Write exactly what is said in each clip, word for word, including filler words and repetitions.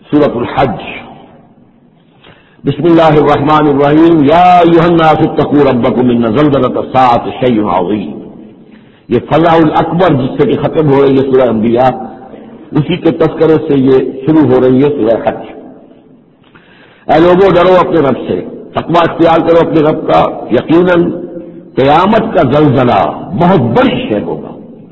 سورۃ الحج۔ بسم اللہ الرحمن الرحیم۔ یا ایھا الناس اتقوا ربکم ان زلزلۃ الساعۃ شیء عظیم۔ یہ فزع الاکبر جس سے کہ ختم ہو رہی ہے سورہ انبیاء، اسی کے تذکرے سے یہ شروع ہو رہی ہے سورہ حج۔ اے لوگوں ڈرو اپنے رب سے، تقویٰ اختیار کرو اپنے رب کا، یقیناً قیامت کا زلزلہ بہت بڑی شے ہوگا۔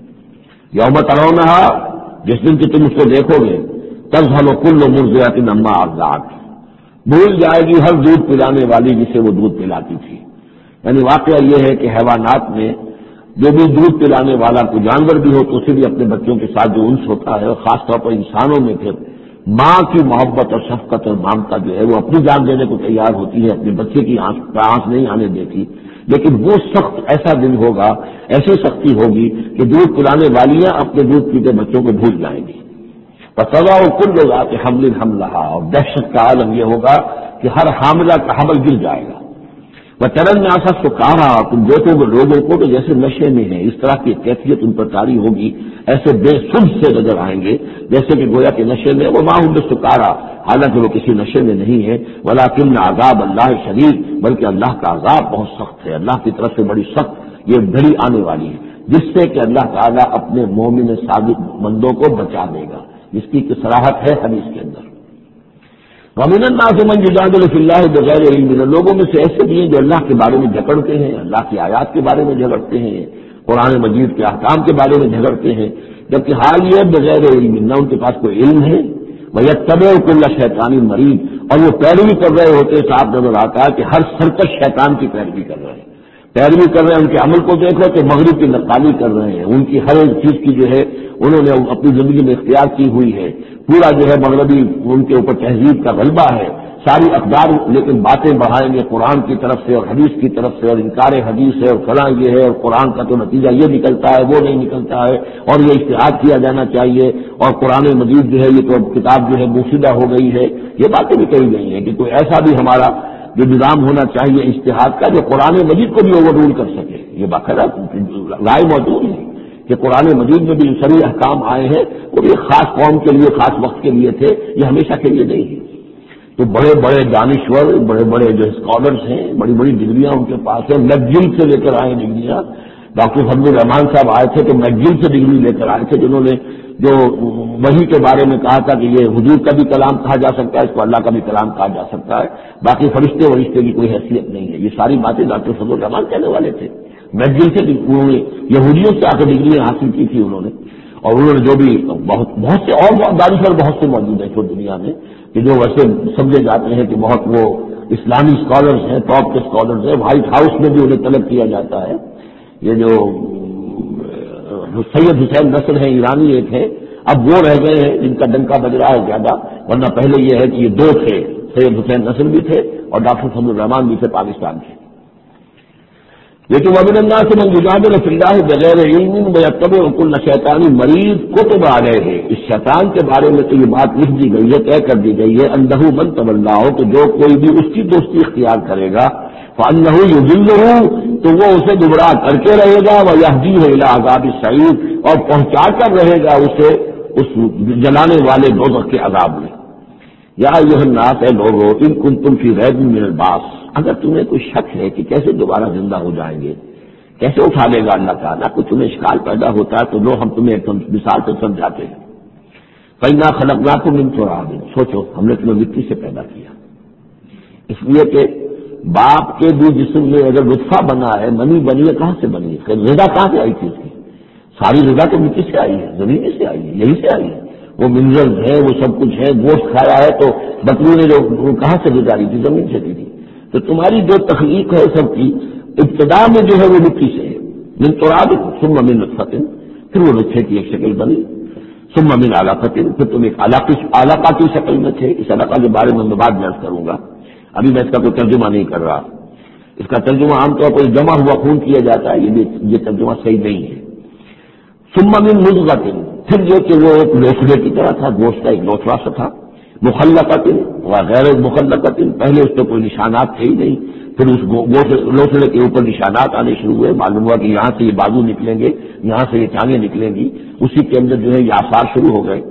یوم ترونھا، جس دن کہ تم اس کو دیکھو گے، تذہل کل مرضعۃ عما ارضعت، بھول جائے گی ہر دودھ پلانے والی جسے وہ دودھ پلاتی تھی۔ یعنی واقعہ یہ ہے کہ حیوانات میں جو بھی دودھ پلانے والا کوئی جانور بھی ہو تو اسے بھی اپنے بچوں کے ساتھ جو انس ہوتا ہے، اور خاص طور پر انسانوں میں پھر ماں کی محبت اور شفقت اور ممتا جو ہے وہ اپنی جان دینے کو تیار ہوتی ہے، اپنے بچے کی آنکھ آنکھ نہیں آنے دیتی۔ لیکن وہ سخت ایسا دن ہوگا، ایسی سختی ہوگی کہ دودھ پلانے والیاں اپنے دودھ پیتے بچوں کو بھول جائیں گی۔ فَتَضَعُ كُلُّ ذَاتِ حَمْلٍ حَمْلَهَا، اور دہشت کا عالم یہ ہوگا کہ ہر حاملہ کا حمل گر جائے گا۔ وَتَرَى النَّاسَ سُكَارَىٰ، تم دیکھو گے لوگوں کو تو جیسے نشے میں ہیں، اس طرح کی کیفیت ان پر طاری ہوگی، ایسے بے سدھ سے نظر آئیں گے جیسے کہ گویا کہ نشے میں، وَمَا هُم بِسُكَارَىٰ، حالانکہ وہ کسی نشے میں نہیں ہے، وَلَٰكِنَّ عَذَابَ اللَّهِ شَدِيدٌ، بلکہ اللہ کا عذاب بہت سخت ہے، اللہ کی طرف سے بڑی سخت یہ گھڑی آنے والی ہے، جس سے کہ اللہ تعالیٰ اپنے مومن صادق بندوں کو بچا دے گا، جس کی صراحت ہے حدیث کے اندر۔ وَمِنَ النَّاسِ مَن يُجَادِلُ فِي اللَّهِ بِغَيْرِ عِلْمٍ، لوگوں میں سے ایسے بھی ہیں جو اللہ کے بارے میں جھگڑتے ہیں، اللہ کی آیات کے بارے میں جھگڑتے ہیں، قرآن مجید کے احکام کے بارے میں جھگڑتے ہیں، جبکہ حال یہ بغیر علم، نہ ان کے پاس کوئی علم ہے، وَيَتَّبِعُ كُلَّ شَيْطَانٍ مَرِيدٍ، اور وہ پیروی کر رہے ہوتے ہیں، صاف نظر آتا ہے کہ ہر سرکش شیطان کی پیروی کر رہے ہیں، پیروی کر رہے ہیں، ان کے عمل کو دیکھو کہ مغرب کی نقالی کر رہے ہیں، ان کی ہر ایک چیز کی جو ہے انہوں نے اپنی زندگی میں اختیار کی ہوئی ہے، پورا جو ہے مغربی ان کے اوپر تہذیب کا غلبہ ہے، ساری اقدار لیکن باتیں بڑھائیں گے قرآن کی طرف سے اور حدیث کی طرف سے، اور انکار حدیث ہے اور فلاں یہ ہے، اور قرآن کا تو نتیجہ یہ نکلتا ہے وہ نہیں نکلتا ہے، اور یہ اجتہاد کیا جانا چاہیے، اور قرآن مجید جو ہے یہ تو کتاب جو ہے موسیدہ ہو گئی ہے، یہ باتیں بھی کہی گئی ہیں کہ کوئی ایسا بھی ہمارا جو نظام ہونا چاہیے اجتہاد کا جو قرآن مجید کو بھی اوور رول کر سکے۔ یہ باقاعدہ رائے موجود ہے کہ قرآن مجید میں بھی سبھی احکام آئے ہیں، وہ بھی خاص قوم کے لیے خاص وقت کے لیے تھے، یہ ہمیشہ کے لیے نہیں ہے۔ تو بڑے بڑے دانشور، بڑے بڑے جو اسکالرس ہیں، بڑی بڑی ڈگریاں ان کے پاس ہیں، میکجل سے لے کر آئے ڈگریاں، ڈاکٹر فضل الرحمان صاحب آئے تھے تو میکجل سے ڈگری لے کر آئے تھے، جنہوں نے جو وحی کے بارے میں کہا تھا کہ یہ حضور کا بھی کلام کہا جا سکتا ہے، اس کو اللہ کا بھی کلام کہا جا سکتا ہے، باقی فرشتے ورشتے کی کوئی حیثیت نہیں ہے، یہ ساری باتیں ڈاکٹر فضل الرحمان کہنے والے تھے۔ میکجل سے انہوں نے یہودیوں سے آ کر ڈگریاں حاصل کی تھی انہوں نے، اور انہوں نے جو بھی بہت بہت سے اور دانشور بہت سے موجود ہیں اس دنیا میں کہ جو ویسے سمجھے جاتے ہیں کہ بہت وہ اسلامی اسکالرز ہیں، ٹاپ کے اسکالرز ہیں، وائٹ ہاؤس میں بھی انہیں طلب کیا جاتا ہے۔ یہ جو سید حسین نصر ہیں ایرانی ایک ہے، اب وہ رہ گئے ہیں جن کا ڈنکا بج رہا ہے زیادہ، ورنہ پہلے یہ ہے کہ یہ دو تھے، سید حسین نصر بھی تھے اور ڈاکٹر فضل الرحمان بھی تھے، پاکستان کے۔ لیکن وَمِنَ النَّاسِ مَن يُجَادِلُ فِي اللَّهِ بِغَيْرِ عِلْمٍ وَيَتَّبِعُ كُلَّ شَيْطَانٍ مَرِيدٍ كُتِبَ عَلَيْهِ، اس شیطان کے بارے میں تو یہ بات لکھ دی گئی ہے، طے کر دی گئی ہے، أَنَّهُ مَن تَوَلَّاهُ، کہ جو کوئی بھی اس کی دوستی اختیار کرے گا، فَأَنَّهُ يُضِلُّهُ، تو وہ اسے گمراہ کرتے رہے گا، وَيَهْدِيهِ إِلَىٰ عَذَابِ السَّعِيرِ، اور پہنچا کر رہے گا اسے اس جلانے والے دوزخ کے عذاب میں۔ یا ایھا الناس، اے لوگو، ان کنتم فی ریب من البعث، اگر تمہیں کوئی شک ہے کہ کیسے دوبارہ زندہ ہو جائیں گے، کیسے اٹھا لے گا اللہ تعالیٰ، کوئی تمہیں اشکال پیدا ہوتا ہے تو لو ہم تمہیں ایک مثال سے سمجھاتے ہیں۔ فَإِنَّا خَلَقْنَاكُم مِّن تُرَابٍ، سوچو ہم نے تمہیں مٹی سے پیدا کیا، اس لیے کہ باپ کے بھی جسم میں اگر نطفہ بنا ہے، منی بنی ہے، کہاں سے بنی ہے، غذا کہاں سے آئی تھی اس کی، ساری غذا تو مٹی سے آئی ہے، زمین سے آئی ہے، یہی سے آئی ہے، وہ منرلز ہے، وہ سب کچھ ہے، گوشت کھایا ہے تو بکری نے جو کہاں سے گزاری تھی، زمین سے دی تھی۔ تو تمہاری جو تخلیق ہے سب کی ابتدا میں جو ہے وہ مٹی سے ہے، من تراب ثم من نطفۃ، پھر وہ نطفے کی ایک شکل بنی، ثم من علقۃ، پھر تم ایک علقہ کی شکل میں تھے، اس علقہ کے بارے میں میں بعد میں عرض کروں گا، ابھی میں اس کا کوئی ترجمہ نہیں کر رہا، اس کا ترجمہ عام طور پر جمع ہوا خون کیا جاتا ہے، یہ بھی یہ ترجمہ صحیح نہیں ہے۔ ثم من مضغۃ، پھر جو کہ وہ ایک لوچڑے کی طرح تھا، گوشت کا ایک لوچڑا سا تھا، مخلقۃ وغیر مخلقۃ، پہلے اس پہ کوئی نشانات تھے ہی نہیں، پھر اس لوچڑے کے اوپر نشانات آنے شروع ہوئے، معلوم ہوا کہ یہاں سے یہ بازو نکلیں گے، یہاں سے یہ ٹانگیں نکلیں گی، اسی کے اندر جو ہے یہ آثار شروع ہو گئے۔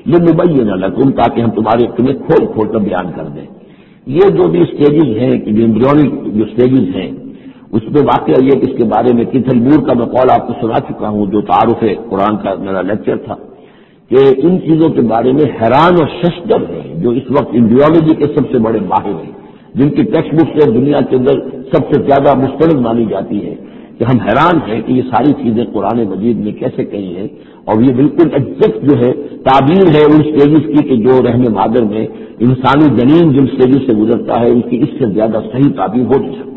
لنبین لکم، تاکہ ہم تمہارے تمہیں کھول کھول کر بیان کر دیں۔ یہ جو بھی اسٹیجز ہیں، جو ایمبریونک جو اسٹیجز ہیں، اس میں واقعہ یہ کہ اس کے بارے میں کتل بور کا میں قول آپ کو سنا چکا ہوں، جو تعارف قرآن کا میرا لیکچر تھا، کہ ان چیزوں کے بارے میں حیران اور ششدر ہیں جو اس وقت ایمبریولوجی کے سب سے بڑے ماہر ہیں، جن کی ٹیکسٹ بک سے دنیا کے اندر سب سے زیادہ مستند مانی جاتی ہے، کہ ہم حیران ہیں کہ یہ ساری چیزیں قرآن مجید میں کیسے کہی ہیں، اور یہ بالکل ایگزیکٹ جو ہے تعبیر ہے ان اسٹیجز کی کہ جو رحم مادر میں انسانی جنین جن اسٹیجز سے گزرتا ہے ان کی اس سے زیادہ صحیح تعبیر ہو نہیں سکتی۔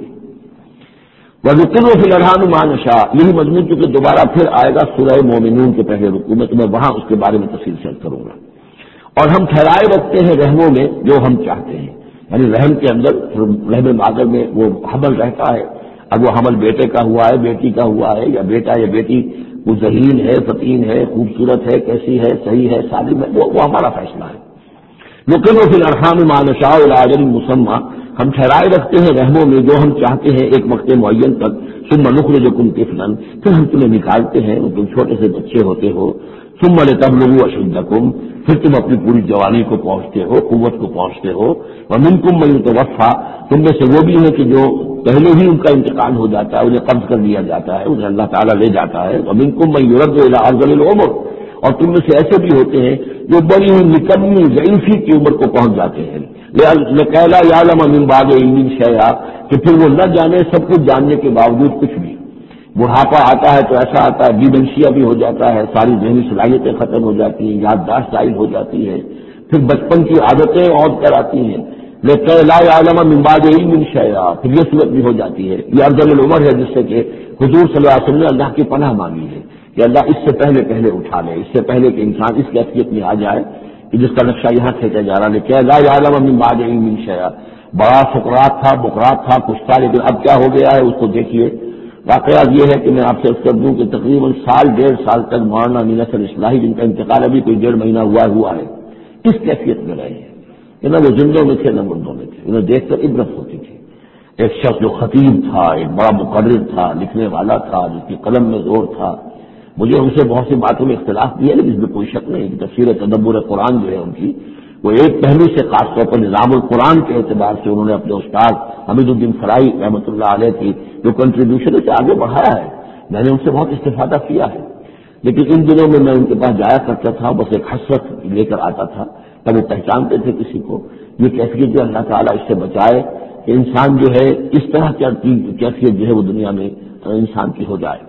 وَنُقِرُّ فِي الْأَرْحَامِ مَا نَشَاءُ، یہی مضمون چونکہ دوبارہ پھر آئے گا سورہ مومنون کے پہلے رکوع میں، تو میں وہاں اس کے بارے میں تفصیل سے کروں گا۔ اور ہم ٹھہرائے رکھتے ہیں رحموں میں جو ہم چاہتے ہیں، یعنی رحم کے اندر رحم مادر میں وہ حمل رہتا ہے، اب وہ حمل بیٹے کا ہوا ہے، بیٹی کا ہوا ہے، یا بیٹا یا بیٹی وہ ذہین ہے، فتین ہے، خوبصورت ہے، کیسی ہے، صحیح ہے، سالم ہے، وہ, وہ ہمارا فیصلہ ہے۔ نُقِرُّ فِي الْأَرْحَامِ مَا نَشَاءُ إِلَىٰ أَجَلٍ مُّسَمًّى، ہم ٹھہرائے رکھتے ہیں رحموں میں جو ہم چاہتے ہیں ایک وقت معین تک، ثُمَّ نُخْرِجُكُمْ طِفْلًا، پھر ہم تمہیں نکالتے ہیں، تم چھوٹے سے بچے ہوتے ہو، ثُمَّ لِتَبْلُغُوا أَشُدَّكُمْ، پھر تم اپنی پوری جوانی کو پہنچتے ہو، قوت کو پہنچتے ہو، وَمِنكُم مَّن يُتَوَفَّىٰ، تم میں سے وہ بھی ہیں کہ جو پہلے ہی ان کا انتقال ہو جاتا ہے، انہیں قبض کر لیا جاتا ہے، انہیں اللہ تعالیٰ لے جاتا ہے، وَمِنكُم مَّن يُرَدُّ إِلَىٰ أَرْذَلِ الْعُمُرِ، اور تم میں سے ایسے بھی ہوتے ہیں جو بڑی نکمی ضعیفی کی عمر کو پہنچ جاتے ہیں، لِكَيْ لَا يَعْلَمَ مِن بَعْدِ عِلْمٍ شَيْئًا، کہ پھر وہ نہ جانے سب کچھ جاننے کے باوجود کچھ بھی۔ بڑھاپا آتا ہے تو ایسا آتا ہے، ڈیمنشیا بھی ہو جاتا ہے، ساری ذہنی صلاحیتیں ختم ہو جاتی ہیں، یادداشت ضائع ہو جاتی ہے، پھر بچپن کی عادتیں عود کر آتی ہیں، لِكَيْ لَا يَعْلَمَ مِن بَعْدِ عِلْمٍ شَيْئًا، پھر یہ صورت بھی ہو جاتی ہے۔ یہ افضل العمر ہے جس سے کہ حضور صلی اللہ علیہ وسلم نے اللہ کی پناہ مانگی ہے کہ اللہ اس سے پہلے پہلے اٹھا لے، اس سے پہلے کہ انسان اس کیفیت میں آ جائے کہ جس کا نقشہ یہاں کھینچا جا رہا ہے کہ لا يعلم من بعد علم شيئا۔ بڑا سقراط تھا، بقراط تھا، کچھ تھا، لیکن اب کیا ہو گیا ہے اس کو دیکھیے۔ واقعات یہ ہے کہ میں آپ سے عرض کر دوں کہ تقریباً سال ڈیڑھ سال تک مولانا امین اصغر اصلاحی جن کا انتقال ابھی کوئی ڈیڑھ مہینہ ہوا ہوا ہے، اس کیفیت میں رہے ہیں کہ نہ وہ زندوں میں تھے نہ مردوں میں تھے، انہیں دیکھ کر عبرت ہوتی تھی۔ ایک شخص جو خطیب تھا، ایک بڑا مقرر تھا، لکھنے والا تھا، جس کی قلم میں زور تھا، مجھے ان سے بہت سی باتوں میں اختلاف بھی ہے، لیکن اس میں کوئی شک نہیں کہ تفسیر تدبر قرآن جو ہے ان کی، وہ ایک پہلو سے خاص طور پر نظام القرآن کے اعتبار سے انہوں نے اپنے استاد حمید الدین فرائی رحمۃ اللہ علیہ کی جو کنٹریبیوشن ہے اسے آگے بڑھایا ہے، میں نے ان سے بہت استفادہ کیا ہے۔ لیکن ان دنوں میں میں ان کے پاس جایا کرتا تھا، بس ایک حسرت لے کر آتا تھا، تب وہ پہچانتے تھے کسی کو۔ یہ کیفیت جو اللہ تعالیٰ اس سے بچائے کہ انسان جو ہے اس طرح کی کیفیت جو ہے وہ دنیا میں انسان کی ہو جائے۔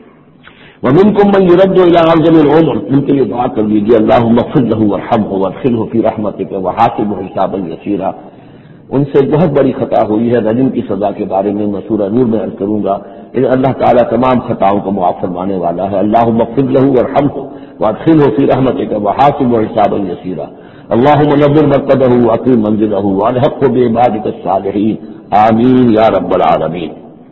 وَمِنكُم مَّن يُرَدُّ إِلَىٰ أَرْذَلِ الْعُمُرِ، ان کے لیے دعا کر لیجیے اللهم اغفر له وارحمه وادخله في رحمتك وحاسبه حسابا يسيرا۔ ان سے بہت بڑی خطا ہوئی ہے، رجم کی سزا کے بارے میں میں سورہ نور میں عرض کروں گا، اللہ تعالیٰ تمام خطاؤں کو معاف فرمانے والا ہے۔ اللهم اغفر له وارحمه وادخله في رحمتك وحاسبه حسابا يسيرا۔ اللهم نور مرقده واكرم منزله والحقه بعبادك الصالحين، آمین یا رب العالمین۔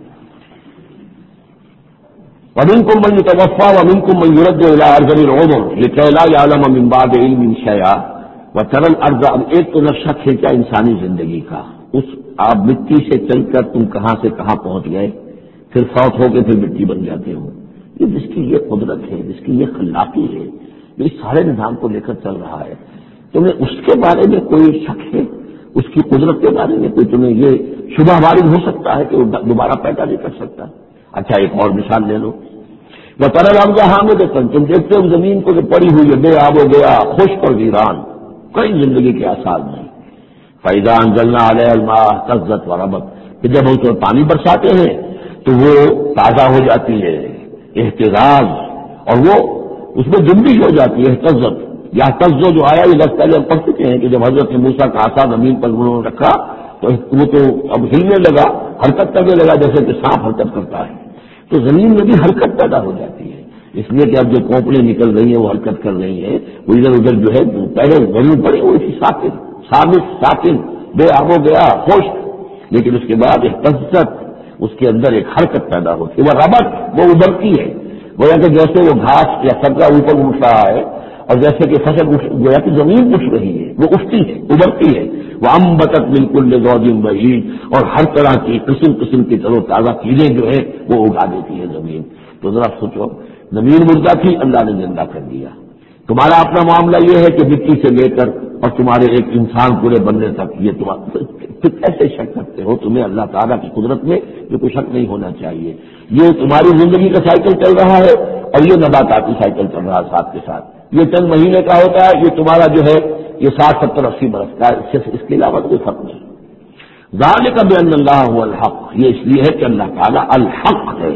وَمِنكُم مَّن يُتَوَفَّىٰ وَمِنكُم مَّن يُرَدُّ إِلَىٰ أَرْذَلِ الْعُمُرِ لِكَيْ لَا يَعْلَمَ مِن بَعْدِ عِلْمٍ شَيْئًا وَتَرَى الْأَرْضَ، اب ایک تو نقشہ کھینچا انسانی زندگی کا، اس آپ مٹی سے چل کر تم کہاں سے کہاں پہنچ گئے، پھر فوت ہو کے پھر مٹی بن جاتے ہو۔ یہ جس کی یہ قدرت ہے، جس کی یہ خلاقی ہے، جو اس سارے نظام کو لے کر چل رہا ہے، تمہیں اس کے بارے میں کوئی شک ہے؟ اس کی قدرت کے بارے میں کوئی تمہیں یہ شبہ وارد ہو سکتا ہے کہ وہ دوبارہ پیدا نہیں کر سکتا؟ اچھا ایک اور مثال لے لو، وَتَرَى الْأَرْضَ حَامِدَةً، تم دیکھتے ہو زمین کو کہ پڑی ہوئی ہے، بے آب و گیا، خشک اور ویران، کوئی زندگی کے آثار نہیں۔ فَإِذَا أَنزَلْنَا عَلَيْهَا الْمَاءَ اهْتَزَّتْ وَرَبَتْ، کہ جب ہم اس پر پانی برساتے ہیں تو وہ تازہ ہو جاتی ہے، اہتزاز، اور وہ اس میں جنبش ہو جاتی ہے، اہتزت یا تزو جو آیا یہ لفظ پہلے ہم پڑھ چکے ہیں کہ جب حضرت موسیٰ کا عصا زمین پر انہوں نے رکھا تو وہ تو اب ہلنے لگا، حرکت کرنے لگا جیسے کہ سانپ حرکت کرتا ہے، تو زمین میں بھی حرکت پیدا ہو جاتی ہے، اس لیے کہ اب جو کونپڑیں نکل رہی ہیں وہ حرکت کر رہی ہیں، وہ ادھر ادھر جو ہے پہلے زمین پڑی وہ اسی ساکن ثابت ساکن بے آب و گیا خشک، لیکن اس کے بعد ایک تزت، اس کے اندر ایک حرکت پیدا ہوتی ہے، وہ ربط وہ ابھرتی ہے، گویا کہ جیسے وہ گھاس یا سبزہ اوپر اٹھ رہا ہے اور جیسے کہ فصل گویا کہ زمین اٹھ رہی ہے، وہ اٹھتی ہے ابھرتی ہے، وہ انبتت من کل زوج بہیج، اور ہر طرح کی قسم قسم کی تر و تازہ چیزیں جو ہے وہ اگا دیتی ہے زمین۔ تو ذرا سوچو، زمین مردہ تھی اللہ نے زندہ کر دیا، تمہارا اپنا معاملہ یہ ہے کہ مٹی سے لے کر اور تمہارے ایک انسان پورے بننے تک یہ تمہارا پھر ایسے شک کرتے ہو؟ تمہیں اللہ تعالیٰ کی قدرت میں یہ کوئی شک نہیں ہونا چاہیے. یہ تمہاری زندگی کا سائیکل چل رہا ہے اور یہ نباتاتی سائیکل چل رہا ہے ساتھ کے ساتھ. یہ چند مہینے کا ہوتا ہے، یہ تمہارا جو ہے یہ ساٹھ ستر اسی برس کا ہے. اس کے علاوہ کوئی فرق نہیں. ذالک بان اللہ هو الحق، یہ اس لیے ہے کہ اللہ تعالیٰ الحق ہے،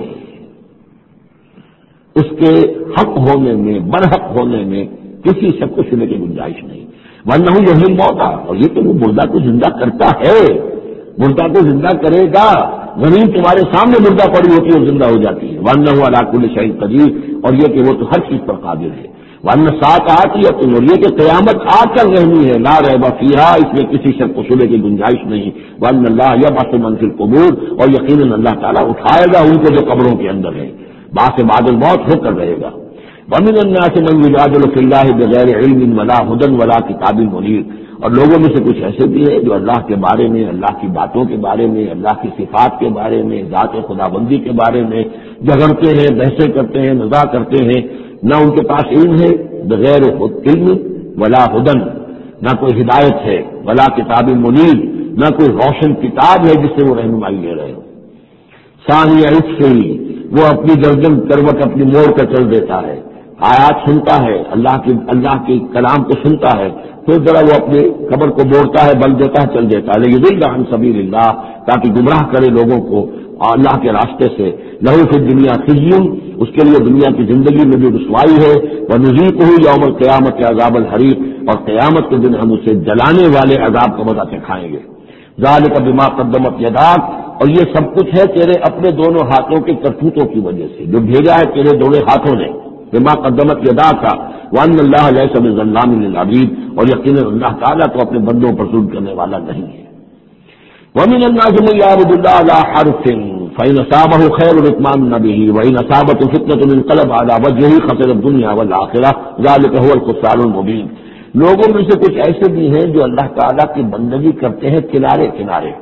اس کے حق ہونے میں برحق ہونے میں کسی شک و شبے کی گنجائش نہیں. ورنہ یحیی الموتیٰ، اور یہ تو وہ مردہ کو زندہ کرتا ہے، مردہ کو زندہ کرے گا. زمین تمہارے سامنے مردہ پڑی ہوتی ہے اور زندہ ہو جاتی ہے. ورنہ علی کل شیء قدیر، اور یہ کہ وہ تو ہر چیز پر قادر ہے. ورنہ ساتھ آتی ہے تم، اور یہ کہ قیامت آ کر رہنی ہے. لا ریب فیہا، اس میں کسی شک و شبے کی گنجائش نہیں. ورنہ اللہ یبعث من فی القبور، اور یقیناً اللہ تعالیٰ اٹھائے گا ان کو جو قبروں کے اندر ہے. بعد بعد الموت ہو کر رہے گا. ومن الناس من یجادل فی اللہ بغیر علم ولا ہدی ولا کتاب منیر، اور لوگوں میں سے کچھ ایسے بھی ہیں جو اللہ کے بارے میں، اللہ کی باتوں کے بارے میں، اللہ کی صفات کے بارے میں، ذات خدا بندی کے بارے میں جھگڑتے ہیں، بحثیں کرتے ہیں، نزاع کرتے ہیں. نہ ان کے پاس علم ہے، بغیر علم ولا ہدن، نہ کوئی ہدایت ہے، ولا کتاب منیر، نہ کوئی روشن کتاب ہے جس سے وہ رہنمائی لے رہے ہو. ثانی عطفی، وہ اپنی گردن کروٹ اپنی موڑ کر چل دیتا ہے. آیات سنتا ہے، اللہ کی اللہ کے کلام کو سنتا ہے، پھر ذرا وہ اپنی قبر کو موڑتا ہے، بل دیتا ہے، چل دیتا ہے. لیضل عن سبیل اللہ، تاکہ گمراہ کرے لوگوں کو اللہ کے راستے سے. لہو فی الدنیا خزی، اس کے لیے دنیا کی زندگی میں بھی رسوائی ہے. ونذیقہ یوم القیامت عذاب الحریق، اور قیامت کے دن ہم اسے جلانے والے عذاب کا مزہ چکھائیں گے. ذالک بما قدمت یداک، اور یہ سب کچھ ہے تیرے اپنے دونوں ہاتھوں کے کرتوتوں کی وجہ سے، جو بھیجا ہے تیرے دونوں ہاتھوں نے. بما قدمت یداک وان اللہ لیس بظلام للعبید، اور یقیناً اللہ تعالیٰ تو اپنے بندوں پر ظلم کرنے والا نہیں ہے. ومن الناس من يعبد الله على حرف فإن أصابه خير اطمأن به وإن أصابته فتنة انقلب على وجهه خسر الدنيا والآخرة ذلك هو الخسران المبين. لوگوں میں سے کچھ ایسے بھی ہیں جو اللہ تعالیٰ کی بندگی کرتے ہیں کنارے کنارے،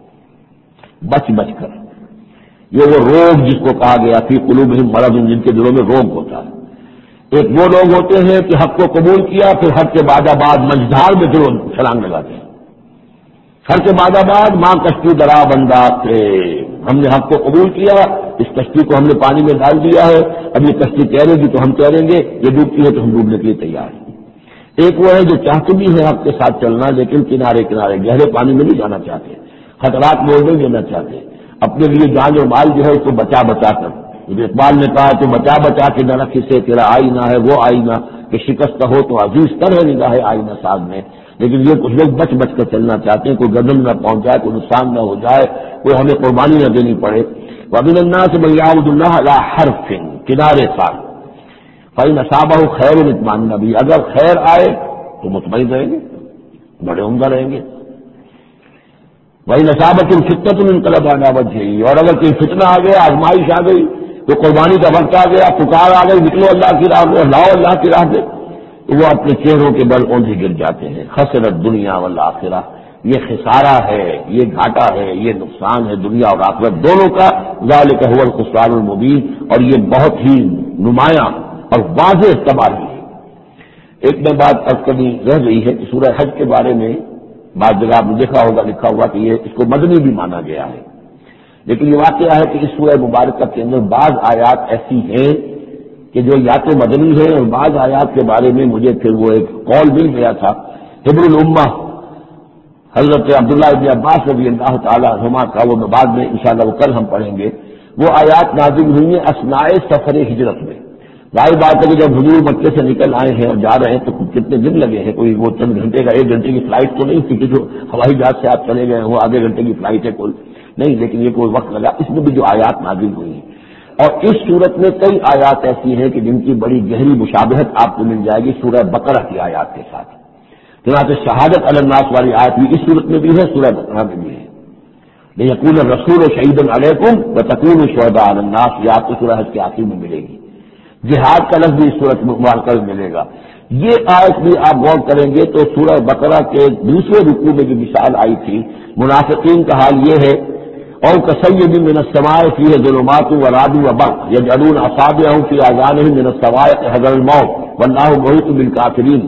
بچ بچ کر. یہ وہ روگ جس کو کہا گیا فی قلوبہم مرض، جن کے دلوں میں روگ ہوتا ہے. ایک وہ لوگ ہوتے ہیں کہ حق کو قبول کیا، پھر حق کے بعد بعد مجدھار میں پھر چھلانگ لگاتے ہیں. ہر کے بعد بعد ماں کشتی درا بندہ تھے، ہم نے حق کو قبول کیا، اس کشتی کو ہم نے پانی میں ڈال دیا ہے، اب یہ کشتی تیرے گی تو ہم تیریں گے، یہ ڈوبتی ہے تو ہم ڈوبنے کے لیے تیار ہیں. ایک وہ ہے جو چاہتے بھی ہے حق کے ساتھ چلنا، لیکن کنارے کنارے گہرے پانی میں نہیں جانا چاہتے، خطرات میں نہیں لینا چاہتے، اپنے لیے جان اور مال جو ہے اس کو بچا بچا کر. اقبال نے کہا تو بچا بچا کے نہ رکھ سے تیرا آئینہ ہے وہ آئینہ کہ شکست ہو تو عزیز تر ہے نگاہ آئینہ ساز میں. لیکن یہ کچھ لوگ بچ بچ کر چلنا چاہتے ہیں، کوئی گردن نہ پہنچ جائے، کوئی نقصان نہ ہو جائے، کوئی ہمیں قربانی نہ دینی پڑے. وَمِنَ النَّاسِ مَن يَعْبُدُ اللَّهَ عَلَى حَرْفٍ، کنارے ساتھ. فَإِنْ أَصَابَهُ خَيْرٌ اطْمَأَنَّ بِهِ، اگر خیر آئے تو مطمئن رہیں گے، بڑے عمدہ رہیں گے. وَإِنْ أَصَابَتْهُمْ فِتْنَةٌ انقلب عَلَى وَجْهِهِ، اور اگر کوئی فتنہ آ گیا، آزمائش آ گئی، تو قربانی کا وقت آ گیا، پکار آ گئی، نکلو اللہ کی راہ میں، لاؤ اللہ کی راہ میں، تو وہ اپنے چہروں کے بل اونجے گر جاتے ہیں. خسرت دنیا والآخرہ، یہ خسارہ ہے، یہ گھاٹا ہے، یہ نقصان ہے دنیا اور آخرت دونوں کا. ذالک هو الخسران المبین، اور یہ بہت ہی نمایاں اور واضح تباہی ہے. ایک میں بات اب کبھی رہ گئی ہے کہ سورہ حج کے بارے میں بعض جگہ آپ نے دیکھا ہوگا لکھا ہوا کہ یہ اس کو مدنی بھی مانا گیا ہے، لیکن یہ واقعہ ہے کہ اس سورہ مبارکہ کے اندر بعض آیات ایسی ہیں کہ جو یا تو مدنی ہے، اور بعض آیات کے بارے میں مجھے پھر وہ ایک قول مل گیا تھا حبر الامہ حضرت عبداللہ ابن عباس رضی اللہ تعالی عنہما کا، وہ بعد میں انشاءاللہ وہ کل ہم پڑھیں گے. وہ آیات نازل ہوئی ہیں اثناء سفر ہجرت میں. ظاہر بات ہے کہ جب حضور مکے سے نکل آئے ہیں اور جا رہے ہیں تو کتنے دن لگے ہیں، کوئی وہ چند گھنٹے کا ایک گھنٹے کی فلائٹ تو نہیں تھی کہ جو ہوائی جہاز سے آپ چلے گئے وہ آدھے گھنٹے کی فلائٹ ہے کوئی نہیں، لیکن یہ کوئی وقت لگا. اس میں بھی جو آیات نازل ہوئی ہیں، اور اس صورت میں کئی آیات ایسی ہیں کہ جن کی بڑی گہری مشابہت آپ کو مل جائے گی سورہ بقرہ کی آیات کے ساتھ. چنانچہ شہادت علی الناس والی آیت بھی اس صورت میں بھی ہے، سورہ بقرہ میں بھی ہے. لیکن الرسول شہید علیکم وتکونوا شہداء علی الناس، یہ آپ کو سورہ حج کے آخر میں ملے گی. جہاد کا لفظ بھی اس صورت مبارکہ میں ملے گا. یہ آیت بھی آپ غور کریں گے تو سورہ بقرہ کے دوسرے رکوع میں جو مثال آئی تھی منافقین کا حال یہ ہے، اور کصیب من السماء فیہ ظلمات ورعد وبرق یجعلون اصابعهم فی آذانهم من الصواعق حذر الموت واللہ محیط بالکافرین.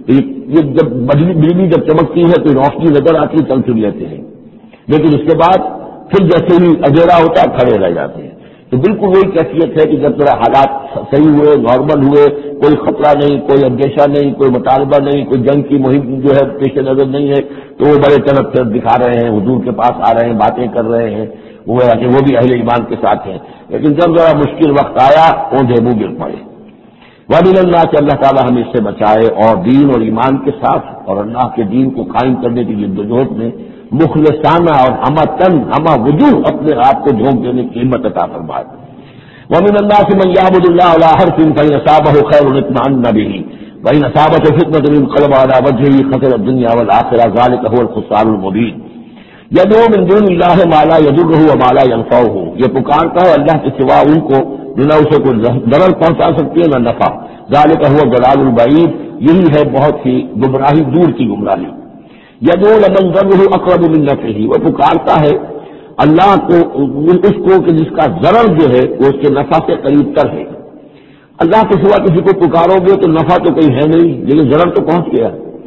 یہ جب بجلی جب چمکتی ہے تو روشنی نظر آتی ہے، چل چل لیتے ہیں، لیکن اس کے بعد پھر جیسے ہی اندھیرا ہوتا ہے کھڑے رہ جاتے ہیں. تو بالکل وہی کیفیت ہے کہ جب ذرا حالات صحیح ہوئے، نارمل ہوئے، کوئی خطرہ نہیں، کوئی اندیشہ نہیں، کوئی مطالبہ نہیں، کوئی جنگ کی مہم جو ہے پیش نظر نہیں ہے، تو وہ بڑے طرف طرف دکھا رہے ہیں، حضور کے پاس آ رہے ہیں، باتیں کر رہے ہیں، وہ ہے کہ وہ بھی اہل ایمان کے ساتھ ہیں. لیکن جب ذرا مشکل وقت آیا اوندھے منہ گر پڑے. وَمِنَ النَّاسِ کہ اللہ تعالیٰ ہمیں اس سے بچائے، اور دین اور ایمان کے ساتھ اور اللہ کے دین کو قائم کرنے کی جدوجہد میں مخلصانہ اور ہمہ تن ہمہ وجوہ اپنے آپ کو جھونک دینے کی ہمت عطا فرمائے. وَمِنَ النَّاسِ مَن يَعْبُدُ اللَّهَ عَلَىٰ حَرْفٍ فَإِنْ أَصَابَهُ خَيْرٌ اطْمَأَنَّ بِهِ وَإِنْ أَصَابَتْهُ فِتْنَةٌ انقلب عَلَىٰ وَجْهِهِ خَسِرَ الدُّنْيَا وَالْآخِرَةَ ذَٰلِكَ هُوَ الْخُسْرَانُ الْمُبِينُ. يَدْعُو مِن دُونِ اللَّهِ مَا لَا يَضُرُّهُ وَمَا لَا يَنفَعُهُ. یہ پکارتا ہے اللہ کے سوا ان کو جو نہ اسے کوئی ضرر پہنچا سکتی ہے نہ نفع. ذَٰلِكَ هُوَ الضَّلَالُ الْبَعِيدُ. یہی ہے بہت ہی گمراہی، دور کی گمراہی. يَدْعُو لَمَن ضَرُّهُ أَقْرَبُ مِن نَّفْعِهِ. وہ پکارتا ہے اللہ کو، اس کو کہ جس کا ضرر جو ہے وہ اس کے نفع سے قریب تر ہے. اللہ کے سوا کسی کو پکارو گے تو نفع تو کہیں ہے نہیں، لیکن ضرر تو پہنچ گیا.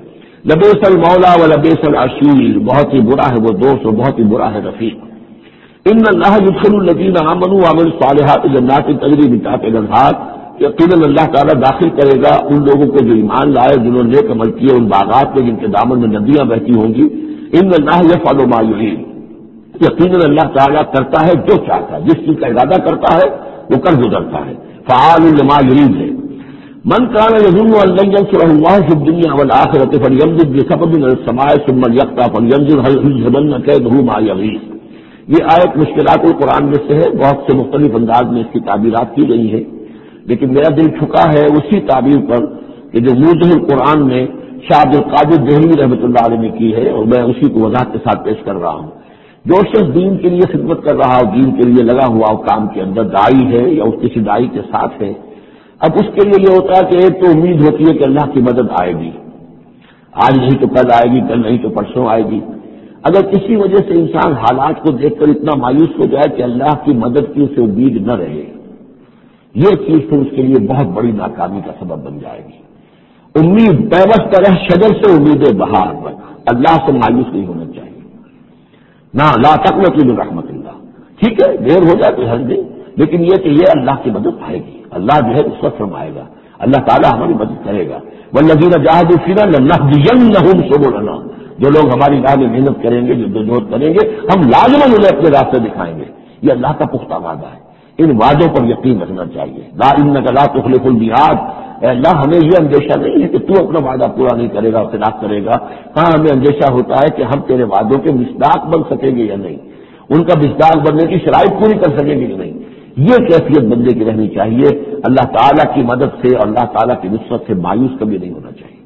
لبیس المولا و لبیس العشیر. بہت ہی برا ہے وہ دوست اور بہت ہی برا ہے رفیق. ان اللہ يدخل الذین آمنوا وعملوا الصالحات جنات تجری من تحتها الانہار. یقیناً اللہ تعالیٰ داخل کرے گا ان لوگوں کو جو ایمان لائے، جنہوں نے نیک عمل کیے، ان باغات میں جن کے دامن میں ندیاں بہتی ہوں گی. ان اللہ یفعل ما یرید. یقیناً اللہ تعالیٰ کرتا ہے جو چاہتا ہے، جس چیز کا ارادہ کرتا ہے وہ کر گزرتا ہے. فعال لما یرید ہے. من کان یظن ان لن ینصرہ اللہ فی الدنیا والآخرۃ فلیمدد بسبب من السماء ثم لیقطع فلینظر هل یذهبن کیدہ ما یغیظ. یہ آیت مشکلات القرآن میں سے ہے، بہت سے مختلف انداز میں اس کی تعبیرات کی گئی ہیں، لیکن میرا دل چھکا ہے اسی تعبیر پر کہ جو موضوع القرآن میں شاہ عبد القادر دہلوی رحمۃ اللہ علیہ نے کی ہے، اور میں اسی کو وضاحت کے ساتھ پیش کر رہا ہوں. جو شخص دین کے لیے خدمت کر رہا ہو، دین کے لیے لگا ہوا ہو، کام کے اندر داعی ہے یا اس کسی داعی کے ساتھ ہے، اب اس کے لیے یہ ہوتا ہے کہ ایک تو امید ہوتی ہے کہ اللہ کی مدد آئے گی، آج نہیں تو کل آئے گی، کل نہیں تو پرسوں آئے گی. اگر کسی وجہ سے انسان حالات کو دیکھ کر اتنا مایوس ہو جائے کہ اللہ کی مدد کی اسے امید نہ رہے، یہ چیز تو اس کے لیے بہت بڑی ناکامی کا سبب بن جائے گی. امید پیوست رہ شجر سے امید بہار پر. اللہ سے مایوس نہیں ہونا چاہیے. نہ لا تقنطوا من رحمت اللہ. ٹھیک ہے دیر ہو جائے تو حل دے، لیکن یہ کہ یہ اللہ کی مدد آئے گی، اللہ جو ہے اس وقت فرمائے گا، اللہ تعالیٰ ہماری مدد کرے گا. والذین جاہدوا فینا لنہدینہم سبلنا. جو لوگ ہماری راہ میں محنت کریں گے، جو جدوجہد کریں گے، ہم لازماً انہیں اپنے راستے دکھائیں گے. یہ اللہ کا پختہ وعدہ ہے، ان وعدوں پر یقین رکھنا چاہیے. لا انک لا تخلف المیعاد. اے اللہ ہمیں یہ اندیشہ نہیں ہے کہ تو اپنا وعدہ پورا نہیں کرے گا، خلاف کرے گا. ہاں ہمیں اندیشہ ہوتا ہے کہ ہم تیرے وعدوں کے مصداق بن سکیں گے یا نہیں، ان کا مصداق بننے کی شرائط پوری کر سکیں گے یا نہیں. یہ کیفیت بندے کی رہنی چاہیے. اللہ تعالیٰ کی مدد سے اور اللہ تعالیٰ کی نصرت سے مایوس کبھی نہیں ہونا چاہیے.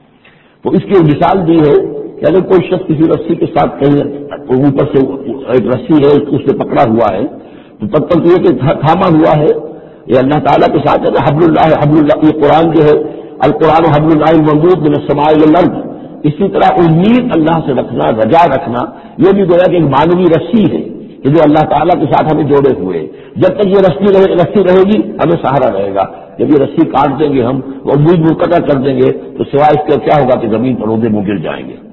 تو اس کی مثال دی ہے کہ اگر کوئی شخص کسی رسی کے ساتھ کہیں اوپر سے ایک رسی ہے اس سے پکڑا ہوا ہے، تو تب تک یہ کہ تھاما ہوا ہے، یہ اللہ تعالیٰ کے ساتھ ہے. حبل اللہ حبل اللہ، یہ قرآن جو ہے القرآن حبل اللہ الممدود من السماء الى الارض. اسی طرح امید اللہ سے رکھنا، رجا رکھنا، یہ بھی گویا کہ ایک مانوی رسی ہے کہ جو اللہ تعالیٰ کے ساتھ ہمیں جوڑے ہوئے. جب تک یہ رسی رہے رسی رہے گی ہمیں سہارا رہے گا. جب یہ رسی کاٹ دیں گے ہم اور امید منقطع کر دیں گے تو سوائے اس کے کیا ہوگا کہ زمین پر اونھے منہ گر جائیں گے.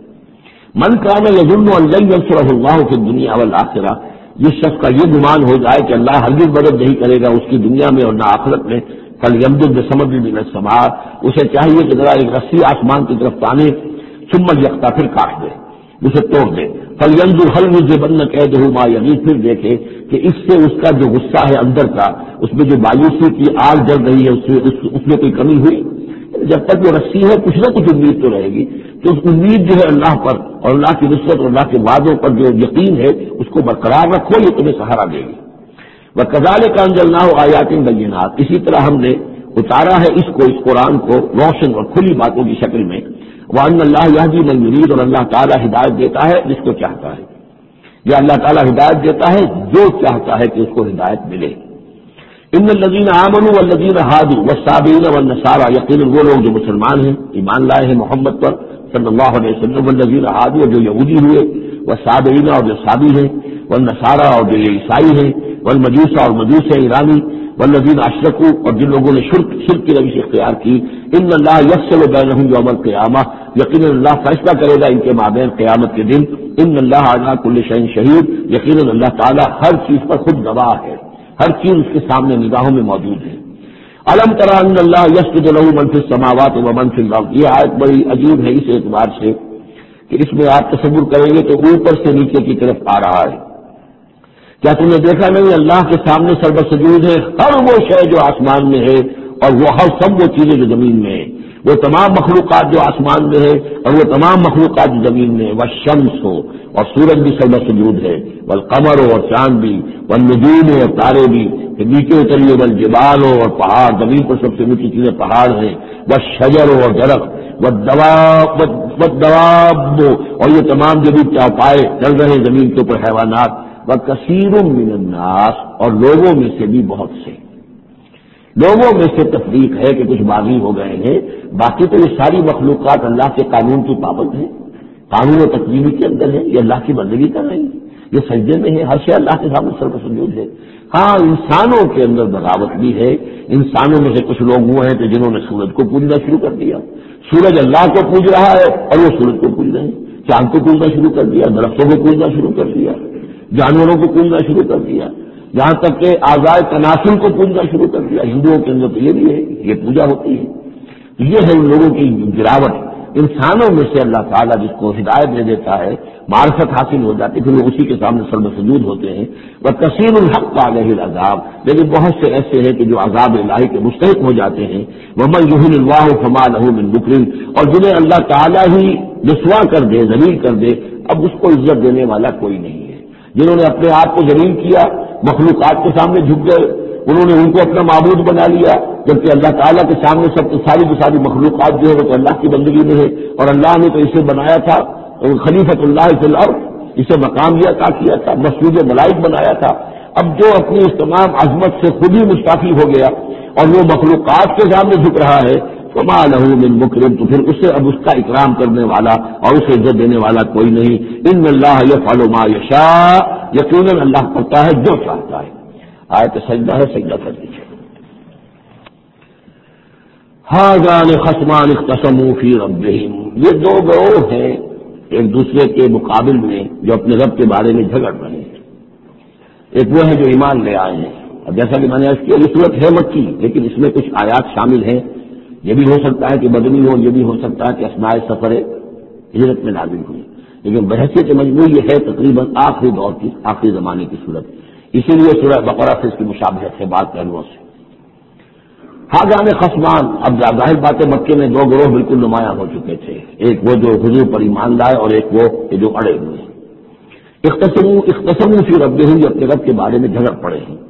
من کان یظن ان لن ینصرہ اللہ فی الدنیا والآخرہ. جس شخص کا یہ گمان ہو جائے کہ اللہ ہرگز مدد نہیں کرے گا اس کی دنیا میں اور نہ آخرت میں، فلیمدد بسبب من السماء. اسے چاہیے کہ ذرا ایک رسی آسمان کی طرف تانے، ثم یقطع پھر کاٹ دے، اسے توڑ دے. فلینظر هل یذهبن کیدہ ما یغیظ. پھر دیکھے کہ اس سے اس کا جو غصہ ہے اندر کا، اس میں جو مایوسی کی آگ جل رہی ہے، اس میں اس میں کوئی کمی ہوئی. جب تک وہ رسی ہے کچھ نہ کچھ امید تو رہے گی. تو اس امید جو ہے اللہ پر اور اللہ کی نصرت اور اللہ کے وعدوں پر جو یقین ہے اس کو برقرار رکھو، یہ تمہیں سہارا دے گی. وَكَذَلِكَ أَنزَلْنَاهُ آيَاتٍ بَيِّنَاتٍ. اسی طرح ہم نے اتارا ہے اس کو، اس قرآن کو روشن اور کھلی باتوں کی شکل میں. وَأَنَّ اللَّهَ يَهْدِي مَن يُرِيدُ. اور اللہ تعالیٰ ہدایت دیتا ہے جس کو چاہتا ہے، یا اللہ تعالیٰ ہدایت دیتا ہے جو چاہتا ہے کہ اس کو ہدایت ملے. ان الذین آمنوا والذین ہادوا والصابئین والنصارى. یقیناً وہ لوگ جو مسلمان ہیں، ایمان لائے ہیں محمد پر صلی اللہ علیہ وسلم، والذین ہادوا جو یہودی ہوئے، والصابئین اور جو صابی ہیں، والنصارى اور جو یہ عیسائی ہیں، والمجوس اور مجوس ہیں ایرانی، والذین اشرکوا، اور جن لوگوں نے شرک شرک کی روش اختیار کی، ان اللہ یفصل بینہم یوم القیامہ، یقیناً اللہ فیصلہ کرے گا ان کے مابین قیامت کے دن، ان اللہ علی کل شیء شہید، یقیناً اللہ تعالیٰ ہر چیز پر خود گواہ ہے، ہر چیز اس کے سامنے نگاہوں میں موجود ہے۔ الم تر ان اللہ یسجد لہ من فی السماوات ومن فی الارض، یہ آیت بڑی عجیب ہے اس اعتبار سے کہ اس میں آپ تصور کریں گے تو اوپر سے نیچے کی طرف آ رہا ہے۔ کیا تم نے دیکھا نہیں اللہ کے سامنے سربسجود ہے ہر وہ شے جو آسمان میں ہے، اور وہ ہر سب وہ چیزیں جو زمین میں ہے، وہ تمام مخلوقات جو آسمان میں ہے اور وہ تمام مخلوقات جو زمین میں ہے، والشمس ہو اور سورج بھی سربسجود ہے، والقمر ہو اور چاند بھی، والنجوم ہو اور تارے بھی، پھر نیچے اتریے والجبال ہو اور پہاڑ، زمین پر سب سے اونچی چیزیں پہاڑ ہیں، والشجر ہو اور درخت، والدواب والدواب اور یہ تمام جو بھی چوپائے چل رہے ہیں زمین کے اوپر حیوانات، وَكَثِيرٌ مِّنَ النَّاسِ اور لوگوں میں سے بھی بہت سے، لوگوں میں سے تفریق ہے کہ کچھ باغی ہو گئے ہیں، باقی تو یہ ساری مخلوقات اللہ کے قانون کی پابند ہیں، قانون و تقویمی کے اندر ہے، یہ اللہ کی بندگی کر رہی ہے، یہ سجدے میں ہے، ہر شے اللہ کے سامنے سربسجود ہے۔ ہاں انسانوں کے اندر بغاوت بھی ہے، انسانوں میں سے کچھ لوگ وہ ہیں کہ جنہوں نے سورج کو پوجنا شروع کر دیا، سورج اللہ کو پوج رہا ہے اور وہ سورج کو پوج رہے ہیں، چاند کو پوجنا شروع کر دیا، درختوں کو پوجنا شروع کر دیا، جانوروں کو پوجنا شروع کر دیا، یہاں تک کہ اعضائے تناسل کو پوجنا شروع کر دیا۔ ہندوؤں کے اندر تو یہ بھی ہے، یہ پوجا ہوتی ہے۔ یہ ہے ان لوگوں کی گراوٹ۔ انسانوں میں سے اللہ تعالیٰ جس کو ہدایت دے دیتا ہے، معرفت حاصل ہو جاتی، پھر وہ اسی کے سامنے سربسجود ہوتے ہیں۔ وَكَثِيرٌ حَقَّ عَلَيْهِ الْعَذَابُ، لیکن بہت سے ایسے ہیں کہ جو عذاب الہی کے مستحق ہو جاتے ہیں۔ وَمَن يُهِنِ اللَّهُ فَمَا لَهُ مِن مُكْرِمٍ، اور جنہیں اللہ تعالیٰ ہی رسوا کر دے، ذلیل کر دے، اب اس کو عزت دینے والا کوئی نہیں ہے۔ جنہوں نے اپنے آپ کو ذلیل کیا، مخلوقات کے سامنے جھک گئے، انہوں نے ان کو اپنا معبود بنا لیا، جبکہ اللہ تعالیٰ کے سامنے سب ساری کی ساری مخلوقات جو ہے وہ تو اللہ کی بندگی میں ہے، اور اللہ نے تو اسے بنایا تھا خلیفۃ اللہ فی الارض، اسے مقام بھی عطا کیا تھا، مسجود ملائک بنایا تھا۔ اب جو اپنی اس تمام عظمت سے خود ہی مستعفی ہو گیا اور وہ مخلوقات کے سامنے جھک رہا ہے، فما لہ من مکرم، تو پھر اسے اب اس کا اکرام کرنے والا اور اسے عزت دینے والا کوئی نہیں۔ ان اللہ یفعل ما یشاء، یقیناً اللہ کرتا ہے جو چاہتا ہے۔ آیت سجدہ ہے، سجدہ کر دیجیے۔ ھذان خصمان اختصموا فی ربہم، یہ دو گروہ ہیں ایک دوسرے کے مقابل میں جو اپنے رب کے بارے میں جھگڑ رہے ہیں۔ ایک وہ ہے جو ایمان لے آئے ہیں، اور جیسا کہ میں نے عرض کیا یہ صورت ہے مکی، لیکن اس میں کچھ آیات شامل ہیں، یہ بھی ہو سکتا ہے کہ مدنی ہو، یہ بھی ہو سکتا ہے کہ اثناء سفر ہجرت میں نازل ہوئی، لیکن بحیثیت مجموعی یہ ہے تقریباً آخری دور کی، آخری زمانے کی صورت، اسی لیے سورہ بقرہ سے اس کی مشابہت ہے بعض پہلوؤں سے۔ ھذان خصمان، اب ظاہر بات ہے مکے میں دو گروہ بالکل نمایاں ہو چکے تھے، ایک وہ جو حضور پر ایمان لائے اور ایک وہ کہ جو اڑے ہوئے ہیں۔ اختصموا اختصموا فی ربہم، جو اپنے رب کے بارے میں جھگڑ پڑے ہیں۔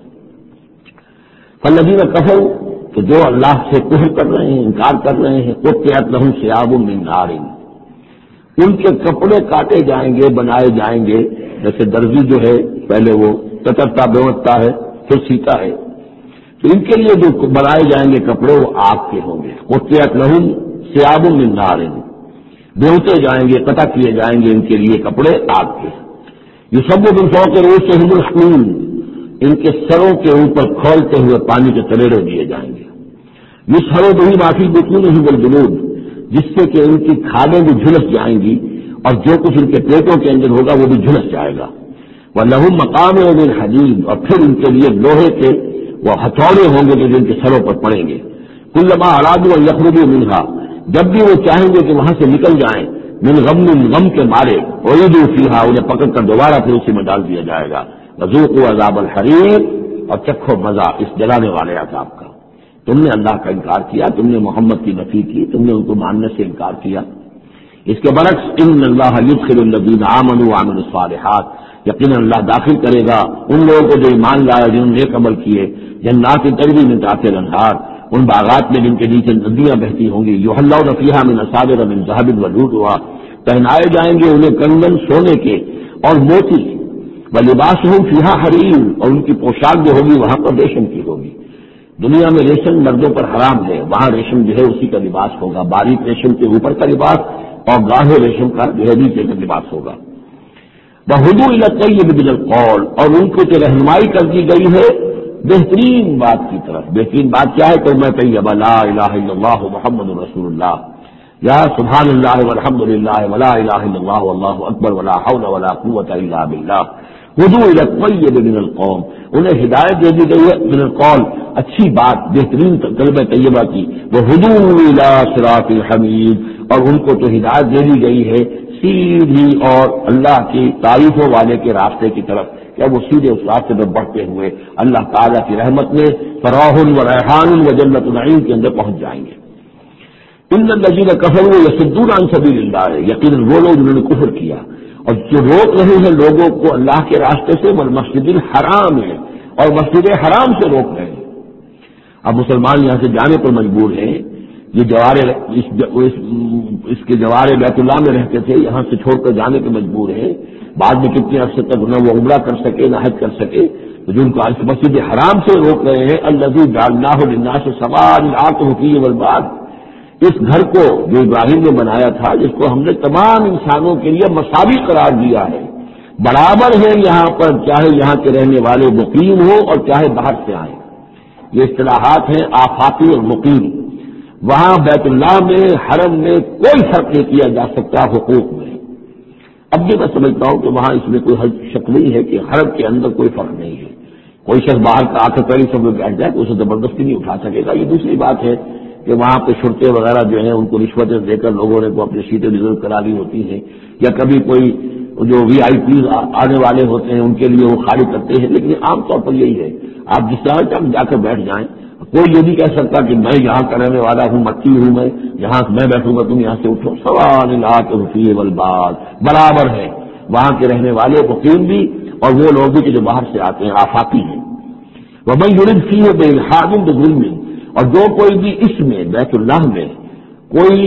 فالذین کفروا، تو جو اللہ سے کفر کر رہے ہیں، انکار کر رہے ہیں، قطعت لہم ثیاب من نار، ان کے کپڑے کاٹے جائیں گے، بنائے جائیں گے، جیسے درزی جو ہے پہلے وہ کترتا بیوٹتا ہے پھر سیتا ہے، تو ان کے لیے جو بنائے جائیں گے کپڑے وہ آگ کے ہوں گے۔ قطعت لہم ثیاب من نار، بیوٹے جائیں گے، قطع کیے جائیں گے ان کے لیے کپڑے آگ کے۔ یصب من فوق رؤوسہم الحمیم، ان کے سروں کے اوپر کھولتے ہوئے پانی کے تریڑے دیے جائیں گے۔ یسحر بہ ما فی بطونہم والجلود، جس سے کہ ان کی کھالیں بھی جھلس جائیں گی اور جو کچھ ان کے پیٹوں کے اندر ہوگا وہ بھی جھلس جائے گا۔ وَلَهُم مَّقَامِعُ مِنْ حَدِيدٍ، اور پھر ان کے لیے لوہے کے وہ ہتھوڑے ہوں گے جو جن کے سروں پر پڑیں گے۔ كُلَّمَا أَرَادُوا أَن يَخْرُجُوا مِنْهَا، جب بھی وہ چاہیں گے کہ وہاں سے نکل جائیں، من غم غم کے مارے، وَيَدُوا فِيهَا، انہیں پکڑ کر دوبارہ پھر اسی میں ڈال دیا جائے گا۔ وَذُوقُوا عَذَابَ الْحَرِيقِ، اور چکھو مزہ اس جلانے والے عذاب کا۔ تم نے اللہ کا انکار کیا، تم نے محمد کی نفی کی، تم نے ان کو ماننے سے انکار کیا۔ اس کے برعکس ان اللہ یدخل الذین آمنوا وعملوا الصالحات، یقیناً اللہ داخل کرے گا ان لوگوں کو جو ایمان لائے، جنہوں نے نیک عمل کیے، جنات تجری من تحتها الانہار، ان باغات میں جن کے نیچے ندیاں بہتی ہوں گی، یحلون فیہا من اساور من ذہب ولؤلؤا، پہنائے جائیں گے انہیں کنگن سونے کے اور موتی، ولباسہم فیہا حریر، اور ان کی پوشاک جو ہوگی وہاں پر ریشم کی ہوگی۔ دنیا میں ریشم مردوں پر حرام ہے، وہاں ریشم جو ہے اسی کا لباس ہوگا، باریک ریشم کے اوپر کا لباس اور گاہے ریشم کا جو ہے نیچے کا لباس ہوگا۔ وَہُدُوا إِلَى الطَّيِّبِ مِنَ الْقَوْلِ، اور ان کو جو رہنمائی کر دی گئی ہے بہترین بات کی طرف. بہترین بات کیا ہے؟ کلمہ طیبہ لا الہ الا اللہ محمد رسول اللہ، یا سبحان اللہ والحمد للہ ولا الہ الا اللہ واللہ اکبر ولا حول ولا قوۃ الا باللہ. ہدوا الی الطیب من القول، انہیں ہدایت دے دی گئی ہے من القول، اچھی بات، بہترین کلمہ طیبہ کی. وہ ہدوا الی صراط الحمید، اور ان کو تو ہدایت دے دی گئی ہے سیدھی اور اللہ کی تعریفوں والے کے راستے کی طرف، کہ وہ سیدھے اس راستے پر بڑھتے ہوئے اللہ تعالیٰ کی رحمت میں فراح و ریحان و جنت النعیم کے اندر پہنچ جائیں گے. ان الذین کفروا یصدون عن سبیل اللہ، یقیناً وہ لوگ جنہوں نے کفر کیا اور جو روک رہے ہیں لوگوں کو اللہ کے راستے سے، والمسجد الحرام ہے، اور مسجد حرام سے روک رہے ہیں. اب مسلمان یہاں سے جانے پر مجبور ہیں. یہ جوارے اس, اس, اس کے جوارے بیت اللہ میں رہتے تھے، یہاں سے چھوڑ کر جانے کے مجبور ہیں. بعد میں کتنے عرصے تک نہ وہ عمرہ کر سکے نہ حج کر سکے، جن کو مسجد حرام سے روک رہے ہیں. الذی جعلناہ للناس سواء العاقل فیہ والباد، اس گھر کو جو ابراہیم نے بنایا تھا، جس کو ہم نے تمام انسانوں کے لیے مساوی قرار دیا ہے، برابر ہے یہاں پر، چاہے یہاں کے رہنے والے مقیم ہوں اور چاہے باہر سے آئیں. یہ اصطلاحات ہیں آفاقی اور مقیم. وہاں بیت اللہ میں، حرم میں کوئی فرق نہیں کیا جا سکتا حقوق میں. اب بھی میں سمجھتا ہوں کہ وہاں اس میں کوئی شک نہیں ہے کہ حرم کے اندر کوئی فرق نہیں ہے. کوئی شخص باہر کا آ کر پہلی سب میں بیٹھ جائے تو اسے زبردستی نہیں اٹھا سکے گا. یہ دوسری بات ہے کہ وہاں پہ شرطے وغیرہ جو ہیں ان کو رشوتیں دے کر لوگوں نے کو اپنی سیٹیں ریزرو کرا لی ہوتی ہیں، یا کبھی کوئی جو وی آئی پیز آنے والے ہوتے ہیں ان کے لیے وہ خالی کرتے ہیں. لیکن عام طور پر یہی ہے، آپ جس طرح سے جا کر بیٹھ جائیں. کوئی یہ نہیں کہہ سکتا کہ میں یہاں کا رہنے والا ہوں، مکی ہوں، میں یہاں میں بیٹھوں گا تم یہاں سے اٹھو. سوال العاقل فیہ والباد، برابر ہے وہاں کے رہنے والے مقیم بھی اور وہ لوگ بھی جو باہر سے آتے ہیں، آفاقی ہیں. ومن یرد فیہ بإلحاد بظلم، اور جو کوئی بھی اس میں بیت اللہ میں کوئی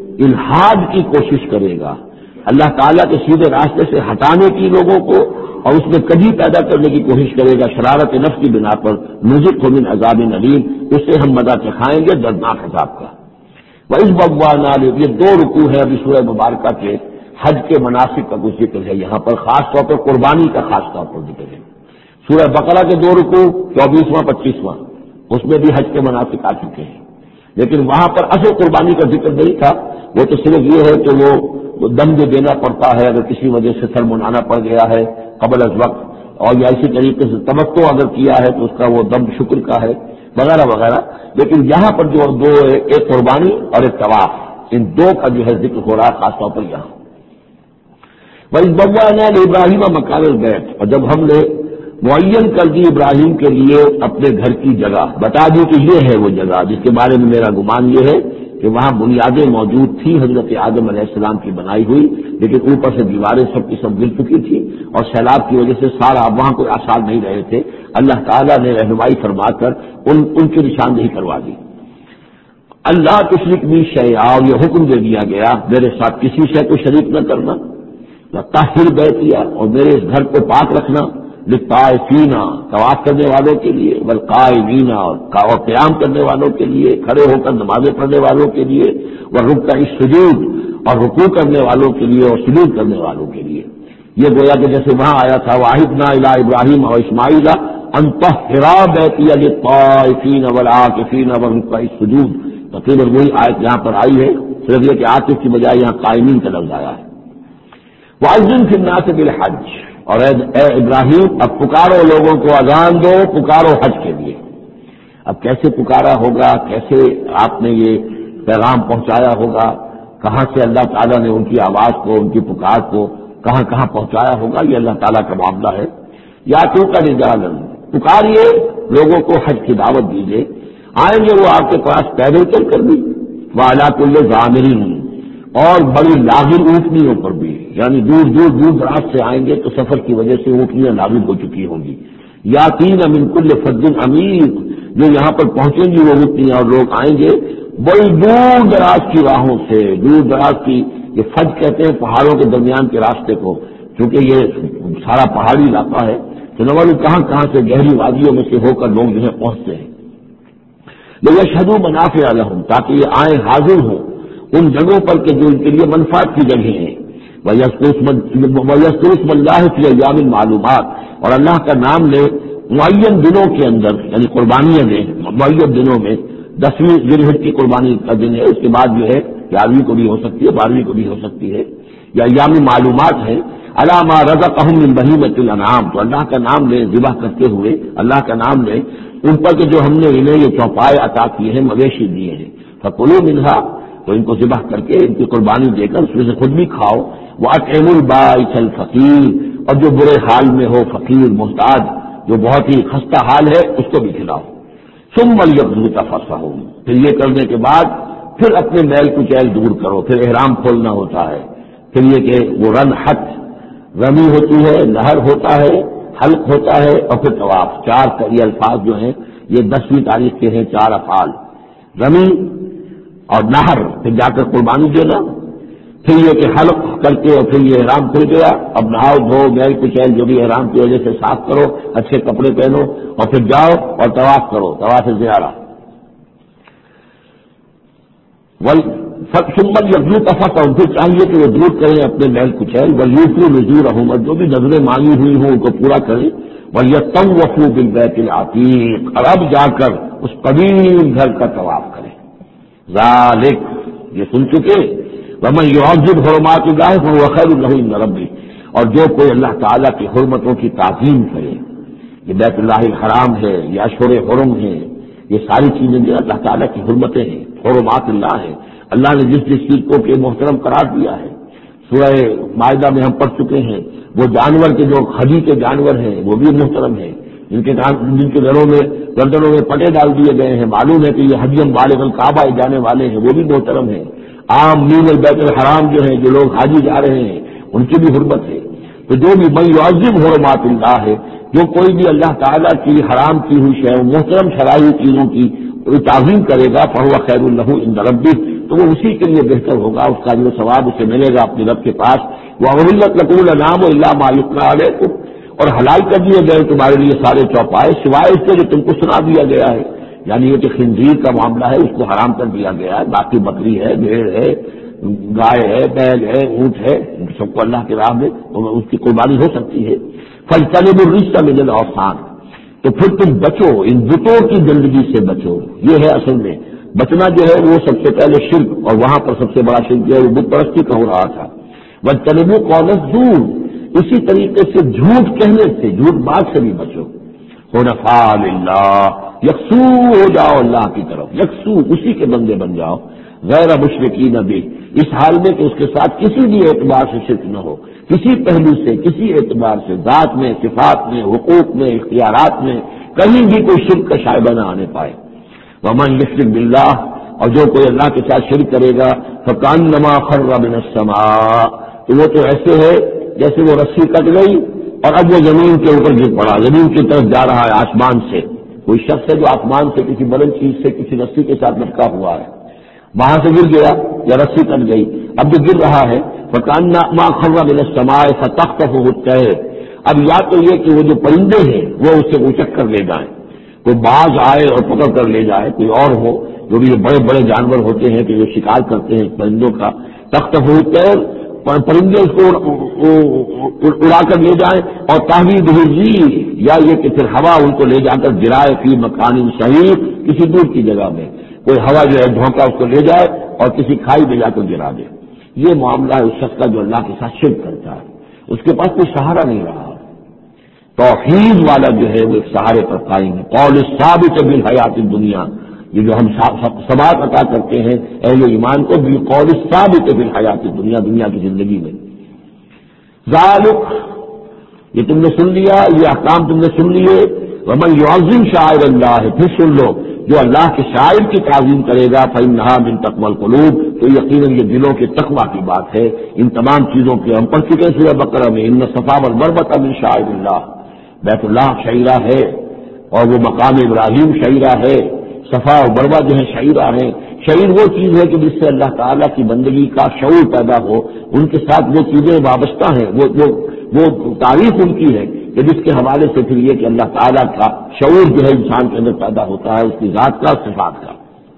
الحاد کی کوشش کرے گا، اللہ تعالیٰ کے سیدھے راستے سے ہٹانے کی لوگوں کو، اور اس میں کبھی پیدا کرنے کی کوشش کرے گا شرارت نفس کی بنا پر، نذقہ من عذاب علیم، اس سے ہم مزہ چکھائیں گے دردناک عذاب کا. وَإِذْ بَوَّأْنَا لِلْأَرْضِ، یہ دو رکوع ہے ابھی سورہ مبارکہ کے. حج کے مناسک کا کچھ ذکر ہے یہاں پر، خاص طور پر قربانی کا خاص طور پر ذکر ہے. سورہ بقرہ کے دو رکوع چوبیسواں پچیسواں، اس میں بھی حج کے مناسک آ چکے ہیں، لیکن وہاں پر اصل قربانی کا ذکر نہیں تھا. وہ تو صرف یہ ہے کہ وہ دم جو دینا پڑتا ہے اگر کسی وجہ سے سر منانا پڑ گیا ہے قبل از وقت، اور یا اسی طریقے سے تمتع اگر کیا ہے تو اس کا وہ دم شکر کا ہے وغیرہ وغیرہ. لیکن یہاں پر جو دو، ایک قربانی اور ایک طواف، ان دو کا جو ہے ذکر ہو رہا ہے خاص طور پر یہاں. وَإِذْ بَوَّأْنَا لِإِبْرَاهِيمَ مَكَانَ الْبَيْتِ، اور جب ہم نے معین کر دی ابراہیم کے لیے اپنے گھر کی جگہ، بتا دی کہ یہ ہے وہ جگہ جس کے بارے میں میرا گمان یہ ہے کہ وہاں بنیادیں موجود تھی حضرت آدم علیہ السلام کی بنائی ہوئی، لیکن اوپر سے دیواریں سب کی سب گر چکی تھی اور سیلاب کی وجہ سے سارا وہاں کوئی آثار نہیں رہے تھے. اللہ تعالیٰ نے رہنمائی فرما کر ان ان کی نشاندہی کروا دی. اللہ تشرک بی شیئا، اور یہ حکم دے دیا گیا میرے ساتھ کسی شے کو شریک نہ کرنا. طاہر بیتیا، اور میرے اس گھر کو پاک رکھنا، للطائفین، طواف کرنے والوں کے لیے، والقائمین، اور قیام کرنے والوں کے لیے، کھڑے ہو کر نمازیں پڑھنے والوں کے لیے، والرکع السجود، اور رکوع کرنے والوں کے لیے اور سجود کرنے والوں کے لیے. یہ گویا کہ جیسے وہاں آیا تھا وَعَهِدْنَا إِلَىٰ إِبْرَاهِيمَ وَإِسْمَاعِيلَ أَن طَهِّرَا بَيْتِيَ لِلطَّائِفِينَ وَالْعَاكِفِينَ وَالرُّكَّعِ السُّجُودِ. تقریباً وہی آیت یہاں پر آئی ہے، صرف یہ کہ عاطف کی بجائے یہاں قائمین کا لفظ آیا ہے. وَأَذِّن فِي النَّاسِ بِالْحَجِّ، اور اے اے ابراہیم اب پکارو لوگوں کو، اذان دو، پکارو حج کے لیے. اب کیسے پکارا ہوگا، کیسے آپ نے یہ پیغام پہنچایا ہوگا، کہاں سے اللہ تعالیٰ نے ان کی آواز کو، ان کی پکار کو کہاں کہاں پہنچایا ہوگا، یہ اللہ تعالیٰ کا معاملہ ہے. یا تو کا رجالن، پکاریے لوگوں کو، حج کی دعوت دیجیے. آئیں گے وہ آپ کے پاس پیدل چل کر بھی، وعلیٰ کل ضامر، اور بڑی لاغر اونٹنیوں پر بھی، یعنی دور دور دور دراز سے آئیں گے تو سفر کی وجہ سے اونٹنیاں لاغر ہو چکی ہوں گی. یا تین من کل فج عمیق، جو یہاں پر پہنچیں گی وہ اونٹنیاں اور لوگ آئیں گے بڑی دور دراز کی راہوں سے. دور دراز کی، یہ فج کہتے ہیں پہاڑوں کے درمیان کے راستے کو، کیونکہ یہ سارا پہاڑی علاقہ ہے تو نہ معلوم کہاں کہاں سے گہری وادیوں میں سے ہو کر لوگ جو ہے پہنچتے ہیں. لیشہدوا منافع لہم، تاکہ یہ آئیں حاضر ہوں ان جگہوں پر کہ جو ان کے لیے منفعت کی جگہیں ہیں. وَيَذْكُرُوا اسْمَ اللَّهِ فِي أَيَّامٍ مَّعْلُومَاتٍ، اور اللہ کا نام لے معین دنوں کے اندر، یعنی قربانیاں دیں معین دنوں میں، دسویں ذوالحجہ کی قربانی کا دن ہے، اس کے بعد جو ہے گیارہویں کو بھی ہو سکتی ہے، بارہویں کو بھی ہو سکتی ہے، یا ایام معلومات ہے، علی ما رزقہم من بہیمۃ الانعام، تو اللہ کا نام لیں ذبح کرتے ہوئے، اللہ کا نام لیں ان پر کہ جو ہم نے انہیں یہ چوپائے عطا کیے ہیں، مویشی دیے ہیں، فکلوا منہا، تو ان کو ذبح کر کے ان کی قربانی دے کر اس میں سے خود بھی کھاؤ، واطعموا البائس الفقیر، اور جو برے حال میں ہو فقیر محتاج جو بہت ہی خستہ حال ہے اس کو بھی کھلاؤ، ثم لیقضوا تفثہم، پھر یہ کرنے کے بعد پھر اپنے میل کچیل دور کرو، پھر احرام کھولنا ہوتا ہے، پھر یہ کہ وہ رن حج رمی ہوتی ہے، نہر ہوتا ہے، حلق ہوتا ہے، اور پھر طواف، چار یہ الفاظ جو ہیں یہ دسویں تاریخ کے ہیں، چار افعال، رمی اور نہر، پھر جا کر قربانی دینا، پھر یہ کہ حلق کر کے اور پھر یہ احرام کھل گیا، اب نہاؤ دھو میل کچیل جو بھی احرام کی وجہ سے صاف کرو، اچھے کپڑے پہنو اور پھر جاؤ اور طواف کرو، طواف زیارہ، ثم یقضوا تفثہم، پھر چاہیے کہ وہ دور کریں اپنے میل کچیل، ولیوفوا نذورہم، اور جو بھی نذریں مانگی ہوئی ہوں ان کو پورا کریں، ولیطوفوا بالبیت العتیق، اور اب جا کر اس قدیم گھر کا طواف کریں، ذالک، یہ سن چکے، ومن یعظم حرمات اللہ فہو خیر لہ عند ربہ، اور جو کوئی اللہ تعالیٰ کی حرمتوں کی تعظیم کرے، یہ بیت اللہ الحرام ہے، یہ اشہر حرم ہے، یہ ساری چیزیں جو اللہ تعالیٰ کی حرمتیں ہیں، حرمات اللہ ہے، اللہ نے جس جس چیز کو کہ محترم قرار دیا ہے، سورہ مائدہ میں ہم پڑھ چکے ہیں، وہ جانور کے جو خدی کے جانور ہیں وہ بھی محترم ہیں، جن کے جن کے گھروں میں گردنوں میں پٹے ڈال دیے گئے ہیں، معلوم ہے کہ یہ حجم بالغ الکعبہ جانے والے ہیں، وہ بھی محترم ہیں، عام مین البیت الحرام جو ہیں جو لوگ حاجی جا رہے ہیں ان کی بھی حرمت ہے، تو جو بھی من یعظم حرمات اللہ ہے، جو کوئی بھی اللہ تعالیٰ کی حرام کی ہوئی شے محترم شرعی چیزوں کی تعظیم کرے گا، فہو خیر لہ عند ربہ، تو وہ اسی کے لیے بہتر ہوگا، اس کا جو ثواب اسے ملے گا اپنے رب کے پاس، وَأُحِلَّتْ لَكُمُ الْأَنْعَامُ إِلَّا مَا يُتْلَىٰ عَلَيْكُمْ، اور حلال کر دیے گئے تمہارے لیے سارے چوپائے سوائے اس کے جو تم کو سنا دیا گیا ہے، یعنی یہ کہ خنزیر کا معاملہ ہے اس کو حرام کر دیا گیا ہے، باقی بکری ہے، بھیڑ ہے، گائے ہے، بیل ہے، اونٹ ہے، سب کو اللہ کی راہ میں اس کی قربانی ہو سکتی ہے، فَاجْتَنِبُوا الرِّجْسَ مِنَ الْأَوْثَانِ، تو پھر تم بچو ان بتوں کی گندگی سے بچو، یہ ہے اصل میں بچنا جو ہے وہ سب سے پہلے شرک، اور وہاں پر سب سے بڑا شرک جو ہے وہ بت پرستی کا ہو رہا تھا، وَاجْتَنِبُوا قَوْلَ الزُّورِ، اسی طریقے سے جھوٹ کہنے سے، جھوٹ بات سے بھی بچو، حنفاء للہ، یکسو ہو جاؤ اللہ کی طرف، یکسو اسی کے بندے بن جاؤ، غیر مشرکین بہ، اس حال میں کہ اس کے ساتھ کسی بھی اعتبار سے شرک نہ ہو، کسی پہلو سے، کسی اعتبار سے، ذات میں، صفات میں، حقوق میں، اختیارات میں کہیں بھی کوئی شرک کا شائبہ نہ آنے پائے، ومن یشرک باللہ، اور جو کوئی اللہ کے ساتھ شرک کرے گا، فکأنما خر من السماء، تو وہ تو ایسے ہے جیسے وہ رسی کٹ گئی اور اب وہ زمین کے اوپر گر پڑا، زمین کی طرف جا رہا ہے آسمان سے، کوئی شخص ہے جو آسمان سے کسی بلند چیز سے کسی رسی کے ساتھ لٹکا ہوا ہے، وہاں سے گر گیا یا رسی کٹ گئی، اب جو گر رہا ہے فکأنما خر من السماء فتخطفه الطير، اب یا تو یہ کہ وہ جو پرندے ہیں وہ اسے اچک کر لے جائیں، کوئی باز آئے اور پکڑ کر لے جائے، کوئی اور ہو، جو بھی بڑے بڑے جانور ہوتے ہیں کہ جو شکار کرتے ہیں پرندوں کا، تخطفه الطير، پرندے اس کو اڑا کر لے جائیں، اور تحویل به الريح، یا یہ کہ پھر ہوا ان کو لے جا کر گرائے فی مکان صحیح، کسی دور کی جگہ میں کوئی ہوا جو ہے دھوکہ اس کو لے جائے اور کسی کھائی میں جا کر گرا دے، یہ معاملہ ہے اس شخص کا جو اللہ کے ساتھ شرک کرتا ہے، اس کے پاس کوئی سہارا نہیں رہا، توحید والا جو ہے وہ ایک سہارے پر قائم ہے، قول ثابت بالحیات الدنیا، یہ جو ہم ثبات عطا کرتے ہیں اہل ایمان کو، بالقول ثابت بالحیات الدنیا، دنیا کی زندگی میں، ذالک، یہ تم نے سن لیا، یہ احکام تم نے سن لیے، ومن یعظم شعائر اللہ، پھر سن لو جو اللہ کے شاعر کی تعظیم کرے گا فإنہا من تقوی القلوب، تو یقیناً یہ دلوں کے تقوی کی بات ہے، ان تمام چیزوں کے ہم پڑھ چکے ہیں سورہ بقرہ میں، ان الصفا والمروہ من شعائر اللہ، بیت اللہ شعیرہ ہے اور وہ مقام ابراہیم شعیرہ ہے، صفا اور مروہ جو ہے شعیرہ ہے، شعیر وہ چیز ہے کہ جس سے اللہ تعالیٰ کی بندگی کا شعور پیدا ہو، ان کے ساتھ وہ چیزیں وابستہ ہیں، وہ وہ وہ تعریف ان کی ہے کہ جس کے حوالے سے پھر یہ کہ اللہ تعالیٰ کا شعور جو ہے انسان کے اندر پیدا ہوتا ہے، اس کی ذات کا، صفات کا،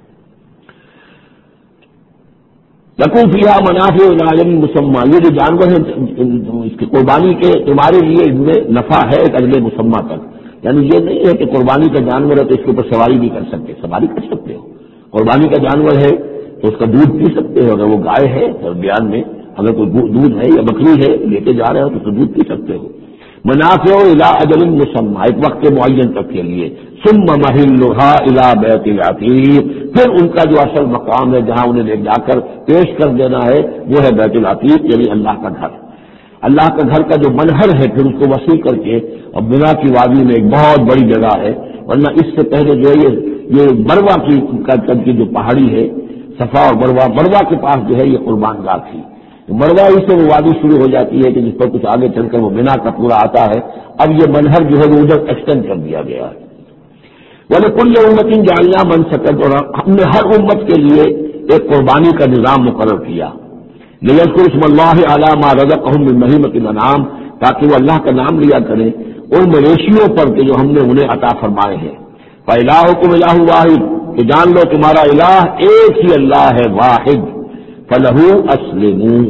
لکم فیہا منافع الی اجل مسمى، یہ جو جانور ہیں اس کی قربانی کے تمہارے لیے ان میں نفع ہے ایک اجل مسمى تک، یعنی یہ نہیں ہے کہ قربانی کا جانور ہے تو اس کے اوپر سواری نہیں کر سکتے، سواری کر سکتے ہو. قربانی کا جانور ہے تو اس کا دودھ پی سکتے ہو. اگر وہ گائے ہے بیان میں اگر کوئی دودھ ہے یا بکری ہے لے کے جا رہے ہو تو اس کا دودھ پی سکتے ہو. منافع الی اجل مسمى، ایک وقت معین تک کے لیے. ثم محلها الی بیت العتیق، پھر ان کا جو اصل مقام ہے جہاں انہیں لے جا کر پیش کر دینا ہے وہ ہے بیت العتیق، یعنی اللہ کا گھر. اللہ کا گھر کا جو منہر ہے پھر اس کو وسیع کر کے، اور بنا کی وادی میں ایک بہت بڑی جگہ ہے. ورنہ اس سے پہلے جو ہے یہ مروہ کی کی جو پہاڑی ہے صفا اور مروہ، مروہ کے پاس جو ہے یہ قربان گاہ تھی. مروہ ہی سے وہ وادی شروع ہو جاتی ہے کہ جس پر کچھ آگے چل کر وہ بنا کا پورا آتا ہے. اب یہ منہر جو ہے وہ ادھر ایکسٹینڈ کر دیا گیا ہے. وَلِكُلِّ أُمَّةٍ جَعَلْنَا مَنسَكًا، اور ہم نے ہر امت کے لیے ایک قربانی کا نظام مقرر کیا. لِيَذْكُرُوا اسْمَ اللَّهِ عَلَىٰ مَا رَزَقَهُم مِّن بَهِيمَةِ الْأَنْعَامِ، تاکہ وہ اللہ کا نام لیا کریں ان مویشیوں پر کہ جو ہم نے انہیں عطا فرمائے ہیں. فَإِلَٰهُكُمْ إِلَٰهٌ وَاحِدٌ، کہ جان لو تمہارا الہ ایک ہی اللہ ہے، واحد. فَلَهُ أَسْلِمُوا،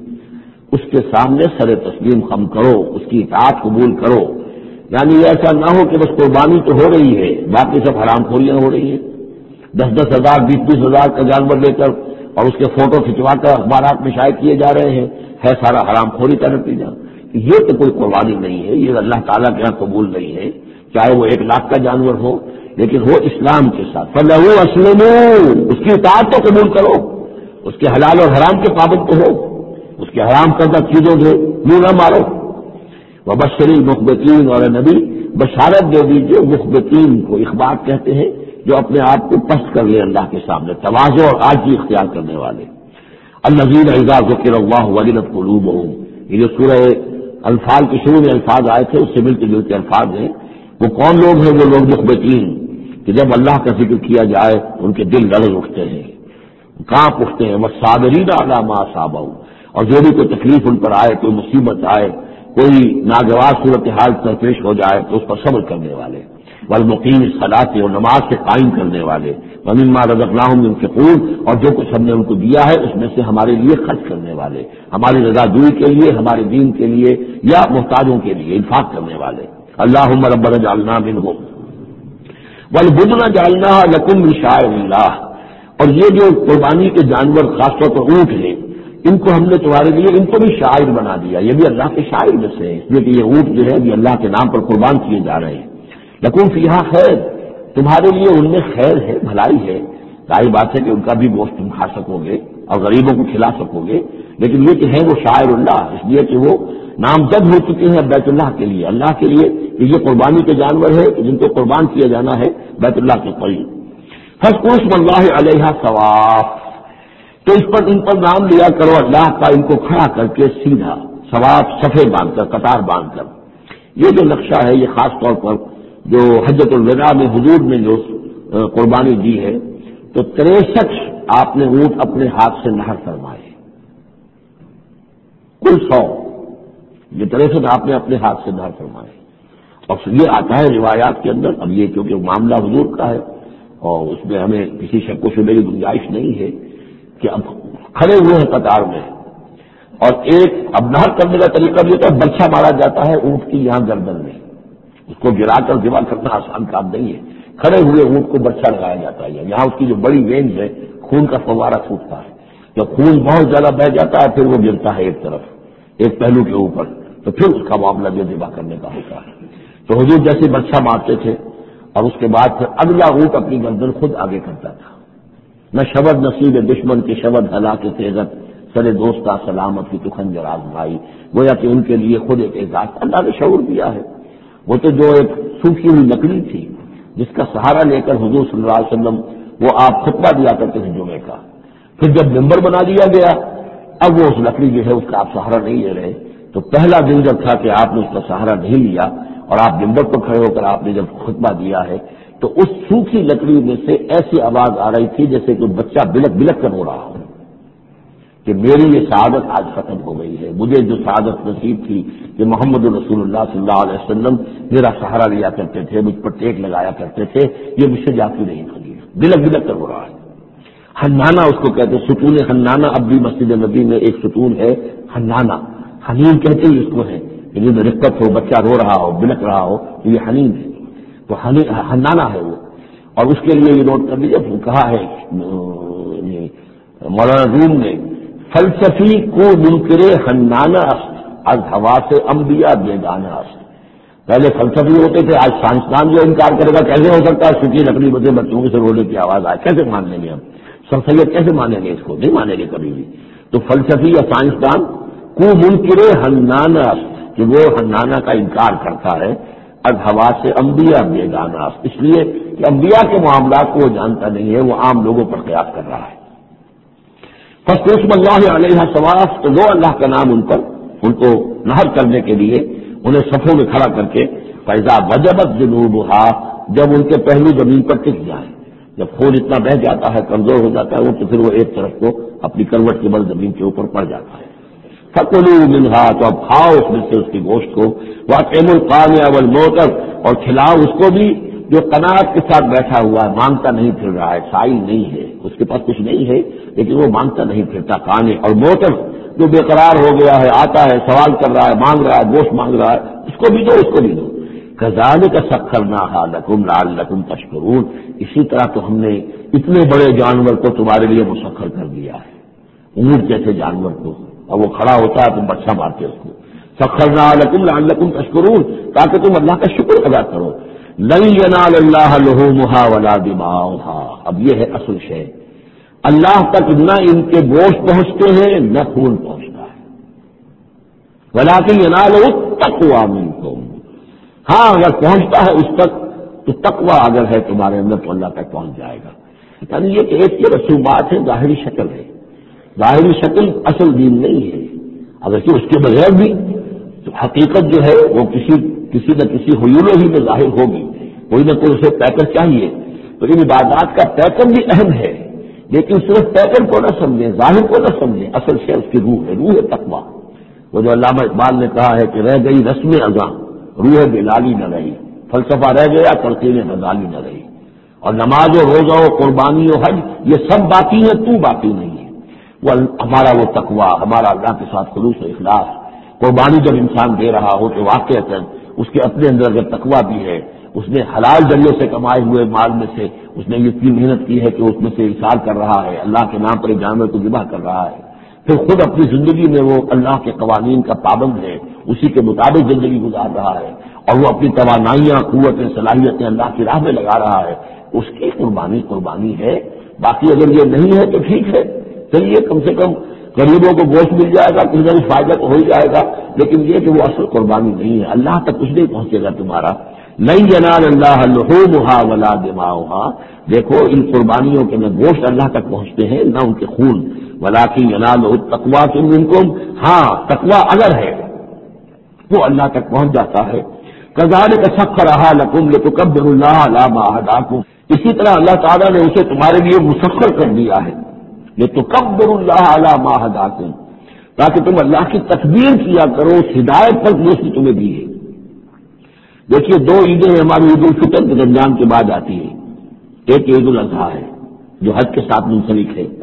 اس کے سامنے سر تسلیم خم کرو، اس کی اطاعت قبول کرو. یعنی ایسا نہ ہو کہ بس قربانی تو ہو رہی ہے باقی سب حرام خوریاں ہو رہی ہیں. دس دس ہزار بیس بیس ہزار کا جانور لے کر اور اس کے فوٹو کھنچوا کر اخبارات میں شائع کیے جا رہے ہیں، ہے سارا حرام خوری کا نتیجہ. یہ تو کوئی قربانی نہیں ہے، یہ اللہ تعالیٰ کے یہاں قبول نہیں ہے، چاہے وہ ایک لاکھ کا جانور ہو لیکن ہو اسلام کے ساتھ. فَلَهُ أَسْلِمُوا، اس کی اطاعت تو قبول کرو، اس کے حلال اور حرام کے پابند تو ہو، اس کے حرام کردہ چیزوں سے منہ نہ مارو. وبشر المخبتین، اور نبی بشارت دے دیجیے مخبتین کو، اخبار کہتے ہیں جو اپنے آپ کو پست کر لے اللہ کے سامنے، تواضع اور عاجزی اختیار کرنے والے. الذین اذا ذکر اللہ وجلت قلوبہم، یہ جو سورہ انفال کے شروع میں الفاظ آئے تھے اس سے ملتے جلتے الفاظ ہیں. وہ کون لوگ ہیں؟ وہ لوگ مخبتین کہ جب اللہ کا ذکر کیا جائے ان کے دل لرز اٹھتے ہیں، کانپ اٹھتے ہیں. والصابرین علی ما اصابہم، اور جو بھی کوئی تکلیف ان پر آئے، کوئی مصیبت آئے، کوئی ناگوار صورتحال درپیش ہو جائے تو اس پر صبر کرنے والے. والمقیم الصلاۃ، اور نماز سے قائم کرنے والے. ومما رزقناہم ينفقون، اور جو کچھ ہم نے ان کو دیا ہے اس میں سے ہمارے لیے خرچ کرنے والے، ہماری رضا جوئی کے لیے، ہمارے دین کے لیے یا محتاجوں کے لیے انفاق کرنے والے. اللہم ربنا اجعلنا منہم. والبدن جعلناها لکم من شعائر اللہ، اور یہ جو قربانی کے جانور خاص طور پر اونٹ ہیں ان کو ہم نے تمہارے لیے ان کو بھی شاعر بنا دیا. یہ بھی اللہ کے شاعر میں سے ہے، اس لیے کہ یہ اونٹ جو ہے یہ اللہ کے نام پر قربان کیے جا رہے ہیں. لکم فیہا خیر، تمہارے لیے ان میں خیر ہے، بھلائی ہے. ظاہر بات ہے کہ ان کا بھی گوشت تم کھا سکو گے اور غریبوں کو کھلا سکو گے، لیکن یہ کہ ہے وہ شاعر اللہ، اس لیے کہ وہ نامزد ہو چکے ہیں بیت اللہ کے لیے، اللہ کے لیے کہ یہ قربانی کے جانور ہے جن کو قربان کیا جانا ہے بیت اللہ کے قریب. فاذکروا اسم اللہ علیہا صواف، تو اس پر ان پر نام لیا کرو اللہ کا، ان کو کھڑا کر کے سیدھا صواف صفے باندھ کر، قطار باندھ کر. یہ جو نقشہ ہے یہ خاص طور پر جو حجۃ الوداع میں حضور نے جو قربانی دی ہے تو تریسٹھ آپ نے اونٹ اپنے ہاتھ سے نہر فرمائے، کل سو، یہ تریسٹھ آپ نے اپنے ہاتھ سے نہر فرمائے. اور یہ آتا ہے روایات کے اندر. اب یہ کیونکہ معاملہ حضور کا ہے اور اس میں ہمیں کسی شک و شبے کی گنجائش نہیں ہے کہ اب کھڑے ہوئے ہیں قطار میں، اور ایک اب نہر کرنے کا طریقہ بھی ہوتا ہے برچھا مارا جاتا ہے اونٹ کی یہاں گردن میں، اس کو گرا کر ذبح کرنا آسان کام نہیں ہے. کھڑے ہوئے اونٹ کو برچھا لگایا جاتا ہے، یہاں اس کی جو بڑی وینز ہے خون کا فوارہ چھوٹتا ہے، جب خون بہت زیادہ بہ جاتا ہے پھر وہ گرتا ہے ایک طرف ایک پہلو کے اوپر، تو پھر اس کا معاملہ جو ذبح کرنے کا ہوتا ہے. تو حضور جیسے برچھا مارتے تھے اور اس کے بعد پھر اگلا اونٹ اپنی گردن خود آگے کرتا تھا. نہ شبد نصیب دشمن کے شبد ہلاک تیغت، سر دوستا سلامت کی تخن جراز بھائی، گویا کہ ان کے لیے خود ایک اعزاز اللہ نے شعور دیا ہے. وہ تو جو ایک سوکھی ہوئی لکڑی تھی جس کا سہارا لے کر حضور صلی اللہ علیہ وسلم وہ آپ خطبہ دیا کرتے تھے جمعے کا، پھر جب ممبر بنا دیا گیا اب وہ اس لکڑی جو ہے اس کا آپ سہارا نہیں لے رہے. تو پہلا دن جب تھا کہ آپ نے اس کا سہارا نہیں لیا اور آپ ممبر پر کھڑے ہو کر آپ نے جب خطبہ دیا ہے تو اس سوکھی لکڑی میں سے ایسی آواز آ رہی تھی جیسے کہ بچہ بلک بلک کر ہو رہا ہو کہ میری یہ سعادت آج ختم ہو گئی ہے. مجھے جو سعادت نصیب تھی کہ محمد رسول اللہ صلی اللہ علیہ وسلم میرا سہارا لیا کرتے تھے، مجھ پر ٹیک لگایا کرتے تھے، یہ مجھ سے جاتی نہیں کھڑی، بلک بلک کر ہو رہا ہے. حنانہ اس کو کہتے ہیں، ستون حنانہ. اب بھی مسجد نبی میں ایک ستون ہے حنانہ، حنین کہتے ہیں اس کو ہے، جن میں رقت ہو، بچہ رو رہا ہو، بلک رہا ہو تو یہ حنین ہے. تو حنانہ ہے وہ. اور اس کے لیے یہ نوٹ کر لیجیے کہا ہے مولانا روم نے فلسفی کو منکر حنانہ است از ہوا سے انبیاء بیگانہ است. پہلے فلسفی ہوتے تھے, آج سائنسدان جو انکار کرے گا کیسے ہو سکتا ہے سوچی لکڑی بدے بچوں سے رونے کی آواز آئے, کیسے مان لیں گے ہم؟ سر سید کیسے مانیں گے اس کو؟ نہیں مانیں گے کبھی بھی. تو فلسفی یا سائنسدان کو منکر حنانہ است کہ وہ حنانہ کا انکار کرتا ہے از ہوا سے انبیاء بیگانہ است, اس لیے کہ انبیاء کے معاملات کو وہ جانتا نہیں ہے, وہ عام لوگوں پر قیاس کر رہا ہے. فَاسْتُسْمَ اللَّهِ عَلَيْهَا سَوَاف, تو لو اللہ کا نام ان پر ان کو نہر کرنے کے لیے انہیں صفوں میں کھڑا کر کے فَإِذَا وَجَبَتْ جُنُوبُهَا, جب ان کے پہلو زمین پر ٹک جائیں, جب خون اتنا بہہ جاتا ہے کمزور ہو جاتا ہے وہ, تو پھر وہ ایک طرف کو اپنی کروٹ کے بل زمین کے اوپر پڑ جاتا ہے. فَكُلُوا مِنْهَا, تو اب کھاؤ اس میں سے اس کی گوشت کو. وَأَطْعِمُوا الْقَانِعَ وَالْمُعْتَرَّ, اور کھلاؤ اس کو بھی جو قناعت کے ساتھ بیٹھا ہوا ہے, مانگتا نہیں پھر رہا ہے, سائل نہیں ہے, اس کے پاس کچھ نہیں ہے لیکن وہ مانگتا نہیں پھرتا. قانع اور معتر جو بے قرار ہو گیا ہے, آتا ہے سوال کر رہا ہے, مانگ رہا ہے, گوشت مانگ رہا ہے, اس کو بھی دو اس کو بھی دو. كَذَلِكَ سَخَّرْنَاهَا لَكُمْ لَعَلَّكُمْ تَشْكُرُونَ, اسی طرح تو ہم نے اتنے بڑے جانور کو تمہارے لیے مسخر کر دیا ہے, اونٹ جیسے جانور کو, اور وہ کھڑا ہوتا ہے تم بچہ مارتے اس کو. سخرناها لكم لعلكم تشكرون, تاکہ تم اللہ کا شکر ادا کرو. لن ينال الله لحومها ولا دماؤها, اب یہ ہے اصل شے, اللہ تک نہ ان کے گوشت پہنچتے ہیں نہ خون پہنچتا ہے. ولكن يناله التقوى منكم, ہاں اگر پہنچتا ہے اس تک تو تقوی اگر ہے تمہارے اندر تو اللہ تک پہنچ جائے گا. یعنی یہ کہ ایک یہ رسومات ہے, ظاہری شکل ہے, ظاہری شکل اصل دین نہیں ہے. اگرچہ اس کے بغیر بھی تو حقیقت جو ہے وہ کسی کسی نہ کسی حیول ہی میں ظاہر ہوگی, کوئی نہ کوئی اسے پیکر چاہیے. تو ان عبادات کا پیکر بھی اہم ہے, لیکن صرف پیکر کو نہ سمجھیں, ظاہر کو نہ سمجھیں, اصل سے اس کی روح ہے, روح ہے تقویٰ. وہ جو علامہ اقبال نے کہا ہے کہ رہ گئی رسم اذاں روح بلالی نہ رہی, فلسفہ رہ گیا تلقین غزالی نہ رہی. اور نماز و روزہ و قربانی و حج یہ سب باقی ہے, تو باقی نہیں ہے. وہ ہمارا وہ تقویٰ, ہمارا اللہ کے ساتھ خلوص و اخلاص. قربانی جب انسان دے رہا ہو تو واقعہ اس کے اپنے اندر اگر تقویٰ بھی ہے, اس نے حلال ذریعے سے کمائے ہوئے مال میں سے اس نے اتنی محنت کی ہے کہ اس میں سے اثار کر رہا ہے, اللہ کے نام پر ایک جانور کو ذبح کر رہا ہے, پھر خود اپنی زندگی میں وہ اللہ کے قوانین کا پابند ہے, اسی کے مطابق زندگی گزار رہا ہے, اور وہ اپنی توانائیاں قوتیں صلاحیتیں اللہ کی راہ میں لگا رہا ہے, اس کی قربانی قربانی ہے. باقی اگر یہ نہیں ہے تو ٹھیک ہے, چلیے کم سے کم غریبوں کو گوشت مل جائے گا, کسی نہ کچھ فائدہ تو ہو ہی جائے گا, لیکن یہ کہ وہ اصل قربانی نہیں ہے, اللہ تک کچھ نہیں پہنچے گا تمہارا. لن ینال اللہ لحومها ولا دماؤها, دیکھو ان قربانیوں کے نہ گوشت اللہ تک پہنچتے ہیں نہ ان کے خون. ولکن ینالہ التقوی منکم, ہاں تقوی اگر ہے وہ اللہ تک پہنچ جاتا ہے. کذالک سخرھا لکم لتکبروا اللہ علی ما ھداکم, اسی طرح اللہ تعالیٰ نے اسے تمہارے لیے مسخر کر دیا ہے لتکبروا اللہ علی ما ھداکم, تاکہ تم اللہ کی تکبیر کیا کرو اس ہدایت پر جو اس نے تمہیں دی ہے. دیکھیے دو عیدیں ہماری عید الفطر کے رمضان کے بعد آتی ہے, ایک عید الاضحیٰ ہے جو حج کے ساتھ منسلک ہے.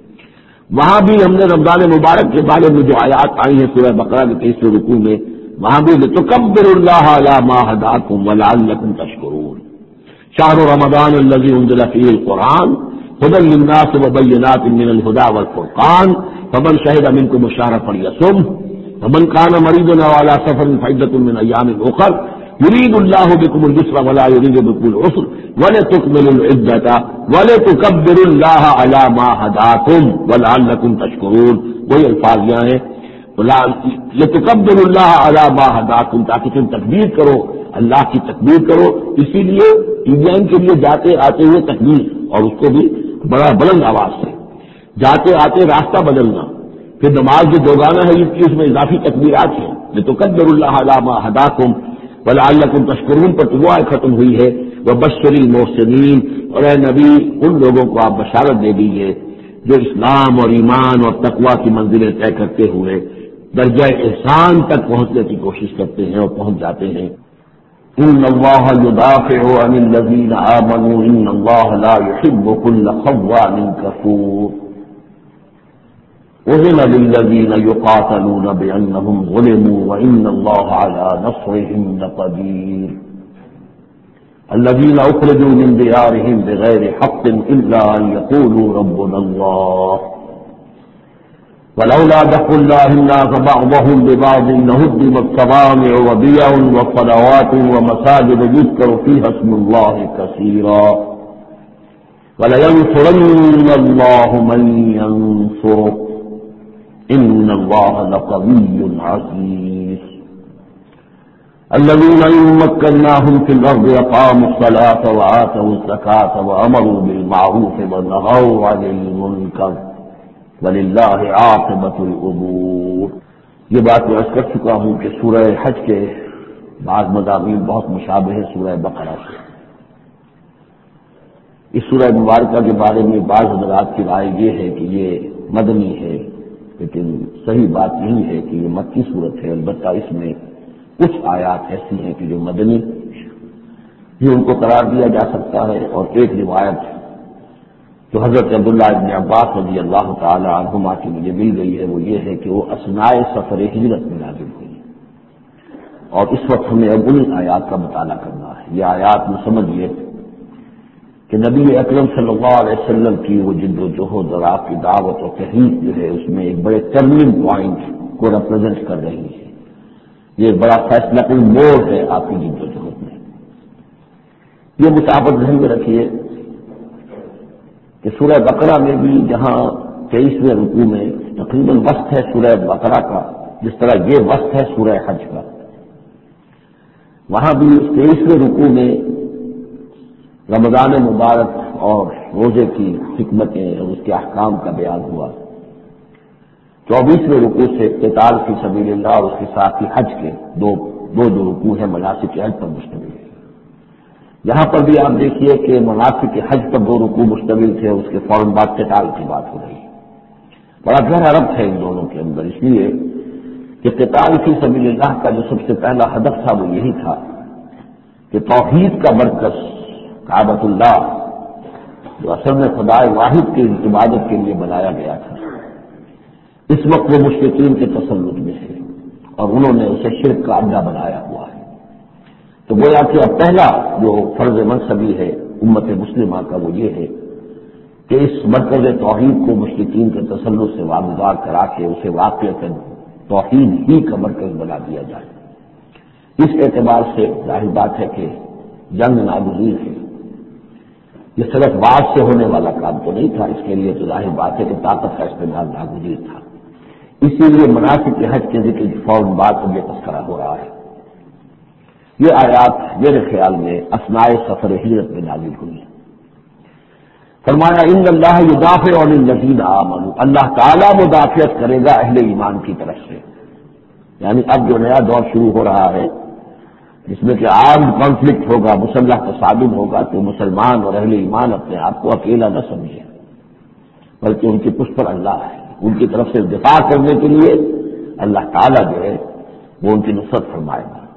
وہاں بھی ہم نے رمضان مبارک کے بارے میں جو آیات آئی ہیں سورہ بقرہ کے تیسرے رکوع میں, وہاں بھی لتکبروا اللہ علی ما ھداکم ولعلکم تشکرون. شہر رمضان الذی انزل فیہ القرآن ھدی للناس وبینات من الھدی والفرقان فمن شہد منکم الشہر فلیصم ومن کان مریضا او علی سفر فعدۃ من ایام اخر یرید اللہ بکم الیسر ولا یرید بکم العسر ولتکملوا العدۃ ولتکبروا اللہ علی ما ھداکم ولعلکم تشکرون. وہی الفاظ یہاں ہیں, لتکبروا اللہ علی ما ھداکم, تاکہ تم تکبیر کرو, اللہ کی تکبیر کرو. اسی لیے عیدین کے لیے جاتے آتے ہوئے تکبیر, اور اس کو بھی بڑا بلند آواز سے, جاتے آتے راستہ بدلنا, پھر نماز جو دوگانہ ہے عید کی اس میں اضافی تکبیرات ہیں. لتکبروا اللہ علی ما ھداکم ولعلکم تشکرون پر تو وہ آیت ختم ہوئی ہے وبشر المحسنین, اور اے نبی ان لوگوں کو آپ بشارت دے دیجیے جو اسلام اور ایمان اور تقوی کی منزلیں طے کرتے ہوئے درجہ احسان تک پہنچنے کی کوشش کرتے ہیں اور پہنچ جاتے ہیں. ان اللہ یدافع عن الذین آمنوا ان اللہ لا يحب كل خوان کفور. اذن للذین یقاتلون بانہم ظلموا وان اللہ علی نصرهم لقدیر. الذين اخرجوا من ديارهم بغير حق الا ان يقولوا ربنا الله ولولا دفع الله الناس بعضهم ببعض لهدمت صوامع وبيع وصلوات ومساجد يذكر فيها اسم الله كثيرا وَلَيَنْصُرَنَّ اللَّهُ مَن يَنصُرُهُ إِنَّ اللَّهَ لَقَوِيٌّ عَزِيزٌ الَّذِينَ إِن مَّكَّنَّاهُمْ فِي الْأَرْضِ أَقَامُوا الصَّلَاةَ وَآتَوُا الزَّكَاةَ وَأَمَرُوا بِالْمَعْرُوفِ وَنَهَوْا عَنِ الْمُنكَرِ وَلِلَّهِ عَاقِبَةُ الْأُمُورِ۔ یہ بات میں عرض کر چکا ہوں کہ سورہ حج کے بعض مضامین بہت مشابہ ہیں سورہ بقرہ سے۔ اس سورہ مبارکہ کے بارے میں بعض حضرات کی رائے یہ ہے کہ یہ مدنی ہے، لیکن صحیح بات یہی ہے کہ یہ مکی صورت ہے، البتہ اس میں کچھ آیات ایسی ہیں کہ جو مدنی بھی ان کو قرار دیا جا سکتا ہے، اور ایک روایت جو حضرت عبداللہ ابن عباس رضی اللہ تعالی عنہما کی مجھے مل گئی ہے وہ یہ ہے کہ وہ اثناء سفر ہجرت میں نازل ہوئی، اور اس وقت ہمیں اب ان آیات کا مطالعہ کرنا ہے۔ یہ آیات میں سمجھیے کہ نبی اکرم صلی اللہ علیہ وسلم کی وہ جد و جہد اور آپ کی دعوت و تحریک جو ہے اس میں ایک بڑے ٹرننگ پوائنٹ کو ریپرزینٹ کر رہی ہے، یہ ایک بڑا فیصلہ کن موڑ ہے آپ کی جد و جہد میں۔ یہ مسابقت ذہن میں رکھیے کہ سورہ بقرہ میں بھی جہاں تیئیسویں رکوع میں تقریباً وسط ہے سورہ بقرہ کا، جس طرح یہ وسط ہے سورہ حج کا، وہاں بھی تیئیسویں رکوع میں رمضان مبارک اور روزے کی حکمتیں اور اس کے احکام کا بیان ہوا۔ چوبیسویں رکوع سے قتال فی سبیل اللہ اور اس کے ساتھ ہی حج کے دو دو جو رکوع ہیں مناسک حج پر مشتمل ہے۔ یہاں پر بھی آپ دیکھیے کہ مناسک حج پر دو رکوع مشتمل تھے، اس کے فوراً بعد قتال کی بات ہو رہی ہے۔ بڑا گہرا ربط ہے ان دونوں کے اندر، اس لیے کہ قتال فی سبیل اللہ کا جو سب سے پہلا ہدف تھا وہ یہی تھا کہ توحید کا مرکز کعبۃ اللہ جو اصل میں خدا واحد کی عبادت کے لیے بنایا گیا تھا، اس وقت وہ مشرکین کے تسلط میں ہے اور انہوں نے اسے شرک کا اڈا بنایا ہوا ہے۔ تو گویا کہ اب پہلا جو فرض منصبی ہے امت مسلمہ کا وہ یہ ہے کہ اس مرکز توحید کو مشرکین کے تسلط سے واگزار کرا کے اسے واقعتاً توحید ہی کا مرکز بنا دیا جائے۔ اس اعتبار سے ظاہر بات ہے کہ جنگ ناگزیر ہے، یہ صرف بعد سے ہونے والا کام تو نہیں تھا، اس کے لیے تو ظاہر بات ہے کہ طاقت کا استعمال ناگزیر تھا، اسی لیے مناسک حج کے ذکر کی فوراً بعد اب یہ تذکرہ ہو رہا ہے۔ یہ آیات میرے خیال میں اثناء سفر ہجرت میں نازل ہوئی۔ فرمایا ان اللہ یدافع عن الذین آمنوا، اللہ تعالیٰ مدافعت کرے گا اہل ایمان کی طرف سے، یعنی اب جو نیا دور شروع ہو رہا ہے جس میں کہ عام کانفلکٹ ہوگا، مسلح تصادم ہوگا، تو مسلمان اور اہل ایمان اپنے آپ کو اکیلا نہ سمجھے، بلکہ ان کی پشت پر اللہ ہے، ان کی طرف سے دفاع کرنے کے لیے اللہ تعالیٰ جو ہے وہ ان کی نصرت فرمائے گا۔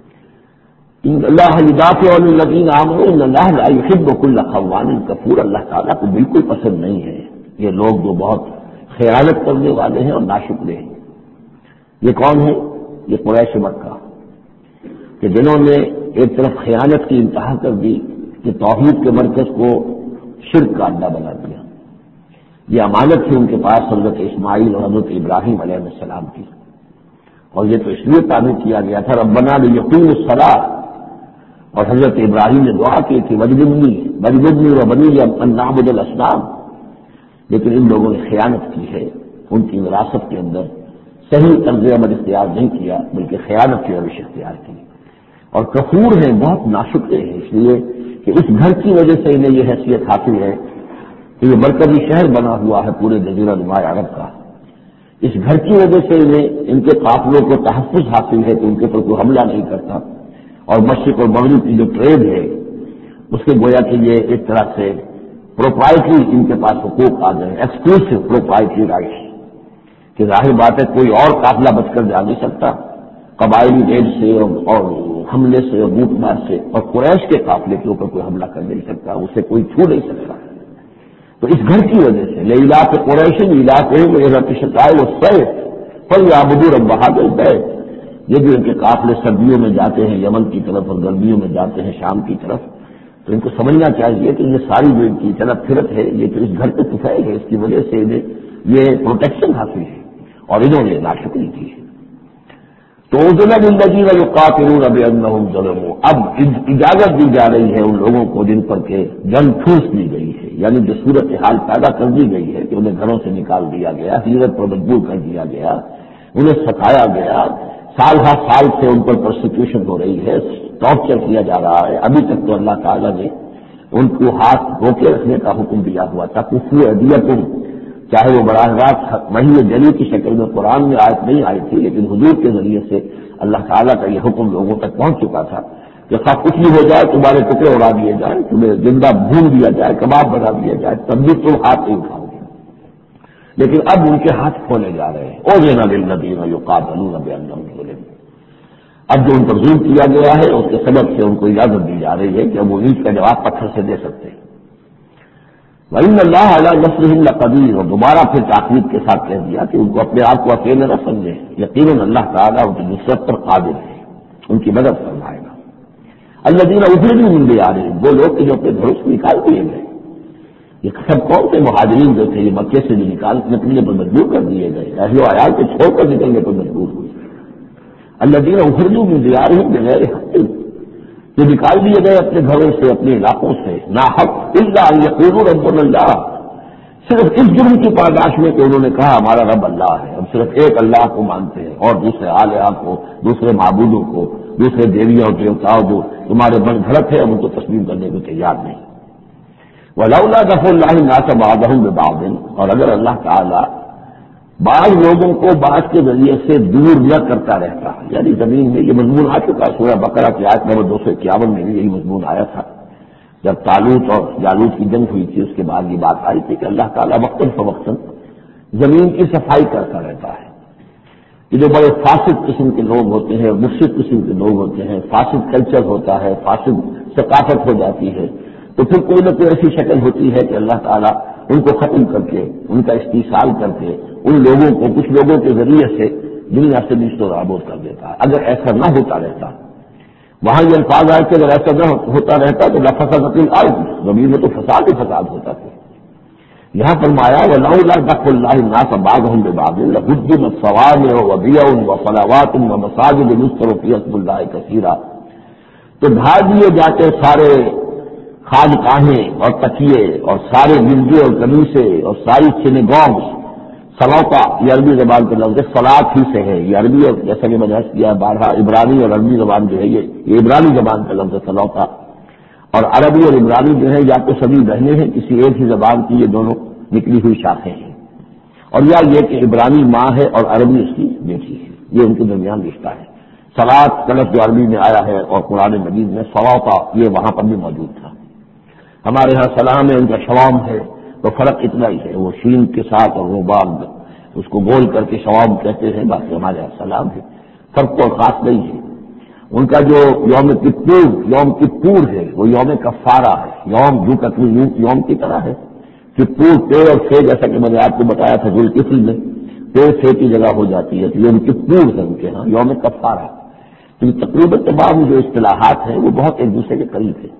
ان اللہ یدافع عن الذین آمنوا ان اللہ لا یحب کل خوان کفور، اللہ تعالیٰ کو بالکل پسند نہیں ہے یہ لوگ جو بہت خیانت کرنے والے ہیں اور ناشکرے ہیں۔ یہ کون ہے؟ یہ قریش مکہ کہ جنہوں نے ایک طرف خیانت کی انتہا کر دی کہ توحید کے مرکز کو شرک کا اڈا بنا دیا۔ یہ امانت تھی ان کے پاس حضرت اسماعیل اور حضرت ابراہیم علیہ السلام کی، اور یہ تو اس لیے تعمیر کیا گیا تھا ربنا لیقیموا الصلاۃ، اور حضرت ابراہیم نے دعا کی تھی وجنبنی وجنبنی وبنی ان نعبد الاصنام، لیکن ان لوگوں نے خیانت کی ہے، ان کی وراثت کے اندر صحیح طرز عمل اختیار نہیں کیا بلکہ خیانت کی روش اختیار کی، اور کفور ہیں، بہت ناشکرے ہیں، اس لیے کہ اس گھر کی وجہ سے انہیں یہ حیثیت حاصل ہے کہ یہ مرکزی شہر بنا ہوا ہے پورے جزیرہ نما عرب کا، اس گھر کی وجہ سے انہیں ان کے قافلوں کو تحفظ حاصل ہے کہ ان کے اوپر کوئی حملہ نہیں کرتا، اور مشرق اور مغرب کی جو ٹریڈ ہے اس کے گویا کہ یہ ایک طرح سے پروپرائٹری ان کے پاس حقوق آ گئے، ایکسکلوسو پروپرائٹری رائٹس، کہ ظاہر بات ہے کوئی اور قافلہ بچ کر جا نہیں سکتا قبائلی ریڈ سے اور حملے سے اور لوٹ مار سے، اور قریش کے قافلے کے اوپر کوئی حملہ کر نہیں سکتا، اسے کوئی چھو نہیں سکتا۔ تو اس گھر کی وجہ سے لإلاف قریش إیلافهم رحلة الشتاء والصيف فليعبدوا رب هذا البيت، یہ جو ان کے قافلے سردیوں میں جاتے ہیں یمن کی طرف اور گرمیوں میں جاتے ہیں شام کی طرف، تو ان کو سمجھنا چاہیے کہ یہ ساری جو ان کی چلت پھرت ہے یہ تو اس گھر پہ طفیل ہے، اس کی وجہ سے انہیں یہ پروٹیکشن حاصل ہے اور انہوں نے ناشکری کی ہے۔ تو ادن الذین یقاتلون بانہم ظلموا، اب اجازت دی جا رہی ہے ان لوگوں کو جن پر کہ جنگ ٹھوس دی گئی ہے، یعنی جو صورت حال پیدا کر دی گئی ہے کہ انہیں گھروں سے نکال دیا گیا، ہجرت پر مجبور کر دیا گیا، انہیں ستایا گیا، سال ہر سال سے ان پر پرسیکیوشن ہو رہی ہے، ٹارچر کیا جا رہا ہے۔ ابھی تک تو اللہ تعالیٰ نے ان کو ہاتھ روکے رکھنے کا حکم دیا ہوا تھا، کفو ایدیکم، چاہے وہ براہ راست وحی جلی کی شکل میں قرآن میں آیت نہیں آئی تھی، لیکن حضور کے ذریعے سے اللہ تعالیٰ کا یہ حکم لوگوں تک پہنچ چکا تھا کہ سب کچھ بھی ہو جائے، تمہارے ٹکڑے اڑا دیے جائیں، تمہیں زندہ بھون دیا جائے، کباب بنا دیا جائے، تب بھی تم ہاتھ نہیں اٹھاؤ گے۔ لیکن اب ان کے ہاتھ کھولے جا رہے ہیں، اذن للذین یقاتلون بانہم ظلموا، اب جو ان پر ظلم کیا گیا ہے اس کے سبب سے ان کو اجازت دی جا رہی ہے کہ اب وہ اینٹ کا جواب پتھر سے دے سکتے ہیں۔ وَإِنَّ اللَّهَ عَلَىٰ نَصْرِهِمْ لَقَدِيرٌ، اور دوبارہ پھر تاکید کے ساتھ کہہ دیا کہ ان کو اپنے آپ کو اکیلے نہ سمجھیں، یقیناً اللہ تعالیٰ ان کی نصرت پر قادر ہے، ان کی مدد فرمائے گا۔ الذین اخرجوا من دیارہم، وہ لوگ کہ جو اپنے گھروں سے نکال دیے گئے، یہ سب کون سے مہاجرین جو تھے، یہ مکے سے جو نکال نکلنے پر مجبور کر دیے گئے، اہل و عیال کو چھوڑ کر نکلنے پر مجبور ہوئے۔ الذین اخرجوا من دیارہم بغیر حق، جو نکال دیے گئے اپنے گھروں سے، اپنے علاقوں سے ناحق، الا ان یقولوا ربنا اللہ، صرف اس جرم کی پاداش میں کہ انہوں نے کہا ہمارا رب اللہ ہے، ہم صرف ایک اللہ کو مانتے ہیں اور دوسرے آلیہ کو، دوسرے معبودوں کو، دوسرے دیویوں اور دیوتاؤں جو تمہارے من گھڑت ہے ہم ان کو تسلیم کرنے کو تیار نہیں۔ ولولا دفع اللہ الناس بعضهم ببعض، اور اگر اللہ تعالی بعض لوگوں کو بعض کے ذریعے سے دور نہ کرتا رہتا، یعنی زمین میں یہ مضمون آ چکا، سورہ بقرہ کی آیت نمبر دو سو اکیاون میں بھی یہی مضمون آیا تھا، جب طالوت اور جالوت کی جنگ ہوئی تھی اس کے بعد یہ بات آئی تھی کہ اللہ تعالیٰ وقتاً فوقتاً زمین کی صفائی کرتا رہتا ہے۔ یہ جو بڑے فاسد قسم کے لوگ ہوتے ہیں، مفسد قسم کے لوگ ہوتے ہیں، فاسد کلچر ہوتا ہے، فاسد ثقافت ہو جاتی ہے، تو پھر کوئی نہ کوئی ایسی شکل ہوتی ہے کہ اللہ تعالیٰ ان کو ختم کر کے، ان کا استحصال کر کے، ان لوگوں کو کچھ لوگوں کے ذریعے سے دنیا سے نیست و نابود کر دیتا ہے۔ اگر ایسا نہ ہوتا رہتا، وہاں یہ الفاظ آئے کہ اگر ایسا نہ ہوتا رہتا تو لفسدت الارض، زمین میں تو فساد ہی فساد ہوتا تھا۔ یہاں فرمایا ولولا دفع اللہ الناس بعضهم ببعض لهدمت صوامع وبیع وصلوات ومساجد یذکر فیہا اسم اللہ کثیرا، تو ڈھا دیے جاتے سارے خانقاہیں اور تکیے اور سارے گرجے اور کنیسے اور ساری سینیگوگز، سلاطہ یہ عربی زبان کا لفظ ہے، صلاۃ ہی سے ہے، یہ عربی اور جیسا کہ میں نے عرض کیا بارہا عبرانی اور عربی زبان جو ہے یہ یہ عبرانی زبان کا لفظ ہے سلاطہ، اور عربی اور عبرانی جو ہے یا تو سبھی بہنیں ہیں کسی ایک ہی زبان کی، یہ دونوں نکلی ہوئی شاخیں ہیں، اور یا یہ کہ عبرانی ماں ہے اور عربی اس کی بیٹی ہے، یہ ان کے درمیان رشتہ ہے۔ صلاۃ کا لفظ جو عربی میں آیا ہے اور قرآن مجید میں صلاطہ یہ وہاں پر بھی موجود تھا۔ ہمارے ہاں سلام ہے، ان کا شوام ہے، تو فرق اتنا ہی ہے، وہ شین کے ساتھ اور وہ بعد اس کو گول کر کے شوام کہتے ہیں، باقی ہمارے یہاں سلام ہے، فرق کوئی خاص نہیں ہے۔ ان کا جو یوم کپور یوم کپور ہے وہ یوم کفارہ ہے، یوم جو قتل یوم کی طرح ہے، کپور پے اور سے جیسا کہ میں نے آپ کو بتایا تھا ذوالکفل میں پے سے کی جگہ ہو جاتی ہے، تو یوم کپور ہے ان کے ہاں یوم کفارہ، تو تقریباً تمام جو اصطلاحات ہیں وہ بہت ایک دوسرے کے قریب ہیں۔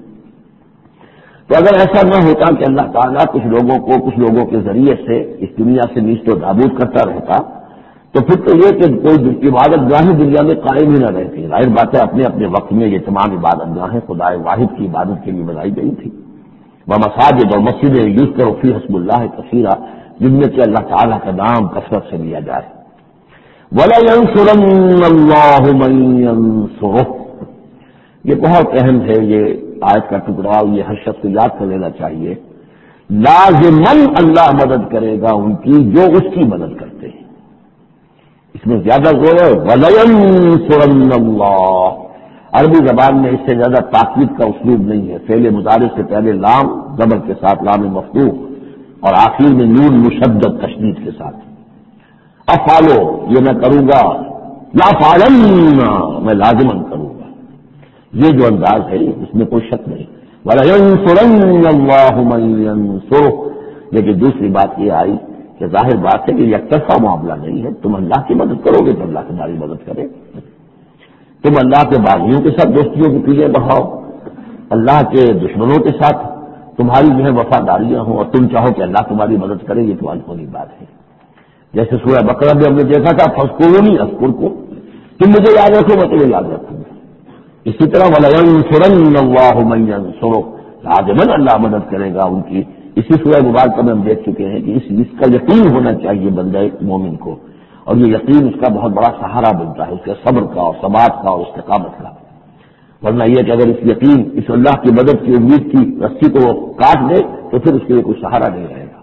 تو اگر ایسا نہ ہوتا کہ اللہ تعالیٰ کچھ لوگوں کو کچھ لوگوں کے ذریعے سے اس دنیا سے نیست و نابود کرتا رہتا، تو پھر تو یہ کہ کوئی عبادت گاہیں دنیا میں قائم ہی نہ رہتی۔ ظاہر بات ہے اپنے اپنے وقت میں یہ تمام عبادت گاہیں خدا واحد کی عبادت کے لیے بنائی گئی تھی، ومساجد اور مسجدیں یذکر فیہا اسم اللہ کثیرا، جن میں کہ اللہ تعالیٰ کا نام کثرت سے لیا جائے۔ وَلَيَنصُرَنَّ اللَّهُ مَن يَنصُرُهُ، یہ بہت اہم ہے، یہ آیت کا ٹکڑا، یہ ہر شخص کو یاد کر لینا چاہیے۔ لازماً اللہ مدد کرے گا ان کی جو اس کی مدد کرتے ہیں، اس میں زیادہ زور ہے وَلَيَنصُرَنَّ اللَّهُ، عربی زبان میں اس سے زیادہ تاکید کا اسلوب نہیں ہے، فعل مضارع سے پہلے لام زبر کے ساتھ لام مفتوح اور آخر میں نون مشدد تشدید کے ساتھ، افعلو یہ میں کروں گا، لا فعلن میں لازماً کروں گا، یہ جو انداز ہے اس میں کوئی شک نہیں۔ وَلَيَنصُرَنَّ اللَّهُ مَن يَنصُرُهُ، لیکن دوسری بات یہ آئی کہ ظاہر بات ہے کہ یک طرفہ معاملہ نہیں ہے، تم اللہ کی مدد کرو گے تو اللہ تمہاری مدد کرے، تم اللہ کے باغیوں کے ساتھ دوستیوں کی چیزیں بڑھاؤ اللہ کے دشمنوں کے ساتھ تمہاری جو ہے وفاداریاں ہوں اور تم چاہو کہ اللہ تمہاری مدد کرے، یہ تو انہونی بات ہے۔ جیسے سورہ بقرہ میں ہم نے دیکھا تھا فاذکرونی اذکرکم، تم مجھے یاد رکھو میں تمہیں یاد رکھوں گا۔ اسی طرح وَلَيَنصُرَنَّ اللَّهُ مَن يَنصُرُهُ، لازماً اللہ مدد کرے گا ان کی۔ اسی سورہ مبارکہ میں ہم دیکھ چکے ہیں کہ اس اس کا یقین ہونا چاہیے بندہ مومن کو، اور یہ یقین اس کا بہت بڑا سہارا بنتا ہے، اس کے صبر کا اور ثبات کا اور استقامت کا۔ ورنہ یہ کہ اگر اس یقین، اس اللہ کی مدد کی امید کی رسی کو وہ کاٹ دے تو پھر اس کے لیے کوئی سہارا نہیں رہے گا۔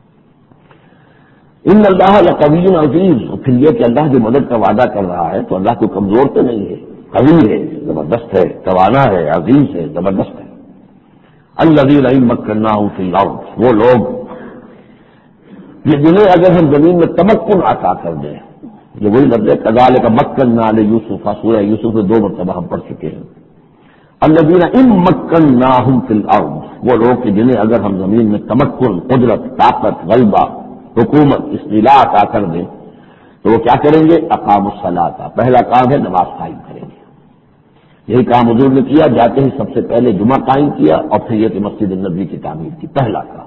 ان اللہ لقوی عزیز، اور پھر یہ کہ اللہ جو مدد کا وعدہ کر رہا ہے تو اللہ کو کمزور تو نہیں ہے، قوی ہے، زبردست ہے، توانا ہے، عزیز ہے، زبردست ہے۔ الذین ان مکناہم فی الارض، وہ لوگ یہ جنہیں اگر ہم زمین میں تمکن عطا کر دیں، یہ وہی لفظ ہے کذالک مکننا لیوسف، سورہ یوسف میں دو مرتبہ ہم پڑھ چکے ہیں۔ الذین ان مکناہم فی الارض، وہ لوگ کہ جنہیں اگر ہم زمین میں تمکن، قدرت، طاقت، غلبہ، حکومت، استیلاء عطا کر دیں تو وہ کیا کریں گے؟ اقاموا الصلاۃ، پہلا کام ہے نماز قائم کریں گے۔ یہی کام حضور نے کیا، جاتے ہی سب سے پہلے جمعہ قائم کیا اور پھر یہ کہ مسجد النبوی کی تعمیر کی، پہلا کام۔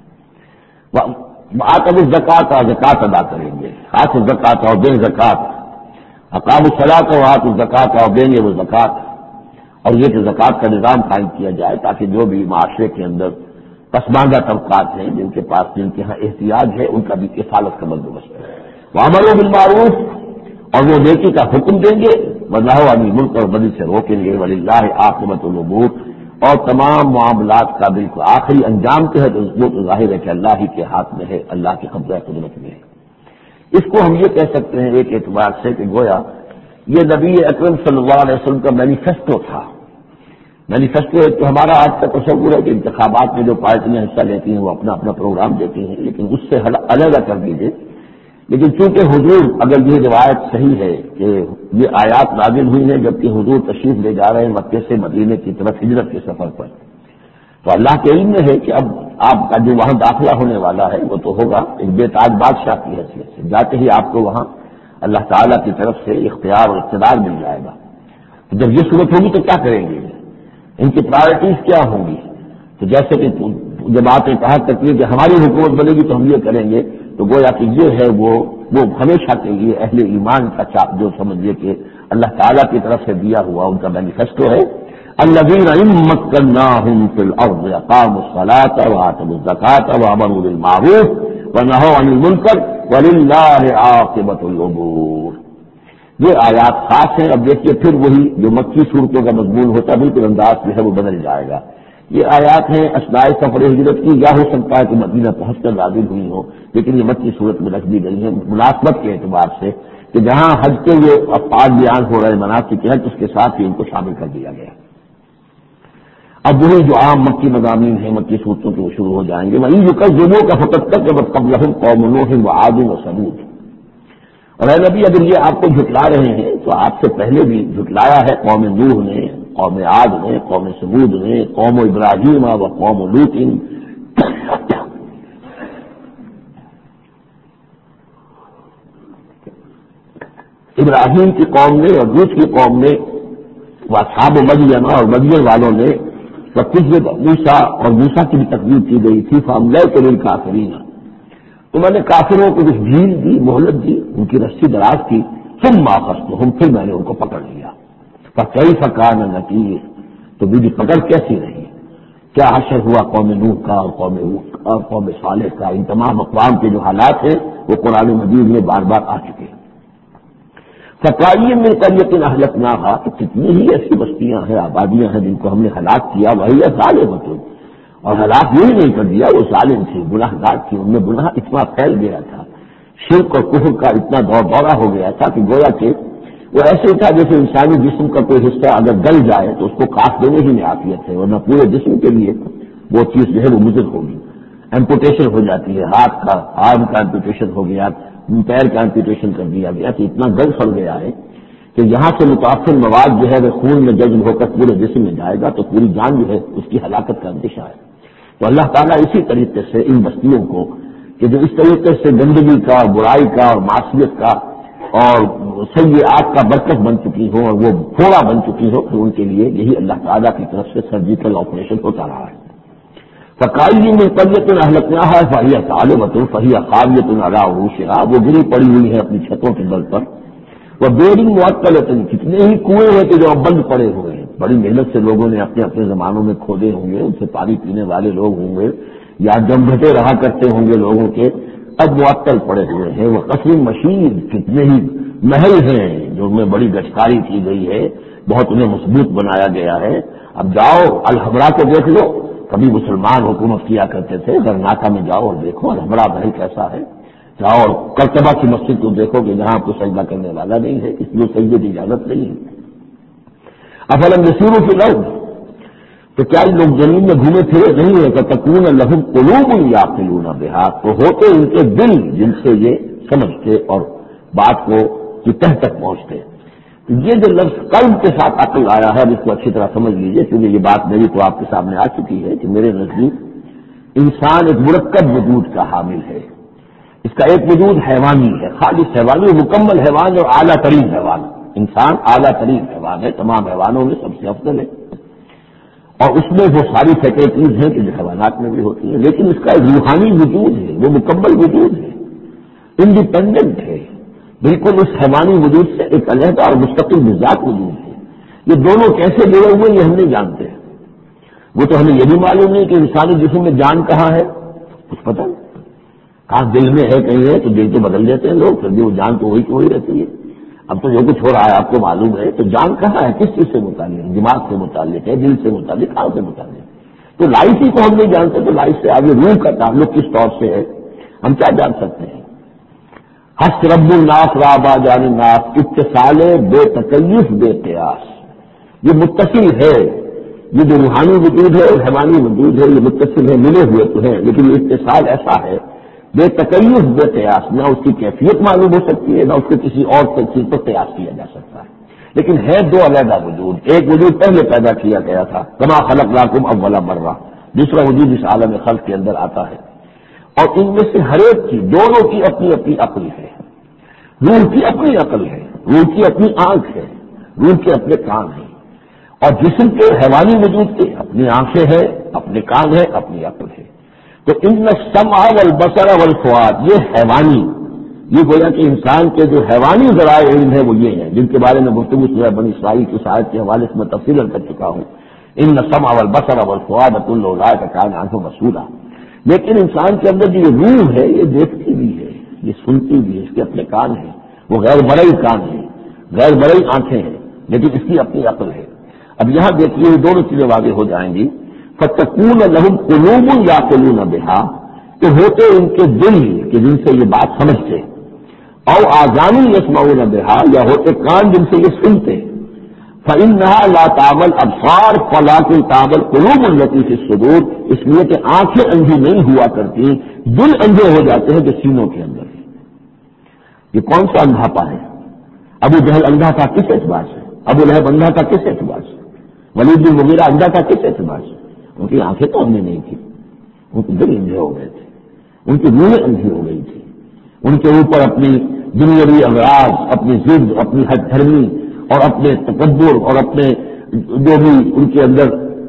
آتوا الزکوٰۃ، زکوٰۃ ادا کریں گے، آتوا الزکوٰۃ اور دیں زکوٰۃ، اقاموا الصلاۃ و آتوا الزکوٰۃ اور دیں گے وہ زکوٰۃ، اور یہ کہ زکوٰۃ کا نظام قائم کیا جائے تاکہ جو بھی معاشرے کے اندر پسماندہ طبقات ہیں، جن کے پاس جن کے ہاں احتیاج ہے، ان کا بھی کفالت کا بندوبست ہے۔ وَأَمَرُوا بِالْمَعْرُوفِ، اور وہ نیکی کا حکم دیں گے، وَنَهَوْا عَنِ الْمُنکَرِ، بدی سے روکیں گے، وَلِلَّهِ عَاقِبَةُ الْأُمُورِ، اور تمام معاملات کا بالکل آخری انجام جو ہے وہ تو ظاہر ہے کہ اللہ ہی کے ہاتھ میں ہے، اللہ کے قبضہ قدرت میں ہے۔ اس کو ہم یہ کہہ سکتے ہیں ایک اعتبار سے کہ گویا یہ نبی اکرم صلی اللہ علیہ وسلم کا مینیفیسٹو تھا۔ مینیفیسٹو ایک تو ہمارا آج کا تصور ہے کہ انتخابات میں جو پارٹیاں حصہ لیتی ہیں وہ اپنا اپنا پروگرام دیتی ہیں، لیکن اس سے علیحدہ کر دیجیے۔ لیکن چونکہ حضور، اگر یہ روایت صحیح ہے کہ یہ آیات نازل ہوئی ہیں جبکہ حضور تشریف لے جا رہے ہیں مکے سے مدینے کی طرف ہجرت کے سفر پر، تو اللہ کے علم میں ہے کہ اب آپ کا جو وہاں داخلہ ہونے والا ہے وہ تو ہوگا ایک بے تاج بادشاہ کی حیثیت سے، جاتے ہی آپ کو وہاں اللہ تعالیٰ کی طرف سے اختیار اور اقتدار مل جائے گا۔ جب یہ صورت ہوگی تو کیا کریں گے؟ ان کی پرائرٹیز کیا ہوں گی؟ تو جیسے کہ جب باتیں کہا کرتی ہے کہ ہماری حکومت بنے گی تو ہم یہ کریں گے، تو گویا کہ یہ ہے وہ وہ ہمیشہ کے لیے اہل ایمان کا چاپ جو سمجھیے کہ اللہ تعالیٰ کی طرف سے دیا ہوا ان کا مینیفیسٹو ہے۔ الذین ان مکناہم فی الارض اقاموا الصلاۃ وآتوا الزکوٰۃ وامروا بالمعروف ونہوا عن المنکر وللہ عاقبۃ الامور۔ یہ آیات خاص ہیں۔ اب دیکھیے پھر وہی جو مکی صورتوں کا مضمون ہوتا ہے بالکل انداز جو ہے وہ بدل جائے گا۔ یہ آیات ہیں اثناء سفر ہجرت کی، یا ہو سکتا ہے کہ مدینہ پہنچ کر نازل ہوئی ہو، لیکن یہ مکی صورت میں رکھ دی گئی ہے مناسبت کے اعتبار سے کہ جہاں حج کے یہ افعال بیان ہو رہے مناسک حج، اس کے ساتھ ہی ان کو شامل کر دیا گیا۔ اب وہی جو عام مکی مضامین ہیں مکی صورتوں کے وہ شروع ہو جائیں گے۔ وَإِن يُكَذِّبُوكَ فَقَدْ كَذَّبَتْ قَبْلَهُمْ قَوْمُ نُوحٍ وَعَادٌ وَثَمُودُ۔ اور اے نبی اگر یہ آپ کو جھٹلا رہے ہیں تو آپ سے پہلے بھی جھٹلایا ہے قوم نوح نے، قوم عاد نے، قوم ثمود نے، قوم ابراہیم و قوم لوط۔ ابراہیم کی قوم نے اور لوط کی قوم نے، واصحاب مدین اور مدین والوں نے، وَكُذِّبَ موسیٰ اور موسیٰ کی بھی تکذیب کی گئی تھی، فَأَمْلَيْتُ لِلْكَافِرِينَ، تو میں نے کافروں کو کچھ ڈھیل دی، مہلت دی، ان کی رسی دراز کی، ثُمَّ أَخَذْتُهُمْ، پھر میں نے ان کو پکڑ لیا۔ فَكَيْفَ كَانَ نَكِيرِ، تو میری پکڑ کیسی رہی، کیا حشر ہوا قوم نوح کا اور قوم ہود کا اور قوم صالح کا۔ ان تمام اقوام کے جو حالات ہیں وہ قرآن مجید میں بار بار آ چکے ہیں۔ فَكَأَيِّن مِّن قَرْيَةٍ أَهْلَكْنَاهَا، تو کتنی ہی ایسی بستیاں ہیں، آبادیاں ہیں جن کو ہم نے ہلاک کیا، وَهِيَ ظَالِمَةٌ، اور ہلاک یوں ہی نہیں کر دیا، وہ ظالم تھی، گناہ گار تھی، ان میں گناہ اتنا پھیل گیا تھا، شرک اور کفر کا اتنا دور دورہ ہو گیا تھا کہ گویا کہ وہ ایسے تھا جیسے انسانی جسم کا کوئی حصہ اگر گل جائے تو اس کو کاٹ دینے ہی میں عافیت ہے، ورنہ پورے جسم کے لیے وہ چیز جو ہے وہ مضر ہوگی۔ ایمپوٹیشن ہو جاتی ہے، ہاتھ کا، آرم کا ایمپوٹیشن ہو گیا، پیر کا ایمپوٹیشن کر دیا گیا، کہ اتنا گل پھل گیا ہے کہ یہاں سے متاثر مواد جو ہے وہ خون میں جذب ہو کر پورے جسم میں جائے گا تو پوری جان جو ہے اس کی ہلاکت کا اندیشہ ہے۔ تو اللہ تعالیٰ اسی طریقے سے ان بستیوں کو کہ جو اس طریقے سے گندگی کا، برائی کا اور معصیت کا اور سیئات کا برکت بن چکی ہو اور وہ پھوڑا بن چکی ہو، تو ان کے لیے یہی اللہ تعالیٰ کی طرف سے سرجیکل آپریشن ہوتا رہا ہے۔ فقائل میں قریت اہلکنا ہے فہیہ طالبۃ فہیہ خاویۃ علی عروشہا، وہ گری پڑی ہوئی ہے اپنی چھتوں کے بل پر۔ وہ بیرنگ معطلۃ، کتنے ہی کنویں ہیں کہ جو اب بند پڑے ہوئے ہیں، بڑی محنت سے لوگوں نے اپنے اپنے زمانوں میں کھودے ہوں گے، ان سے پانی پینے والے لوگ ہوں گے یا جم گھٹے رہا کرتے ہوں گے لوگوں کے، اب معطل پڑے ہوئے ہیں۔ وہ قصر مشید، کتنے ہی محل ہیں جو ان میں بڑی گچکاری کی گئی ہے، بہت انہیں مضبوط بنایا گیا ہے۔ اب جاؤ الحمرا کو دیکھ لو، کبھی مسلمان حکومت کیا کرتے تھے، غرناطہ میں جاؤ اور دیکھو الحمرا محل کیسا ہے۔ جاؤ اور کرتبہ کی مسجد کو دیکھو کہ جہاں آپ کو سجدہ کرنے والا نہیں ہے، اس لیے سجدے کی اجازت نہیں ہے۔ افلم یسیروا فی الارض، تو کیا لوگ زمین میں گھومے پھرے نہیں ہے؟ فتکون لہم قلوب یعقلون بہا، تو ہوتے ان کے دل جن سے یہ سمجھتے اور بات کو کی تہ تک پہنچتے۔ یہ جو لفظ قلب کے ساتھ عقل آیا ہے، اس کو اچھی طرح سمجھ لیجیے، کیونکہ یہ بات میری تو آپ کے سامنے آ چکی ہے کہ میرے نزدیک انسان ایک مرکب وجود کا حامل ہے۔ اس کا ایک وجود حیوانی ہے، خالص حیوانی، مکمل حیوان اور اعلیٰ ترین حیوان۔ انسان اعلیٰ ترین حیوان ہے، تمام حیوانوں میں سب سے افضل ہے، اور اس میں وہ ساری فیکلٹیز ہیں کہ جو حیوانات میں بھی ہوتی ہیں، لیکن اس کا ایک روحانی وجود ہے، وہ مکمل وجود ہے، انڈیپینڈنٹ ہے، بالکل اس حیوانی وجود سے ایک علیحدہ اور مستقل مزاج وجود ہے۔ یہ دونوں کیسے جڑے ہوئے یہ ہم نہیں جانتے، وہ تو ہمیں یہ بھی معلوم نہیں کہ انسانی جسم میں جان کہاں ہے، کچھ پتہ نہیں، کہاں دل میں ہے کہیں ہے، تو دل تو بدل دیتے ہیں لوگ، پھر بھی وہ جان تو وہی کی وہی رہتی ہے۔ اب تو جو کچھ ہو رہا ہے آپ کو معلوم ہے، تو جان کہاں ہے، کس چیز سے متعلق، دماغ سے متعلق ہے، دل سے متعلق، کہاں سے متعلق؟ تو لائف ہی کو ہم نہیں جانتے، تو لائف سے آگے روح کا تعلق کس طور سے ہے ہم کیا جان سکتے ہیں؟ حس رب الناس رابا جان الناس، اتصال بے تکیف بے قیاس، یہ متصل ہے، یہ جو روحانی وجود ہے اور حیوانی وجود ہے یہ متصل ہے، ملے ہوئے تو ہیں، لیکن یہ اتصال ایسا ہے بے تکیف بے قیاس، نہ اس کی کیفیت معلوم ہو سکتی ہے، نہ اس کو کسی اور چیز پر قیاس کیا جا سکتا ہے، لیکن ہے دو علیحدہ وجود۔ ایک وجود پہلے پیدا کیا گیا تھا، کما خلقناکم اول مرہ، دوسرا وجود اس عالم خلق کے اندر آتا ہے، اور ان میں سے ہر ایک کی، دونوں کی اپنی اپنی عقل ہے۔ روح کی اپنی عقل ہے، روح کی اپنی آنکھ ہے، روح کے اپنے کان ہیں، اور جسم کے حیوانی وجود کے اپنی آنکھیں ہیں، اپنے کان ہیں، اپنی عقل ہے۔ تو ان السمع والبصر والفؤاد، یہ حیوانی، یہ گویا کہ انسان کے جو حیوانی ذرائع علم ہے وہ یہ ہیں، جن کے بارے میں گفتگو سورہ بنی اسرائیل کی آیت کے حوالے سے میں تفصیل کر چکا ہوں۔ ان السمع والبصر والفؤاد كل اولئک كان عنه مسؤولا، لیکن انسان کے اندر جو یہ روح ہے یہ دیکھتی بھی ہے، یہ سنتی بھی ہے، اس کے اپنے کان ہیں، وہ غیر مرئی کان ہیں، غیر مرئی آنکھیں ہیں، لیکن اس کی اپنی عقل ہے۔ اب یہاں دیکھیے یہ دونوں چیزیں واضح ہو جائیں گی۔ فتکون لہم قلوب یعقلون بہا، کہ ہوتے ان کے دل کہ جن سے یہ بات سمجھتے، او آذان یسمعون بہا، یا ہوتے کان جن سے یہ سنتے، فإنها لا تعمى الأبصار ولكن تعمى القلوب التي في الصدور، اس لیے کہ آنکھیں اندھی نہیں ہوا کرتی، دل اندھے ہو جاتے ہیں جو سینوں کے اندر ہے۔ یہ کون سا اندھاپا ہے؟ ابو جہل اندھا تھا کس اعتبار سے؟ ابو لہب اندھا تھا کس اعتبار سے؟ ولید بن مغیرہ اندھا تھا کس اعتبار سے؟ ان کی آنکھیں تو اندھی نہیں تھی، ان کے دل اندھے ہو گئے تھے، ان کی روحیں اندھی ہو گئی تھی، ان کے اوپر اپنی دنیاوی اغراض، اپنی ضد، اپنی حد دھرمی اور اپنے تکبر اور اپنے جو بھی ان کے اندر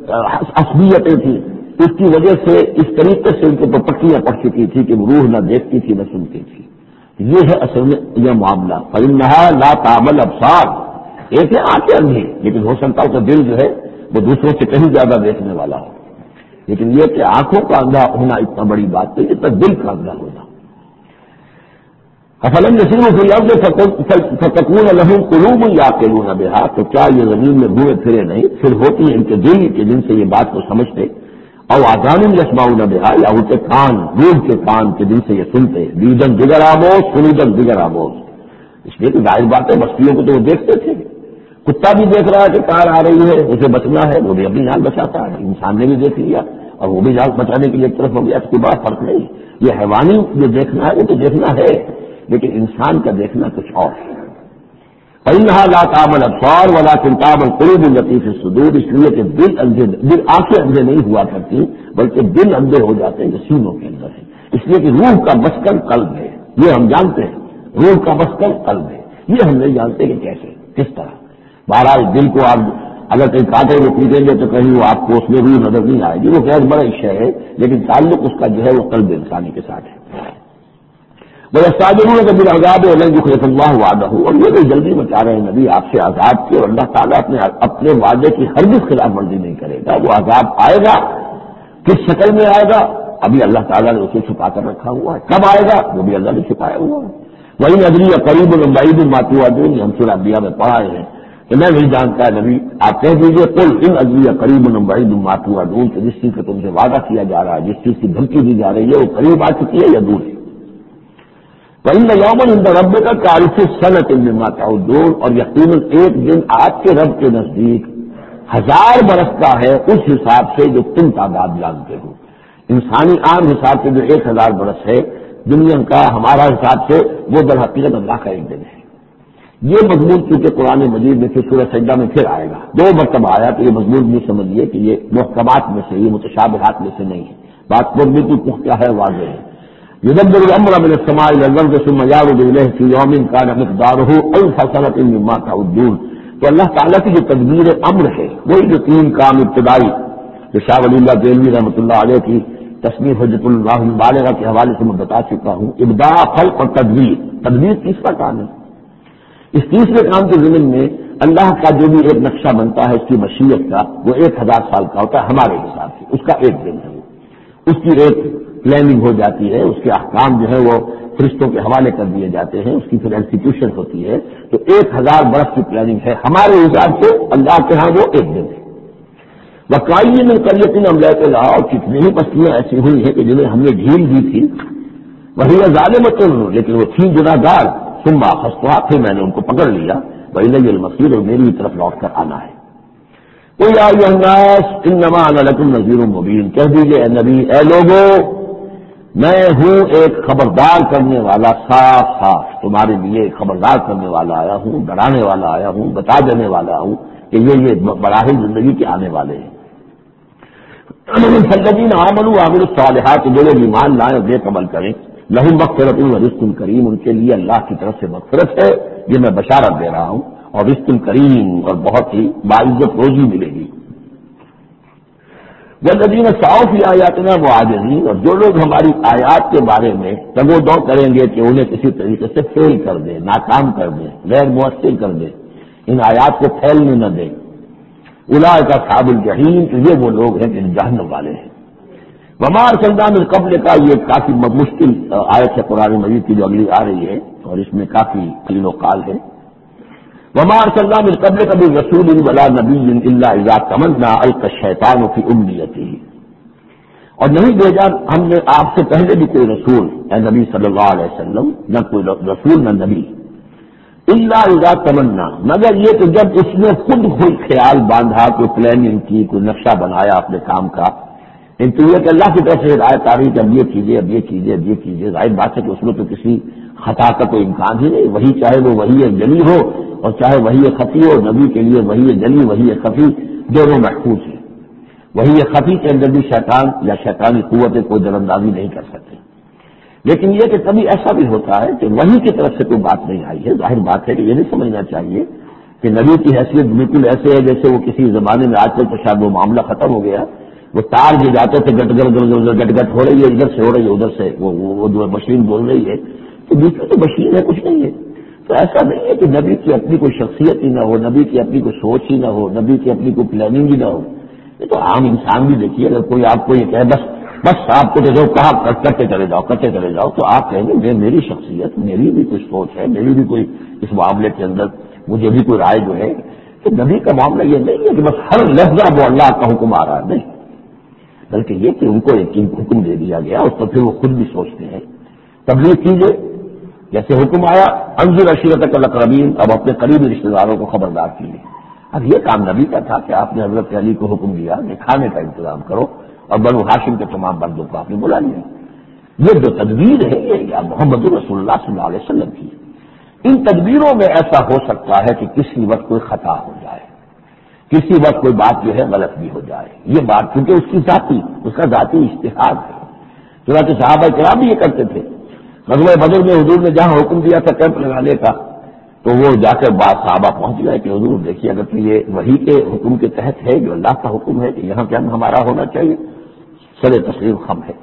عصبیتیں تھیں، اس کی وجہ سے اس طریقے سے ان کے اوپر پٹیاں پڑ چکی تھی کہ روح نہ دیکھتی تھی نہ سنتی تھی۔ یہ ہے اصل میں یہ معاملہ۔ فإنها لا تعمى الأبصار، ایک ہے آنکھیں اندھی، لیکن ہو سکتا ہے کہ دل جو ہے وہ دوسروں سے کہیں زیادہ دیکھنے والا ہو، لیکن یہ کہ آنکھوں کا اندھا ہونا اتنا بڑی بات نہیں، اتنا دل کا اندھا ہونا۔ افلم یسیروا فی الارض فتکون لہم قلوب یعقلون بہا، تو کیا یہ زمین میں گھومے پھرے نہیں، پھر ہوتی ہیں ان کے دل کہ جن سے یہ بات کو سمجھتے، او آذان یسمعون بہا، یا ہوتے کان، روح کے کان کے جن سے یہ سنتے، دیدن دیگر آموز سنیدن دیگر آموز، اس لیے کہ ظاہر بات ہے بستیوں کو تو وہ دیکھتے تھے، کتا بھی دیکھ رہا ہے کہ کار آ رہی ہے، اسے بچنا ہے، وہ بھی اپنی جان بچاتا ہے، انسان نے بھی دیکھ لیا اور وہ بھی جان بچانے کے لیے ایک طرف ہو گیا، اس کے بعد فرق نہیں۔ یہ حیوانی جو دیکھنا ہے وہ تو دیکھنا ہے، لیکن انسان کا دیکھنا کچھ اور ہے۔ فإنها لا تعمى الأبصار ولكن تعمى القلوب التي في الصدور، اس لیے کہ دل اندھے، دل آنکھیں اندھے نہیں ہوا کرتی بلکہ دل اندھے ہو جاتے ہیں جو سینوں کے اندر ہے، اس لیے کہ روح کا مسکن قلب ہے، یہ ہم جانتے ہیں، روح کا مسکن قلب ہے، یہ ہم نہیں جانتے کہ کیسے کس طرح. بہرحال دل کو آپ اگر کہیں کاٹے ہوئے پیٹیں گے تو کہیں وہ آپ کو اس میں روح نظر نہیں آئے گی. وہ خیر بڑا شے ہے لیکن تعلق اس کا جو ہے وہ قلب انسانی کے ساتھ ہے. وہ استاجرون کا بل عذاب ولن یخلف اللہ وعدہ, اور یہ بھی جلدی مچا رہے ہیں نبی آپ سے عذاب کی, اور اللہ تعالیٰ اپنے اپنے وعدے کی ہرگز خلاف ورزی نہیں کرے گا. وہ عذاب آئے گا, کس شکل میں آئے گا ابھی اللہ تعالیٰ نے اسے چھپا کر رکھا ہوا ہے. کب آئے گا وہ بھی اللہ نے چھپایا ہوا ہے. وہی ندری قریب بعید ما توعدون, ہم سورہ انبیاء میں پڑھائے ہیں کہ میں نہیں جانتا ہے نبی آپ کہہ دیجیے قل ان ادری قریب بعید ما توعدون, کہ جس چیز کا تم سے وعدہ کیا جا رہا ہے, جس چیز کی دھمکی دی جا رہی ہے وہ قریب آ چکی ہے یا دور ہے. وَإِنَّ يَوْمًا عِندَ رَبِّكَ كَأَلْفِ سَنَةٍ مِّمَّا تَعُدُّونَ, اور یقیناً ایک دن آپ کے رب کے نزدیک ہزار برس کا ہے اس حساب سے جو تم تعداد جانتے ہو. انسانی عام حساب سے جو ایک ہزار برس ہے, دنیا کا ہمارا حساب سے وہ در حقیقت اللہ کا ایک دن ہے. یہ مضمون چونکہ قرآن مجید میں پھر سورہ سجدہ میں پھر آئے گا, دو مرتبہ آیا, تو یہ مضمون بھی سمجھیے کہ یہ محکمات میں سے, یہ متشابہات میں سے نہیں ہے. بات کو بالکل پختہ ہے, واضح ہے. يدبر الامر من السماء الى الارض ثم يعرج اليه في يوم كان مقداره الف سنه مما تعدون. تو اللہ تعالیٰ کی جو تدبیر امر ہے وہی جو تین کام ابتدائی جو شاہ ولی اللہ دہلوی رحمۃ اللہ علیہ کی تصنیف حجت اللہ البالغہ کے حوالے سے میں بتا چکا ہوں. ابداع, خلق اور تدبیر. تدبیر تیسرا کام ہے. اس تیسرے کام کے ضمن میں اللہ کا جو بھی ایک نقشہ بنتا ہے اس کی مشیت کا, وہ ایک ہزار سال کا ہوتا ہے ہمارے حساب سے. اس کا ایک دن ہے, اس کی ایک پلاننگ ہو جاتی ہے, اس کے احکام جو ہے وہ فرشتوں کے حوالے کر دیے جاتے ہیں, اس کی پھر انسٹیٹیوشن ہوتی ہے. تو ایک ہزار برس کی پلاننگ ہے ہمارے حساب سے, اللہ کے ہاں وہ ایک دن ہے. وقائی میں قریتن املیت اللہ, اور کتنی ہی بستیاں ایسی ہوئی ہیں کہ جنہیں ہم نے ڈھیل دی تھی, وہی ظالمۃ, لیکن وہ تھی گناہگار. ثم اخذتها, پھر میں نے ان کو پکڑ لیا. وإلی المصیر, اور میری طرف لوٹ کر آنا ہے. قل یا ایھا الناس انما انا لکم نذیر مبین, کہہ دیجیے اے نبی, اے لوگوں میں ہوں ایک خبردار کرنے والا, صاف صاف تمہارے لیے خبردار کرنے والا آیا ہوں, ڈرانے والا آیا ہوں, بتا دینے والا ہوں کہ یہ یہ مراحل زندگی کے آنے والے ہیں. فالذین آمنوا وعملوا الصالحات, جو لوگ ایمان لائیں اور نیک عمل کریں, لہم مغفرۃ ورزق کریم, ان کے لیے اللہ کی طرف سے مغفرت ہے, یہ میں بشارت دے رہا ہوں, اور رزق کریم, اور بہت ہی باعزت روزی ملے گی. والذین سعوا فی آیاتنا معاجزین, اور جو لوگ ہماری آیات کے بارے میں تگ و دو کریں گے کہ انہیں کسی طریقے سے فیل کر دیں, ناکام کر دیں, غیر مؤثر کر دیں, ان آیات کو پھیلنے نہ دیں, اولئک اصحاب الجحیم, تو یہ وہ لوگ ہیں جو جہنم والے ہیں. وما ارسلنا من قبل کا, یہ کافی مشکل آیت ہے قرآن مجید کی جو اگلی آ رہی ہے, اور اس میں کافی قیل و قال ہے. وما ارسلنا من قبلک من رسول ولا نبی الا اذا تمنى القى الشیطان فی امنیته, اور نہیں بھیجا ہم نے آپ سے پہلے بھی کوئی رسول, اے نبی صلی اللہ علیہ وسلم, نہ کوئی رسول نہ نبی, الا اذا تمنى, مگر یہ کہ جب اس نے خود خود خیال باندھا, کوئی پلاننگ کی, کوئی نقشہ بنایا اپنے کام کا, تو یہ کہ اللہ کی طرف سے ہدایت آ رہی کہ اب یہ کیجیے, اب یہ کیجیے, اب یہ کیجیے, ظاہر بات ہے کہ اس میں تو کسی خطا کا کوئی امکان ہی نہیں. وہی چاہے وہ وہی جلی ہو اور چاہے وہی خفی ہو, نبی کے لیے وہی جلی وہی خفی دونوں محفوظ ہیں. وہی خفی کے اندر بھی شیطان یا شیطانی قوتیں کوئی دراندازی نہیں کر سکتے. لیکن یہ کہ کبھی ایسا بھی ہوتا ہے کہ وہی کی طرف سے کوئی بات نہیں آئی ہے. ظاہر بات ہے کہ یہ نہیں سمجھنا چاہیے کہ نبی کی حیثیت بالکل ایسے ہے جیسے وہ کسی زمانے میں, آج کل تو شاید وہ معاملہ ختم ہو گیا, وہ تار جو جاتے تھے گٹ گٹ گٹ گٹ ہو رہی ہے, ادھر سے ہو رہی ہے ادھر سے, وہ جو مشین بول رہی ہے, تو بیچ میں تو مشین ہے, کچھ نہیں ہے. تو ایسا نہیں ہے کہ نبی کی اپنی کوئی شخصیت ہی نہ ہو, نبی کی اپنی کوئی سوچ ہی نہ ہو, نبی کی اپنی کوئی پلاننگ ہی نہ ہو. یہ تو عام انسان بھی دیکھیے, اگر کوئی آپ کو یہ کہے بس بس آپ کو جو کہا کرتے چلے جاؤ کرتے چلے جاؤ, تو آپ کہیں گے میری شخصیت, میری بھی کوئی سوچ ہے, میری بھی کوئی اس معاملے کے اندر مجھے بھی کوئی رائے جو ہے. تو نبی کا معاملہ یہ نہیں ہے کہ بس ہر لفظہ وہ اللہ کا حکم آ رہا ہے, نہیں, بلکہ یہ کہ ان کو ایک حکم دے دیا گیا, اس پر پھر وہ خود بھی سوچتے ہیں. تبلیغ کیجیے, جیسے حکم آیا انذر عشیرتک الاقربین, اب اپنے قریبی رشتے داروں کو خبردار کیجیے. اب یہ کام نبی کا تھا کہ آپ نے حضرت علی کو حکم دیا کہ کھانے کا انتظام کرو, اور بنو ہاشم کے تمام بندوں کو آپ نے بلا لیا. یہ جو تدبیر ہے یہ محمد رسول اللہ صلی اللہ علیہ وسلم کی. ان تدبیروں میں ایسا ہو سکتا ہے کہ کسی وقت کوئی خطا ہو جائے, کسی وقت کوئی بات جو ہے غلط بھی ہو جائے. یہ بات کیونکہ اس کی ذاتی اس کا ذاتی اجتہاد ہے. چنانچہ صحابہ کرام بھی یہ کرتے تھے. غزوہ بدر میں حضور نے جہاں حکم دیا تھا کیمپ لگانے کا, تو وہ جا کر بعض صحابہ پہنچ گئے کہ حضور دیکھیے اگر تو یہ وحی کے حکم کے تحت ہے جو اللہ کا حکم ہے کہ یہاں کیا ہمارا ہونا چاہیے، سر تسلیم خم ہے،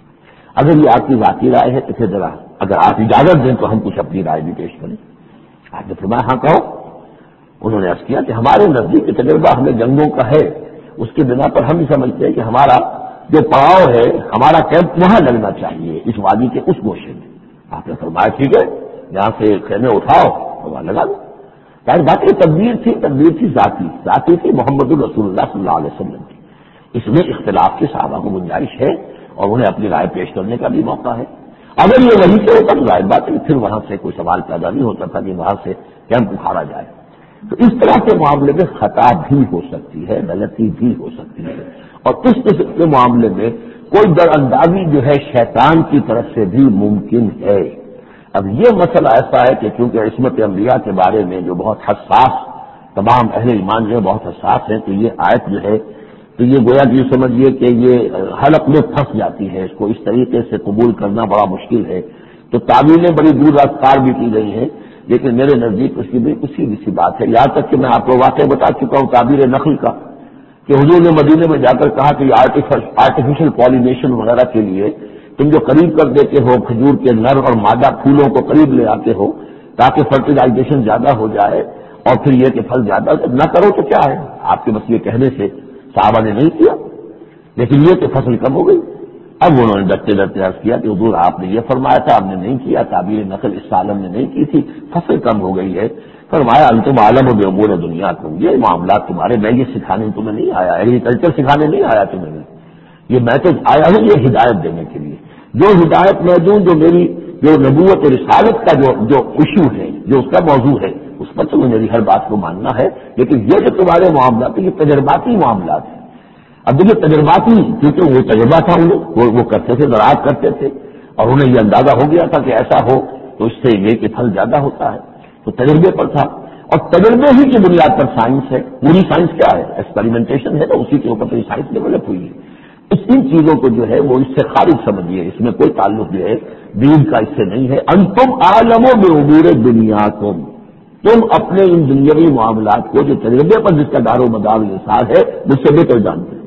اگر یہ آپ کی ذاتی رائے ہے تو پھر ذرا اگر آپ اجازت دیں تو ہم کچھ اپنی رائے بھی پیش کریں۔ آپ نے فرمایا ہاں کہو۔ انہوں نے عرض کیا کہ ہمارے نزدیک تجربہ ہمیں جنگوں کا ہے، اس کے بنا پر ہم ہی سمجھتے ہیں کہ ہمارا جو پڑاؤ ہے، ہمارا کیمپ وہاں لگنا چاہیے، اس وادی کے اس گوشے میں۔ آپ نے فرمایا ٹھیک ہے، یہاں سے خیمے اٹھاؤ اور وہاں لگا دو۔ ظاہر بات یہ تدبیر تھی، تدبیر تھی ذاتی ذاتی تھی محمد الرسول اللہ صلی اللہ علیہ وسلم کی، اس میں اختلاف کی صحابہ کو گنجائش ہے اور انہیں اپنی رائے پیش کرنے کا بھی موقع ہے۔ اگر یہ وہی سے ہوتا تو ظاہر بات ہے پھر وہاں سے کوئی سوال پیدا نہیں ہوتا تھا کہ وہاں سے کیمپ اکھاڑا جائے۔ تو اس طرح کے معاملے میں خطا بھی ہو سکتی ہے، غلطی بھی ہو سکتی ہے، اور اس قسم کے معاملے میں کوئی در اندازی جو ہے شیطان کی طرف سے بھی ممکن ہے۔ اب یہ مسئلہ ایسا ہے کہ چونکہ عصمت انبیاء کے بارے میں جو بہت حساس، تمام اہل ایمان جو ہے بہت حساس ہیں، تو یہ آیت جو ہے تو یہ گویا کہ یہ سمجھیے کہ یہ حلق میں پھنس جاتی ہے، اس کو اس طریقے سے قبول کرنا بڑا مشکل ہے۔ تو تعویلیں بڑی دور رفتار بھی کی گئی ہیں، لیکن میرے نزدیک اس کی بھی کسی بھی سی بات ہے، یہاں تک کہ میں آپ کو واقعہ بتا چکا ہوں تعبیر نخل کا، کہ حضور نے مدینے میں جا کر کہا کہ آرٹیفیشل پالینیشن وغیرہ کے لیے تم جو قریب کر دیتے ہو کھجور کے نر اور مادہ پھولوں کو قریب لے آتے ہو تاکہ فرٹیلائزیشن زیادہ ہو جائے، اور پھر یہ کہ پھل زیادہ نہ کرو تو کیا ہے، آپ کے بس یہ کہنے سے صحابہ نے نہیں کیا، لیکن یہ کہ فصل کم ہو گئی۔ اب انہوں نے ڈرتے ڈرتے عرض کیا کہ حضور آپ نے یہ فرمایا تھا، آپ نے نہیں کیا، تعبیر نقل اس عالم نے نہیں کی تھی، فصل کم ہو گئی ہے۔ فرمایا انتم عالم و بامور دنیا تم، یہ معاملات تمہارے، میں یہ سکھانے تمہیں نہیں آیا، ایگریکلچر سکھانے نہیں آیا تمہیں، یہ میں تو آیا ہوں یہ ہدایت دینے کے لیے، جو ہدایت میں دوں، جو میری جو نبوت اور رسالت کا جو جو ایشو ہے، جو اس کا موضوع ہے، اس پر تمہیں میری ہر بات کو ماننا ہے، لیکن یہ جو تمہارے معاملات یہ تجرباتی معاملات ہیں۔ اب دیکھیے تجرباتی، کیونکہ وہ تجربہ تھا انہیں، وہ وہ کرتے تھے، زراعت کرتے تھے، اور انہیں یہ اندازہ ہو گیا تھا کہ ایسا ہو تو اس سے یہ کہ پھل زیادہ ہوتا ہے، تو تجربے پر تھا، اور تجربے ہی کی بنیاد پر سائنس ہے۔ پوری سائنس کیا ہے؟ ایکسپیریمنٹیشن ہے، تو اسی کے اوپر پوری سائنس ڈیولپ ہوئی ہے۔ اس ان چیزوں کو جو ہے وہ اس سے خارج سمجھیے، اس میں کوئی تعلق جو ہے دین کا اس سے نہیں ہے۔ انتم عالم بامور دنیا تم تم اپنے ان دنیاوی معاملات کو جو تجربے پر جس کا دار و مدار نثار ہے مجھ سے بہتر جانتے ہیں۔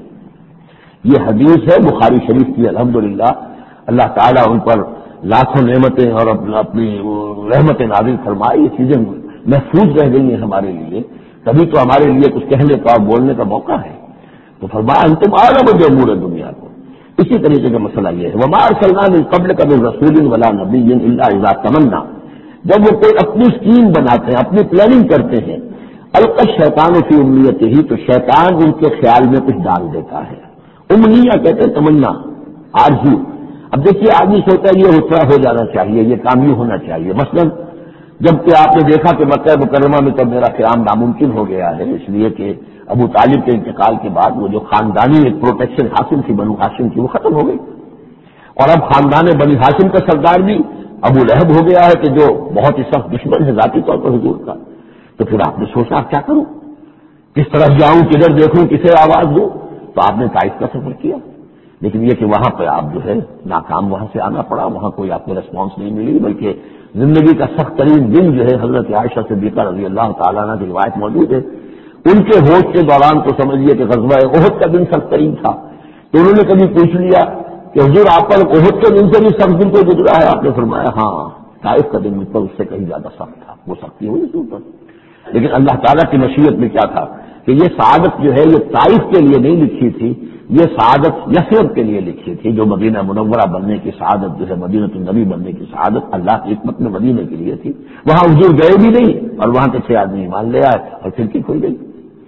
یہ حدیث ہے بخاری شریف کی، الحمدللہ اللہ تعالیٰ ان پر لاکھوں نعمتیں اور اپنی رحمت نازل فرمائے، یہ چیزیں محفوظ رہ گئی ہیں ہمارے لیے، تبھی تو ہمارے لیے کچھ کہنے کا اور بولنے کا موقع ہے۔ تو فرمایا انتم عالم بامور دنیا کو۔ اسی طریقے کا مسئلہ یہ ہے وما ارسلنا من قبلک من رسول ولا نبی الا اذا تمنا، جب وہ کوئی اپنی اسکیم بناتے ہیں، اپنی پلاننگ کرتے ہیں، القى الشیطان فی امنیتہ، تو شیطان ان کے خیال میں کچھ ڈال دیتا ہے۔ امنیہ کہتے ہیں تمنا، آرزو۔ اب دیکھیے آدمی سوچتا ہے یہ ہوتا ہو جانا چاہیے، یہ کام یہ ہونا چاہیے، مثلا جب کہ آپ نے دیکھا کہ مکہ مکرمہ میں تب میرا قیام ناممکن ہو گیا ہے، اس لیے کہ ابو طالب کے انتقال کے بعد وہ جو خاندانی ایک پروٹیکشن حاصل تھی بنو ہاشم کی، وہ ختم ہو گئی، اور اب خاندان بنی ہاشم کا سردار بھی ابو لہب ہو گیا ہے کہ جو بہت ہی سخت دشمن ہے ذاتی طور پر حضور کا۔ تو پھر آپ نے سوچا کیا کروں، کس طرف جاؤں، کدھر دیکھوں، کسے آواز دوں، تو آپ نے طائف کا سفر کیا، لیکن یہ کہ وہاں پہ آپ جو ہے ناکام وہاں سے آنا پڑا، وہاں کوئی آپ کو ریسپانس نہیں ملی، بلکہ زندگی کا سخت ترین دن جو ہے حضرت عائشہ صدیقہ رضی اللہ تعالیٰ عنہ کی روایت موجود ہے، ان کے ہوش کے دوران تو سمجھیے کہ غزوہ احد کا دن سخت ترین تھا، تو انہوں نے کبھی پوچھ لیا کہ حضور آپ پر احد کے دن سے بھی سخت دن کو گزرا ہے؟ آپ نے فرمایا ہاں، طائف کا دن مجھ پر اس سے کہیں زیادہ سخت تھا، وہ سختی ہوئی اس اوپر، لیکن اللہ تعالیٰ کی مشیت میں کیا تھا کہ یہ سعادت جو ہے یہ طائف کے لیے نہیں لکھی تھی، یہ سعادت یثرب کے لیے لکھی تھی، جو مدینہ منورہ بننے کی سعادت جو ہے مدینہ النبی بننے کی سعادت اللہ کی حکمت میں مدینے کے لیے تھی۔ وہاں حضور گئے بھی نہیں اور وہاں کے چھ آدمی ایمان لے آئے اور کھڑکی کھل گئی۔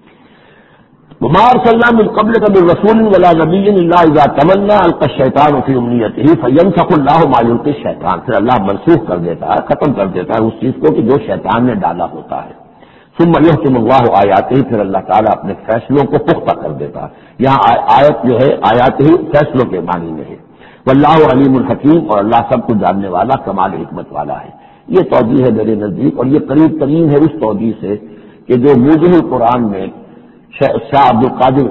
وما ارسلنا من قبلک من رسول ولا نبی الا اذا تمنى القى الشیطان فی امنیتہ فینسخ اللہ ما یلقی الشیطان، پھر اللہ منسوخ کر دیتا ہے، ختم کر دیتا ہے اس چیز کو کہ جو شیطان نے ڈالا ہوتا ہے۔ ثم یحکم اللہ آیاتہ، پھر اللہ تعالیٰ اپنے فیصلوں کو پختہ کر دیتا ہے۔ یہاں آیت جو ہے آیات ہی فیصلوں کے معنی میں ہے۔ واللہ علیم الحکیم، اور اللہ سب کو جاننے والا کمال حکمت والا ہے۔ یہ توجیہ ہے میرے نزدیک، اور یہ قریب ترین ہے اس توجیہ سے کہ جو موجز القرآن میں شاہ عبد القادر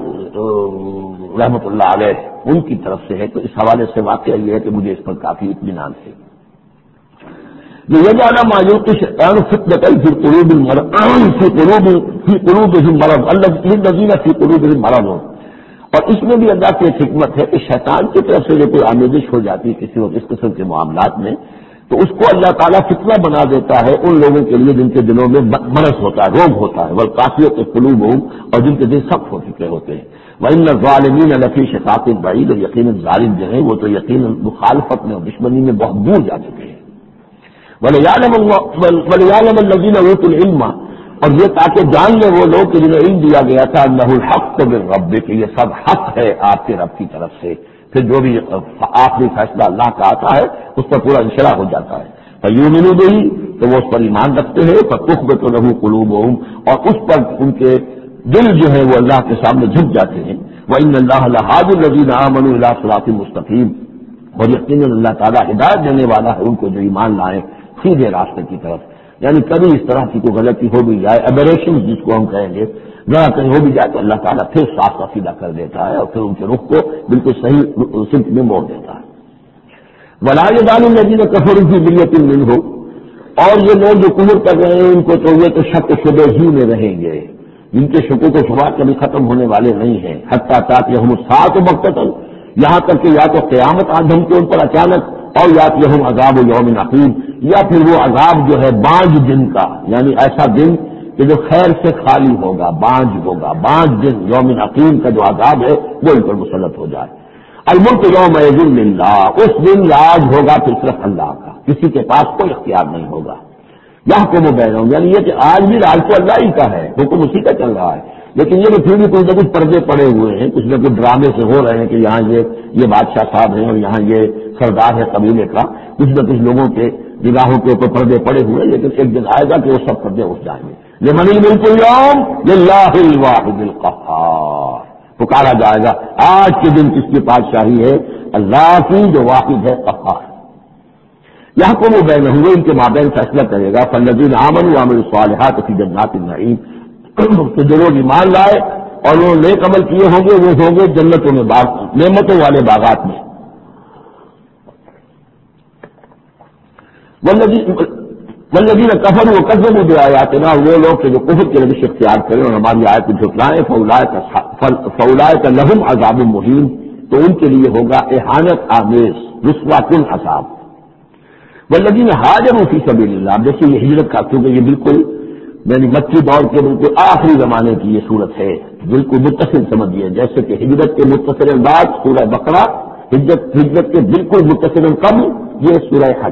رحمۃ اللہ علیہ ان کی طرف سے ہے، تو اس حوالے سے واقعہ یہ ہے کہ مجھے اس پر کافی اطمینان ہے۔ جو یجعل ما یلقی الشیطان فتنۃ فی قلوب المرض فی قلوب فی قلوبہم مرض الذین فی قلوبہم مرض، اور اس میں بھی اللہ کی ایک حکمت ہے کہ شیطان کی طرف سے جو کوئی آمیزش ہو جاتی ہے کسی وقت اس قسم کے معاملات میں، تو اس کو اللہ تعالیٰ فتنہ بنا دیتا ہے ان لوگوں کے لیے جن کے دلوں میں مرض ہوتا ہے، روگ ہوتا ہے، والقاسیۃ قلوبہم، اور جن کے دل سخت ہو چکے ہوتے ہیں۔ وَإِنَّ الظَّالِمِينَ لَفِي شِقَاقٍ بَعِيدٍ، اور یقیناً ظالم جو ہیں وہ تو یقیناً مخالفت میں اور دشمنی میں بہت دور جا چکے ہیں۔ وَلِيَعْلَمَ وَلِيَعْلَمَ الَّذِينَ أُوتُوا الْعِلْمَ، اور یہ تاکہ جان لے وہ لوگ کہ جنہیں علم دیا گیا تھا أَنَّهُ الْحَقُّ مِن رَّبِّكَ، کہ یہ سب حق ہے آپ کے رب کی طرف سے۔ پھر جو بھی آخری فیصلہ اللہ کا آتا ہے اس پر پورا انشراح ہو جاتا ہے۔ فَيُؤْمِنُوا بِهِ، تو وہ اس پر ایمان رکھتے ہیں، فَتُخْبِتُ لَهُ قُلُوبُهُمْ، اور اس پر ان کے دل جو ہے وہ اللہ کے سامنے جھک جاتے ہیں۔ وَإِنَّ اللَّهَ لَهَادِ الَّذِينَ آمَنُوا إِلَىٰ صِرَاطٍ مُّسْتَقِيمٍ، اور یقیناً اللہ تعالیٰ ہدایت دینے والا ہے ان کو جو ایمان لائے سیدھے راستے کی طرف۔ یعنی کبھی اس طرح کی کوئی غلطی ہو بھی جائے، ایبریشن جس کو ہم کہیں گے، ذرا کہیں ہو بھی جائے تو اللہ تعالیٰ پھر صاف کا سیدھا کر دیتا ہے اور پھر ان کے رخ کو بالکل صحیح سمت میں موڑ دیتا ہے۔ وَلَا يَزَالُ الَّذِينَ كَفَرُوا فِي مِرْيَةٍ مِّنْهُ، اور یہ لوگ جو کفر کر رہے ہیں ان کو تو یہ تو شک و شبہ ہی میں رہیں گے، جن کے شکوک و شبہات کبھی ختم ہونے والے نہیں ہیں۔ حتیٰ تأتیہم الساعۃ بغتۃ، یہاں تک کہ یا تو قیامت آ دھمکے ان پر اچانک، اور یاتیہم عذاب یوم عقیم، یا پھر وہ عذاب جو ہے بانج دن کا، یعنی ایسا دن کہ جو خیر سے خالی ہوگا، بانج ہوگا، بانج دن یوم عقیم کا جو عذاب ہے وہ ان پر مسلط ہو جائے۔ الملک یومئذ للہ، اس دن راج ہوگا پھر صرف اللہ کا، کسی کے پاس کوئی اختیار نہیں ہوگا۔ یحکم بینہم، یعنی یہ کہ آج بھی راج تو اللہ ہی کا ہے، حکم اسی کا چل رہا ہے، لیکن یہ بھی پھر بھی کچھ نہ کچھ پردے پڑے ہوئے ہیں، کچھ نہ کچھ ڈرامے سے ہو رہے ہیں کہ یہاں یہ یہ بادشاہ صاحب ہیں اور یہاں یہ سردار ہے قبیلے کا، کچھ نہ کچھ لوگوں کے نگاہوں کے اوپر پردے پڑے ہوئے، لیکن ایک دن آئے گا کہ وہ سب پردے اٹھ جائیں گے۔ لمن الملک اليوم للہ الواحد القہار، پکارا جائے گا آج کے دن کس کی بادشاہی ہے؟ اللہ کی جو واحد ہے قہار۔ یحکم بینہم، ان کے مابین فیصلہ کرے گا۔ فالذین آمنوا وعملوا الصالحات فی جنات النعیم، تو جو لوگ ایمان لائے اور وہ نیک عمل کیے ہوں گے وہ ہوں گے جنتوں میں، باغ نعمتوں والے باغات میں۔ والذین کفروا وکذبوا بآیاتنا، وہ لوگ کہ جو کفر کی روش اختیار کریں اور ہماری آیت کو جھٹلائیں، فاولئک لہم عذاب مہین، تو ان کے لیے ہوگا اہانت آمیز رسوا کن عذاب۔ والذین ہاجروا فی سبیل اللہ، دیکھیے یہ ہجرت کا، کیونکہ یہ بالکل یعنی مکی دور کے بالکل آخری زمانے کی یہ صورت ہے، بالکل متصل سمجھیے، جیسے کہ ہجرت کے متصل بعد سورہ بقرہ، ہجرت ہجرت کے بالکل متصل قبل یہ سورہ حج۔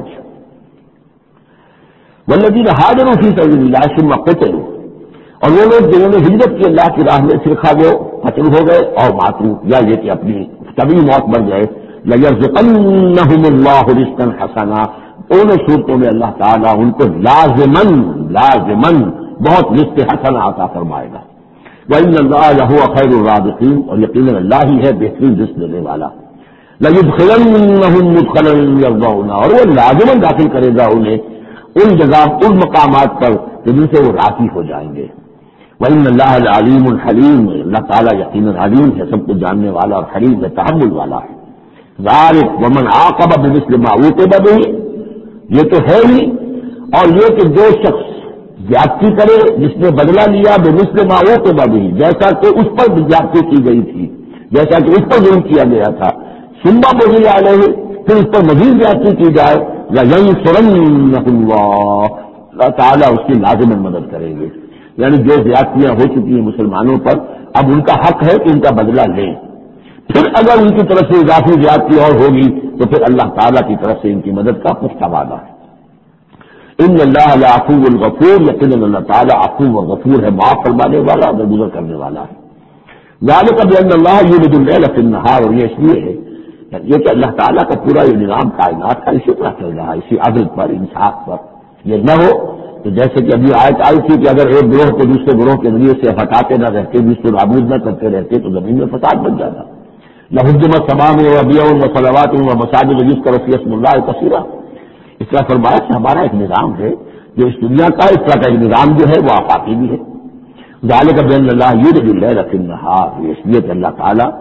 والذین ہاجروا فی سبیل اللہ ثم قتلوا، اور وہ لوگ جنہوں نے ہجرت کی اللہ کی راہ میں فرقہ وہ قتل ہو گئے اور ماتو، یا یہ کہ اپنی طبی موت بن گئے، لَيَرْزُقَنَّهُمُ اللَّهُ رِزْقًا حَسَنًا، ان صورتوں میں اللہ تعالیٰ ان کو لازماً لازماً بہت رزق حسن عطا فرمائے گا۔ وَإِنَّ اللَّهَ لَهُوَ خَيْرُ الرَّازِقِينَ، اور یقیناً اللہ ہی ہے بہترین رزق دینے والا۔ لَيُدْخِلَنَّهُمْ مُدْخَلًا يَرْضَوْنَ، اور وہ لازماً داخل کرے گا انہیں ان جگہ ان مقامات پر جن سے وہ راضی ہو جائیں گے۔ وَإِنَّ اللَّهَ لَعَلِيمٌ حَلِيمٌ، اللہ تعالیٰ یقیناً علیم ہے، سب کو جاننے والا، اور حلیم ہے، تحمل والا ہے۔ ذَلِكَ وَمَنْ عَاقَبَ بِمِثْلِ مَا عُوقِبَ بِهِ، یہ تو ہے ہی، اور یہ کہ جو شخص زیادتی کرے جس نے بدلہ لیا بمثل ما عوقب به، جیسا کہ اس پر زیادتی کی گئی تھی، جیسا کہ اس پر ظلم کیا گیا تھا، ثم بغي علیہ، پھر اس پر مزید زیادتی کی جائے، لَيَنصُرَنَّهُ اللَّهُ، اللہ تعالیٰ اس کی لازماً مدد کریں گے۔ یعنی جو زیادتیاں ہو چکی ہیں مسلمانوں پر، اب ان کا حق ہے کہ ان کا بدلہ لیں، پھر اگر ان کی طرف سے اضافی زیادتی اور ہوگی تو پھر اللہ تعالیٰ کی طرف سے ان کی مدد کا پختہ وعدہ ہے۔ ان اللہ لعفو الغفور، یقیناً اللہ تعالیٰ عفو و غفور ہے، معاف فرمانے والا، درگزر کرنے والا ہے۔ ذالک بان اللہ یولج اللیل فی النہار، اور یہ اس لیے ہے یہ کہ اللہ تعالیٰ کا پورا یہ نظام کائنات کا اسی طرح چل رہا ہے، اسی عدل پر، انصاف پر۔ یہ نہ ہو تو جیسے کہ ابھی آیت آئی تھی کہ اگر ایک گروہ کو دوسرے گروہ کے ذریعے سے ہٹاتے نہ رہتے، جس کو نابود نہ کرتے رہتے تو زمین میں فساد بن جاتا۔ لہدمت تمام و بیع و صلوات و مساجد یذکر فی اسم اللہ کثیرا، اس طرح فرمایا کہ ہمارا ایک نظام ہے جو اس دنیا کا، اس طرح کا ایک نظام جو ہے وہ آفاقی بھی ہے۔ ذالک بان اللہ یولج اللیل فی النہار، یہ اس لیے کہ اللہ تعالیٰ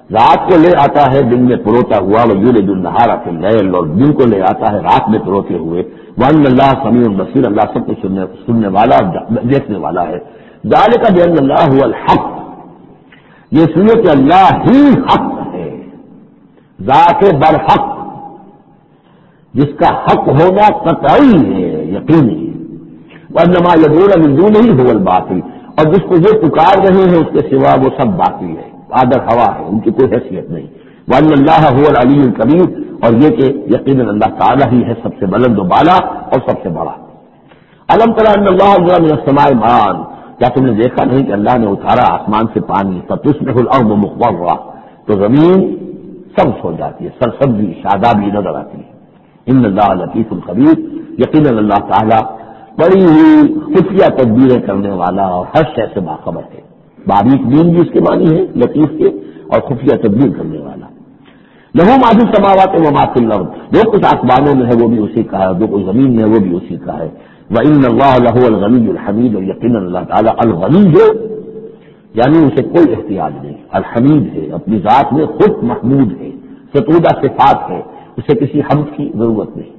رات کو لے آتا ہے دن میں پروتا ہوا، وہ یولج النہار فی اللیل، اور دن کو لے آتا ہے رات میں پروتے ہوئے، وان اللہ سمیع بصیر، اللہ سب کچھ سننے سننے والا اور دیکھنے والا ہے۔ ذالک بان اللہ هو الحق، یہ سنیے کہ اللہ ہی حق ہے، ذات برحق، جس کا حق ہونا قطعی ہے، یقینی ہے۔ وانما يدعون من دونه هو الباطل، اور جس کو یہ پکار رہے ہیں اس کے سوا وہ سب باطل ہے، آدر ہوا ہے، ان کی کوئی حیثیت نہیں۔ وان اللہ هو العلی الکبیر، اور یہ کہ یقیناً اللہ تعالیٰ ہی ہے سب سے بلند و بالا اور سب سے بڑا۔ الم تر ان اللہ انزل من السماء ماء، کیا تم نے دیکھا نہیں کہ اللہ نے اتارا آسمان سے پانی، فتصبح الارض مخضرا، تو زمین سبز ہو جاتی ہے، سرسبزی شادابی نظر آتی ہے۔ ان اللہ لطیف الخبیر، یقیناً اللہ تعالیٰ بڑی ہی خفیہ تدبیریں کرنے والا اور ہر شے سے باخبر ہے۔ باریک بین بھی اس کے معنی ہے لطیف کے، اور خفیہ تدبیر کرنے والا۔ لہو ما فی السماوات و ما فی الارض، جو کچھ آسمانوں میں ہے وہ بھی اسی کا ہے، جو کچھ زمین میں ہے وہ بھی اسی کا ہے۔ وان اللہ لہو الغنی الحمید، اور یقیناً اللہ تعالیٰ الغنی ہے، یعنی اسے کوئی احتیاج نہیں، الحمید ہے، اپنی ذات میں خود محمود ہے، ستودہ صفات ہے، اسے کسی حمد کی ضرورت نہیں۔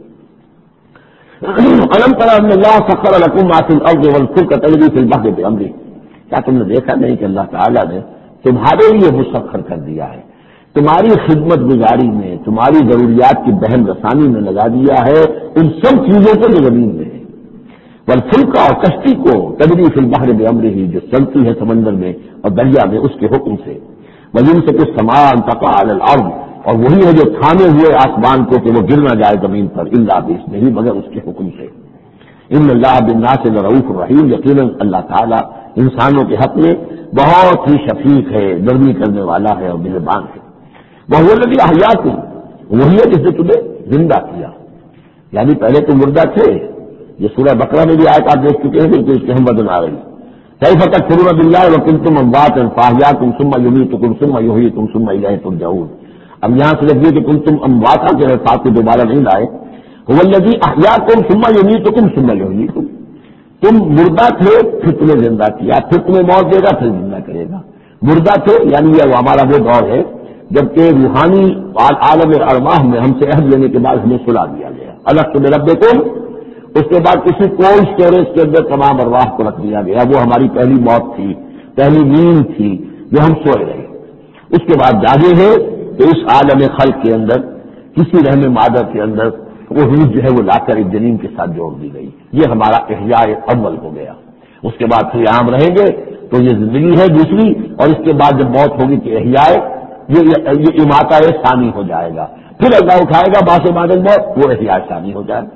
الم تر ان اللہ سخر لکم ما فی الارض والفلک تجری فی البحر بامرہ، کیا تم نے دیکھا نہیں کہ اللہ تعالیٰ نے تمہارے لیے مسخر کر دیا ہے، تمہاری خدمت گزاری میں، تمہاری ضروریات کی بہم رسانی میں لگا دیا ہے ان سب چیزوں کو جو زمین میں ہے، والفلک، اور کشتی کو، تجری فی البحر بامرہ، جو چلتی ہے سمندر میں اور دریا میں اس کے حکم سے، ویمسک السماء ان تقع علی الارض، اور وہی ہے جو تھامے ہوئے آسمان کو کہ وہ گر نہ جائے زمین پر، الا باذنہ، نہیں مگر اس کے حکم سے۔ ان اللہ بالناس لرؤوف الرحیم، یقیناً اللہ تعالیٰ انسانوں کے حق میں بہت ہی شفیق ہے، نرمی کرنے والا ہے اور مہربان ہے۔ وہو الذی احیاکم، وہی ہے جس نے تمہیں زندہ کیا، یعنی پہلے تم مردہ تھے، یہ سورہ بقرہ میں بھی آیت آپ دیکھ چکے ہیں کہ اس کی ہم بدن آ رہی، کیف تکفرون باللہ وکنتم امواتا فاحیاکم ثم یمیتکم ثم یحییکم ثم الیہ ترجعون۔ اب یہاں سے لگی کہ کنتم امواتا کے الفاظ کو دوبارہ نہیں لائے، هو الذی احیاکم ثم یمیتکم ثم یحییکم، تم مردہ تھے پھر تمہیں زندہ کیا، پھر تمہیں موت دے گا پھر زندہ کرے گا۔ مردہ تھے یعنی یہ ہمارا وہ دور ہے جبکہ روحانی عالم ارواح میں ہم سے عہد لینے کے بعد ہمیں سلا دیا گیا، الست بربکم، اس کے بعد کسی کولڈ اسٹوریج کے اندر تمام ارواح کو رکھ دیا گیا، وہ ہماری پہلی موت تھی، پہلی نیند تھی جو ہم سوئے رہے۔ اس کے بعد جاگے ہیں تو اس عالم خلق کے اندر کسی رحم مادر کے اندر وہ روح جو ہے وہ لا کر ایک جنین کے ساتھ جوڑ دی گئی، یہ ہمارا احیاء اول ہو گیا۔ اس کے بعد پھر عام رہیں گے تو یہ زندگی ہے دوسری، اور اس کے بعد جب موت ہوگی کہ احیاء یہ یہ اماتہ ثانی ہو جائے گا، پھر اللہ اٹھائے گا باس بعد الموت، وہ احیاء ثانی ہو جائے گا۔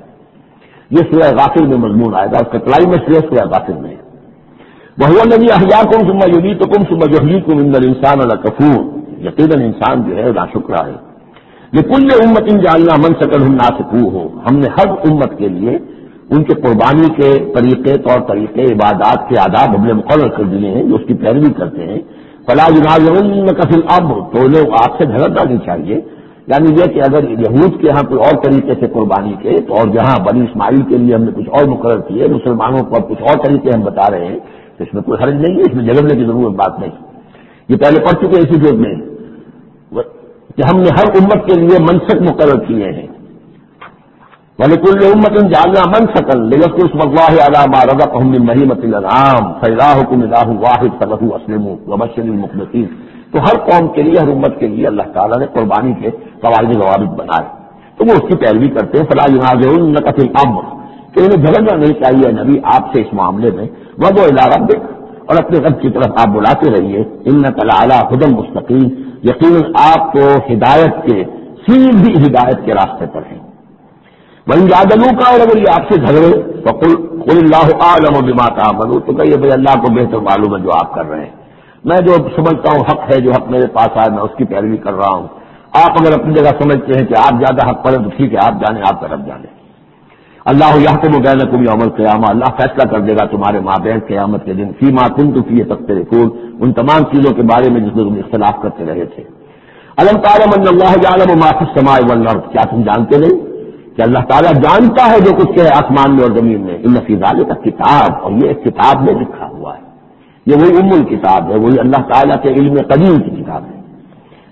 یہ سورہ غافر میں مضمون آئے گا، اس کا کلائمیکس یہ سورہ غافر میں ہے۔ وہو الذی احیاکم ثم یمیتکم ثم یحییکم ان الانسان لکفور، یقیناً انسان جو ہے ناشکرا ہے۔ لکل امت جعلنا منسکا هم ناسکوہ، ہم نے ہر امت کے لیے ان کے قربانی کے طریقے، طور طریقے، عبادات کے آداب ہم نے مقرر کر دیے ہیں جو اس کی پیروی کرتے ہیں۔ فلا ینازعنک فی الامر، تو انہیں آپ سے جھگڑنا نہیں چاہیے، یعنی یہ کہ اگر یہود کے ہاں کوئی اور طریقے سے قربانی کے تو اور جہاں بنی اسماعیل کے لیے ہم نے کچھ اور مقرر کیے، مسلمانوں کو اب کچھ اور طریقے ہم بتا رہے ہیں، تو اس میں کوئی حرج نہیں ہے، اس میں جھگڑنے کی ضرورت بات نہیں، یہ پہلے پڑھ چکے اسی جوب میں کہ ہم نے ہر امت کے لیے منسک مقرر کیے ہیں۔ وَلِكُلِّ أُمَّةٍ جَعَلْنَا مَنسَكًا لِيَذْكُرُوا اسْمَ اللَّهِ عَلَىٰ مَا رَزَقَهُم مِّن بَهِيمَةِ الْأَنْعَامِ فَإِلَٰهُكُمْ إِلَٰهٌ وَاحِدٌ فَلَهُ أَسْلِمُوا وَبَشِّرِ الْمُخْبِتِينَ، تو ہر قوم کے لیے، ہر امت کے لیے اللہ تعالیٰ نے قربانی کے قواعد و ضوابط بنائے، تو وہ اس کی پیروی کرتے ہیں۔ فَلَا يُنَازِعُنَّكَ فِي الْأَمْرِ، کہ انہیں جھگڑنا نہیں چاہیے نبی آپ سے اس معاملے میں۔ وَادْعُ إِلَىٰ رَبِّكَ، اور اپنے رب کی طرف آپ بلاتے رہیے۔ إِنَّكَ لَعَلَىٰ هُدًى مُسْتَقِيمٍ، یقیناً آپ تو ہدایت کے، سیدھی ہدایت کے راستے پر ہیں۔ وَإِن جَادَلُوكَ، اور اگر یہ آپ سے جھگڑے فَقُلْ قُلِ اللَّهُ أَعْلَمُ بِمَا تَعْمَلُونَ، تو کہیے بھائی اللہ کو بہتر معلوم ہے جو آپ کر رہے ہیں، میں جو سمجھتا ہوں حق ہے، جو حق میرے پاس آئے میں اس کی پیروی کر رہا ہوں، آپ اگر اپنی جگہ سمجھتے ہیں کہ آپ زیادہ حق پڑے تو ٹھیک ہے، آپ جانیں، آپ کا رب جانے۔ اللہ یحکم بینکم یوم القیامہ، اللہ فیصلہ کر دے گا تمہارے مابین قیامت کے دن، فیما کنتم فیہ تختلفون، ان تمام چیزوں کے بارے میں جس میں تم اختلاف کرتے رہے تھے۔ الم تعلم ان اللہ یعلم ما فی السماء والارض، کیا تم جانتے نہیں کہ اللہ تعالیٰ جانتا ہے جو کچھ ہے آسمان میں اور زمین میں۔ ان فی ذلک کتاب، اور یہ ایک کتاب میں لکھا ہوا ہے، یہ وہی ام الکتاب ہے، وہی اللہ تعالیٰ کے علم قدیم کی کتاب ہے۔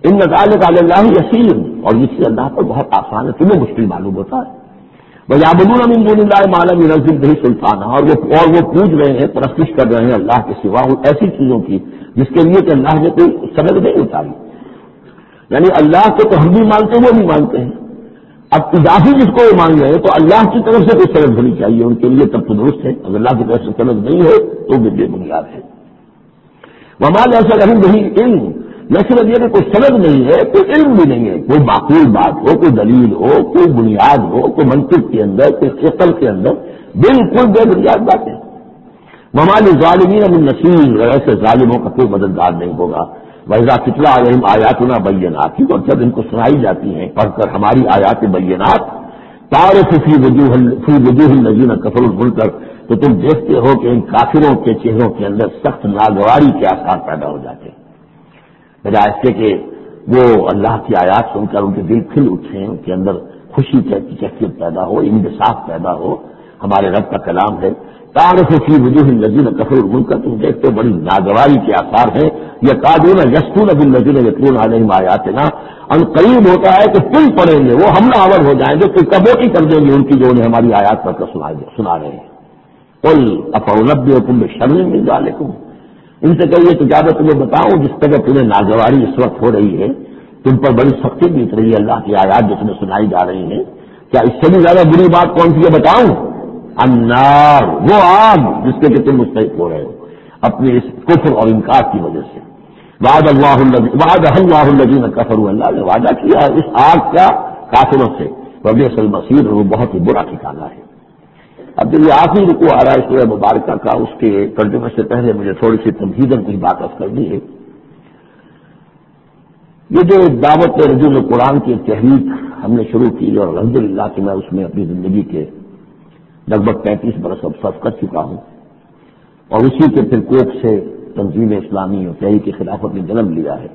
ان ذالک علی اللہ یسیر، اور اس سے اللہ پر بہت آسان ہے، تمہیں مشکل معلوم ہوتا ہے۔ وَيَعْبُدُونَ مِن دُونِ اللَّهِ مَا لَمْ يُنَزِّلْ بِهِ سُلْطَانًا، اور وہ اور وہ پوج رہے ہیں، پرستش کر رہے ہیں اللہ کے سوا ایسی چیزوں کی جس کے لیے کہ اللہ نے کوئی سند نہیں اتاری۔ یعنی اللہ کو تو ہم بھی مانتے ہیں، وہ بھی مانتے ہیں، اب اضافی جس کو وہ مان رہے ہیں تو اللہ کی طرف سے کوئی سند ہونی چاہیے ان کے لیے، تب تو درست ہے، اگر اللہ کی طرف سے سند نہیں ہے تو بھی بے بنیاد ہے۔ وَمَا لَيْسَ لَهُم بِهِ عِلْمٌ، نہ صرف یہ کہ کوئی سند نہیں ہے، کوئی علم بھی نہیں ہے، کوئی معقول بات ہو، کوئی دلیل ہو، کوئی بنیاد ہو، کوئی منطق کے اندر، کوئی عقل کے اندر، بالکل بے بنیاد بات ہے۔ وَمَا لِلظَّالِمِينَ مِن نَصِيرٍ، ایسے ظالموں کا کوئی مددگار نہیں ہوگا۔ وَإِذَا تُتْلَىٰ عَلَيْهِمْ آيَاتُنَا بَيِّنَاتٍ، اور جب ان کو سنائی جاتی ہیں پڑھ کر ہماری آیات بینات، تَعْرِفُ فِي وُجُوهِ فِي وُجُوهِ الَّذِينَ كَفَرُوا الْمُنكَرَ، تو تم دیکھتے ہو کہ ان کافروں کے چہروں کے اندر سخت ناگواری کے آثار پیدا ہو جاتے ہیں، بجائے اس کے کہ وہ اللہ کی آیات سن کر ان کے دل کھل اٹھیں، ان کے اندر خوشی کی کیفیت پیدا ہو، انبساط پیدا ہو۔ ہمارے رب کا کلام ہے، تعرف فی وجوہ الذین کفروا المنکر، تم دیکھتے ہو بڑی ناگواری کے آثار ہیں، یکادون یسطون بالذین یتلون علیہم آیاتنا، ان قریب ہوتا ہے کہ پل پڑیں گے، وہ حملہ آور ہو جائیں گے، کوئی کبوٹی کر دیں گے ان کی جو انہیں ہماری آیات پڑھ کر سنا رہے ہیں۔ قل افانبئکم بشر من ذالکم، ان سے کہیے کہ کیا میں تمہیں بتاؤں جس طرح تمہیں ناگواری اس وقت ہو رہی ہے، تم پر بڑی سختی بیت رہی ہے اللہ کی آیات جو تمہیں سنائی جا رہی ہیں، کیا اس سے بھی زیادہ بری بات کون سی ہے بتاؤں؟ النار، وہ آگ جس کے کہ تم مستحق ہو رہے ہو اپنے اس کفر اور انکار کی وجہ سے۔ وعد اللہ وعد اللہ الذین کفروا، اللہ نے وعدہ کیا ہے اس آگ کا کافروں سے، وبئس المصیر، وہ بہت ہی برا ٹھکانہ ہے۔ اب جو یہ آخری رکوع آ رہا ہے سورہ مبارکہ کا، اس کے ترجمے سے پہلے مجھے تھوڑی سی تمہیداً کچھ بات عرض کرنی ہے۔ یہ جو دعوت رجوع قرآن کی تحریک ہم نے شروع کی، اور الحمدللہ کہ میں اس میں اپنی زندگی کے لگ بھگ پینتیس برس اب صرف کر چکا ہوں، اور اسی کے پھر کوک سے تنظیم اسلامی اور تحریک خلافت نے جنم لیا ہے۔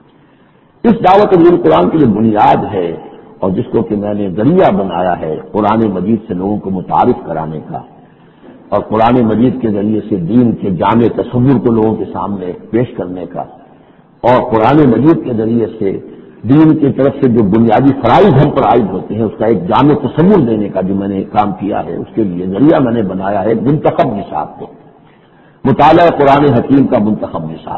اس دعوت رجوع قرآن کی جو بنیاد ہے اور جس کو کہ میں نے ذریعہ بنایا ہے قرآن مجید سے لوگوں کو متعارف کرانے کا، اور قرآن مجید کے ذریعے سے دین کے جامع تصور کو لوگوں کے سامنے پیش کرنے کا، اور قرآن مجید کے ذریعے سے دین کی طرف سے جو بنیادی فرائض ہم پر عائد ہوتے ہیں اس کا ایک جامع تصور دینے کا جو میں نے کام کیا ہے، اس کے لیے ذریعہ میں نے بنایا ہے منتخب نصاب کو، مطالعہ قرآن حکیم کا منتخب نصاب۔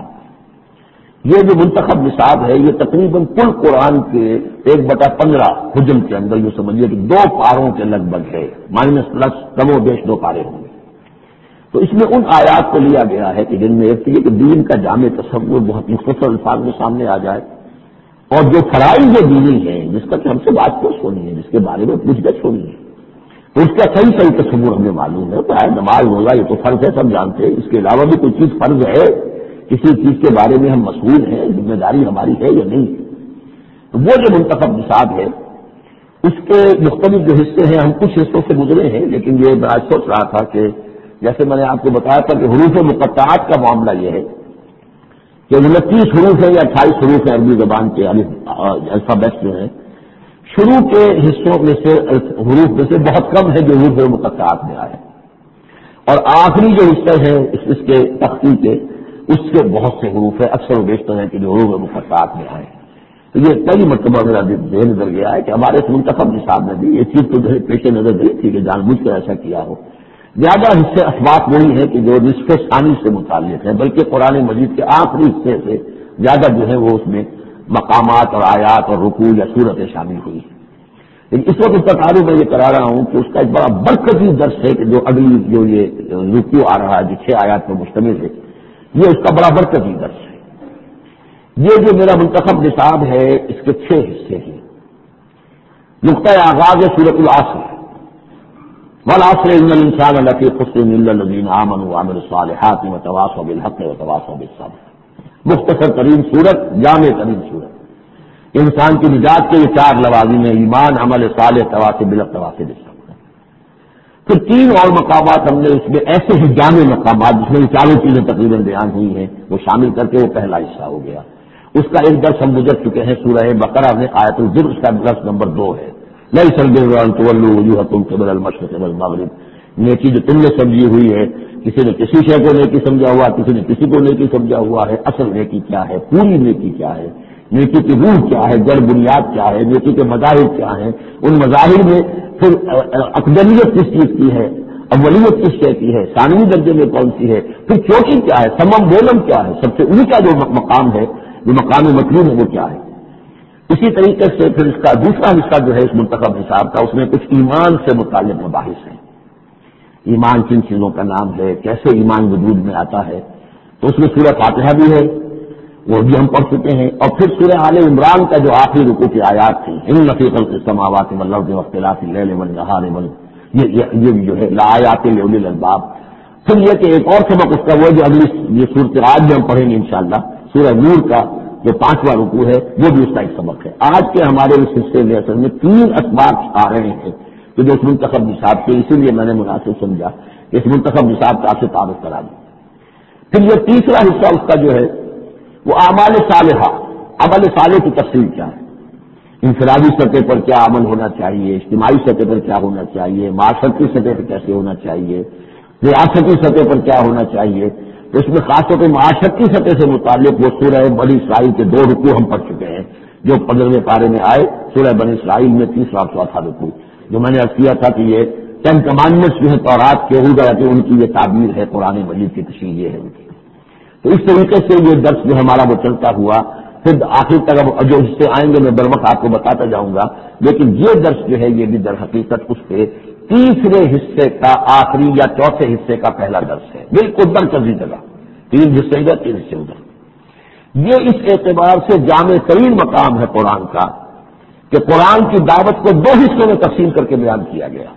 یہ جو منتخب نصاب ہے یہ تقریباً کل قرآن کے ایک بٹا پندرہ حجم کے اندر یہ سمجھیے کہ دو پاروں کے لگ بھگ ہے، مائنس پلس کم و بیش دو پارے ہوں گے۔ تو اس میں ان آیات کو لیا گیا ہے کہ جن میں ایک یہ کہ دین کا جامع تصور بہت مختصر الفاظ میں سامنے آ جائے، اور جو فرائض جو دینی ہیں جس کا کہ ہم سے بات پوچھ ہونی ہے، جس کے بارے میں پوچھ گچھ ہونی ہے، تو اس کا صحیح صحیح تصور ہمیں معلوم ہے۔ تو نماز روزہ یہ تو فرض ہے، سب جانتے ہیں، اس کے علاوہ بھی کوئی چیز فرض ہے، کسی چیز کے بارے میں ہم مسئول ہیں، ذمہ داری ہماری ہے یا نہیں۔ تو وہ جو منتخب نصاب ہے اس کے مختلف جو حصے ہیں، ہم کچھ حصوں سے گزرے ہیں، لیکن یہ میں آج سوچ رہا تھا کہ جیسے میں نے آپ کو بتایا تھا کہ حروف مقطعات کا معاملہ یہ ہے کہ انتیس حروف ہیں یا اٹھائیس حروف ہیں عربی زبان کے الفابیٹ جو ہیں، شروع کے حصوں میں سے حروف میں سے بہت کم ہے جو حروف مقطعات میں آئے، اور آخری جو حصے ہیں اس کے تختی کے اس کے بہت سے حروف ہیں، اکثر و بیشتر ہیں کہ جو حروف مقطعات میں آئے۔ تو یہ کئی مرتبہ میرا ذہن نظر گیا ہے کہ ہمارے اس منتخب نصاب میں بھی یہ چیز تو جو ہے پیش نظر نہیں تھی کہ جان بوجھ کر ایسا کیا ہو۔ زیادہ حصے اسباق وہی ہیں کہ جو نصف ثانی سے متعلق ہیں، بلکہ قرآن مجید کے آخری حصے سے زیادہ جو ہے وہ اس میں مقامات اور آیات اور رکوع یا صورتیں شامل ہوئی ہیں۔ لیکن اس وقت اس کا تعارف میں یہ کرا رہا ہوں کہ اس کا ایک بڑا برکتی درس ہے کہ جو اگلی جو یہ رکوع آ رہا ہے جو چھ آیات پر مشتمل ہے، یہ اس کا بڑا برکتی درس ہے۔ یہ جو میرا منتخب نصاب ہے اس کے چھ حصے ہیں۔ نقطۂ آغاز سورۃ العصر، والعصر ان الانسان لفی خسر الا الذین آمنوا وعملوا الصالحات وتواصوا بالحق وتواصوا بالصبر۔ مختصر ترین صورت، جامع ترین صورت، انسان کی نجات کے یہ چار لوازم ہیں: ایمان، عمل صالح، تواصی بالحق، تواصی بالصبر۔ پھر تین اور مقامات ہم نے اس میں ایسے ہی جامع مقامات جس میں چاروں چیزیں تقریباً بیان ہوئی ہیں وہ شامل کر کے وہ پہلا حصہ ہو گیا۔ اس کا ایک درس ہم گزر چکے ہیں سورہ بقرہ میں، آیت الذر، اس کا درس نمبر دو ہے۔ لیس البر ان تولوا وجوہکم قبل المشرق والمغرب، نیکی جو تم نے سمجھی ہوئی ہے، کسی نے کسی شے کو نیکی سمجھا ہوا، کسی نے کسی کو نیکی سمجھا ہوا ہے، اصل نیکی کیا ہے، پوری نیکی کیا ہے، نیکی کی روح کیا ہے، جڑ بنیاد کیا ہے، نیکی کے مظاہر کیا ہیں، ان مظاہر میں پھر افضلیت کس چیز کی ہے، اولیت کس شے کی ہے، ثانوی درجے میں کون سی ہے، پھر چوٹی کیا ہے، سمم بولم کیا ہے، سب سے اونچا جو مقام ہے، جو مقام مطلوب ہے وہ کیا ہے۔ اسی طریقے سے پھر اس کا دوسرا حصہ جو ہے اس منتخب حساب کا، اس میں کچھ ایمان سے متعلق مباحث ہیں۔ ایمان کن چیزوں کا نام ہے، کیسے ایمان وجود میں آتا ہے، تو اس میں سورہ فاتحہ بھی ہے، وہ بھی ہم پڑھ چکے ہیں، اور پھر سورہ آل عمران کا جو آخری رکوع کی آیات تھی، ان فی خلق السماوات والارض واختلاف اللیل والنہار یہ یہ بھی جو ہے لآیات لأولی الالباب۔ پھر یہ کہ ایک اور سبق اس کا وہ جو اگلی یہ صورت آج میں ہم پڑھیں گے انشاءاللہ، سورہ نور کا جو پانچواں رکوع ہے وہ بھی اس کا ایک سبق ہے۔ آج کے ہمارے اس حصے میں اصل میں تین اسباق آ رہے ہیں کہ جو اس منتخب نصاب کے، اسی لیے میں نے مناسب سمجھا کہ اس منتخب نصاب کا آپ سے تعارف کرا دوں۔ پھر یہ تیسرا حصہ اس کا جو ہے وہ اعمال صالحہ، عمل صالح کی تفصیل کیا ہے، انفرادی سطح پر کیا عمل ہونا چاہیے، اجتماعی سطح پر کیا ہونا چاہیے، معاشرتی سطح پر کیسے ہونا چاہیے، ریاستی سطح پر کیا ہونا چاہیے۔ تو اس میں خاص طور پہ معاشرتی سطح سے متعلق وہ سورہ بنی اسرائیل کے دو رکوع ہم پڑھ چکے ہیں جو پندرہویں پارے میں آئے، سورہ بنی اسرائیل میں تیسرا اور چوتھا رکوع، جو میں نے عرض کیا تھا کہ یہ ٹین کمانڈمنٹس جو ہے تورات کے اوپر کہ ان کی یہ تعبیر ہے، قرآن مجید کی تشریح یہ ہے ان کی۔ تو اس طریقے سے یہ درس جو ہمارا وہ چلتا ہوا، پھر آخر تک اب جو حصے آئیں گے میں بر وقت آپ کو بتاتا جاؤں گا، لیکن یہ درس جو ہے یہ بھی در حقیقت اس کے تیسرے حصے کا آخری یا چوتھے حصے کا پہلا درس ہے، بالکل مرکزی جگہ، تین حصے ادھر تین حصے ادھر۔ یہ اس اعتبار سے جامع ترین مقام ہے قرآن کا کہ قرآن کی دعوت کو دو حصوں میں تقسیم کر کے بیان کیا گیا۔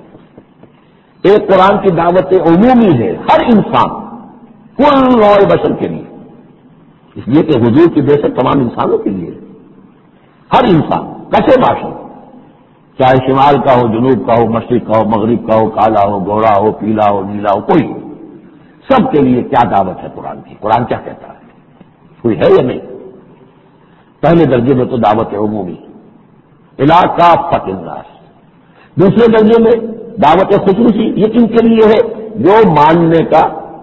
ایک قرآن کی دعوت عمومی ہے، ہر انسان، کل نوع بشر کے لیے، اس لیے کہ حضور کی بحثت تمام انسانوں کے لیے، ہر انسان کسے باشد، چاہے شمال کا ہو، جنوب کا ہو، مشرق کا ہو، مغرب کا ہو، کالا ہو، گورا ہو، پیلا ہو، نیلا ہو، کوئی سب کے لیے کیا دعوت ہے قرآن کی، قرآن کیا کہتا ہے، کوئی ہے یا نہیں۔ پہلے درجے میں تو دعوت عمومی الی کافۃ الناس، دوسرے درجے میں دعوت خصوصی، یہ کن کے لیے ہے جو ماننے کا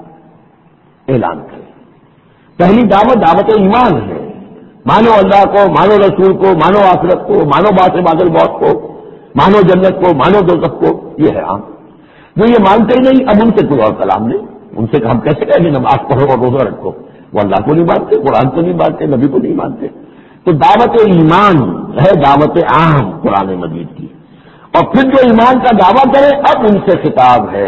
اعلان کرے۔ پہلی دعوت دعوت ایمان ہے، مانو اللہ کو، مانو رسول کو، مانو آخرت کو، مانو باس بعد الموت کو، مانو جنت کو، مانو دوزخ کو، یہ ہے عام۔ جو یہ مانتے ہی نہیں، اب ان سے کوئی اور کلام نہیں، ان سے ہم کیسے کہیں گے نماز پڑھو اور روزہ رکھو، وہ اللہ کو نہیں مانتے، قرآن کو نہیں مانتے، نبی کو نہیں مانتے۔ تو دعوت ایمان ہے دعوت عام قرآن مجید کی، اور پھر جو ایمان کا دعویٰ کرے اب ان سے خطاب ہے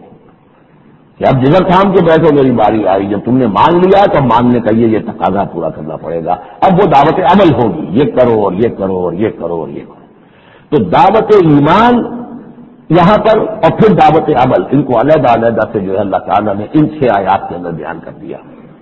کہ اب جگر تھام کے بیٹھو، میری باری آئی، جب تم نے مان لیا تو ماننے کا یہ یہ تقاضا پورا کرنا پڑے گا، اب وہ دعوت عمل ہوگی، یہ کرو اور یہ کرو اور یہ کرو اور یہ کرو۔ تو دعوت ایمان یہاں پر اور پھر دعوت عمل، ان کو علیحدہ علیحدہ سے جو ہے اللہ تعالیٰ نے ان چھ آیات کے اندر بیان کر دیا۔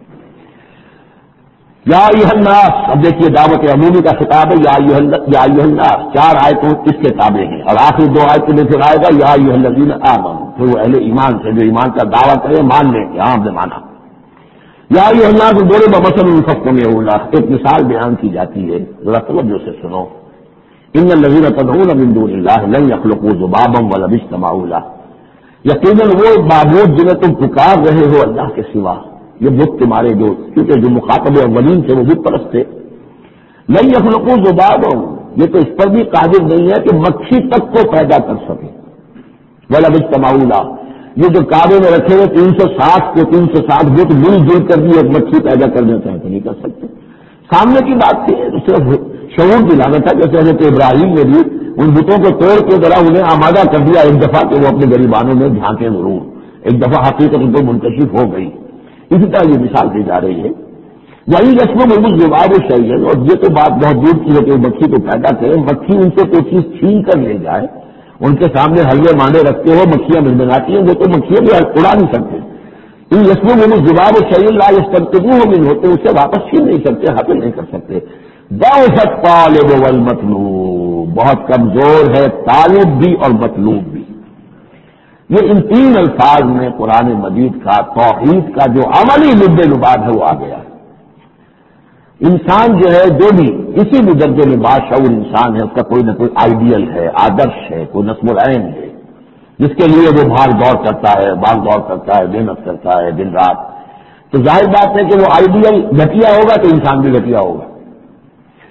یا ایھا الناس، اب دیکھیے دعوت عمومی کا خطاب ہے، یا ایھا الناس، چار آیتوں اس کے تابع ہیں، اور آخری دو آیتوں میں پھر آئے گا یا ایھا الذین آمنوا، پھر وہ اہل ایمان سے جو ایمان کا دعویٰ کرے مان لیں، یہاں ہم نے مانا۔ یا ایھا الناس ضرب مثل فاستمعوا لہ، ایک مثال بیان کی جاتی ہے، ذرا توجہ سے سنو۔ ان الذین تدعون من دون اللہ لن یخلقوا ذبابا ولو اجتمعوا لہ، یقیناً وہ معبود جنہیں تم پکار رہے ہو اللہ کے سوا، یہ بت تمہارے جو، کیونکہ جو مخاطب اولین تھے وہ بت پرست تھے، لن یخلقوا ذبابا، یہ تو اس پر بھی قادر نہیں ہے کہ مکھی تک کو پیدا کر سکے، ولو اجتمعوا لہ، یہ جو کعبے میں رکھے ہوئے تین سو ساٹھ کے تین سو ساٹھ بت مل جل کر بھی ایک مکھی پیدا کرنا چاہے تو نہیں کر سکتے۔ سامنے کی بات تھی، صرف شعور دلانا تھا، جیسے حضرت ابراہیم نے بھی ان بتوں کو توڑ کے ذرا انہیں آمادہ کر دیا ایک دفعہ کہ وہ اپنے غریبانوں میں جھانکیں ضرور، ایک دفعہ حقیقت ان کو منکشف ہو گئی۔ اسی طرح یہ مثال دی جا رہی ہے، وہی رسم محمود ذباب شیئن، اور یہ تو بات بہت دور کی ہے کہ مکھی کو پیدا کرے، مکھی ان سے کوئی چیز چھین کر لے جائے، ان کے سامنے حلوے مانڈے رکھتے ہو، مکھیاں بناتی ہیں، وہ تو مکھیاں بھی اڑا نہیں سکتے، ان رسم محمود ذباب شیئن لا یستنقذوہ منہ، ہوتے اسے واپس چھین نہیں سکتے، حاصل نہیں کر سکتے۔ ضعف الطالب والمطلوب، بہت کمزور ہے طالب بھی اور مطلوب بھی۔ یہ ان تین الفاظ میں قرآن مجید کا توحید کا جو عملی لب لباب ہے وہ آ گیا ہے۔ انسان جو ہے جو بھی اسی بھی درجے میں باشعور انسان ہے، اس کا کوئی نہ کوئی آئیڈیل ہے، آدرش ہے، کوئی نصب العین ہے، جس کے لیے وہ بھاگ دوڑ کرتا ہے، بھاگ دوڑ کرتا ہے، محنت کرتا ہے دن رات۔ تو ظاہر بات ہے کہ وہ آئیڈیل گھٹیا ہوگا تو انسان بھی گھٹیا ہوگا،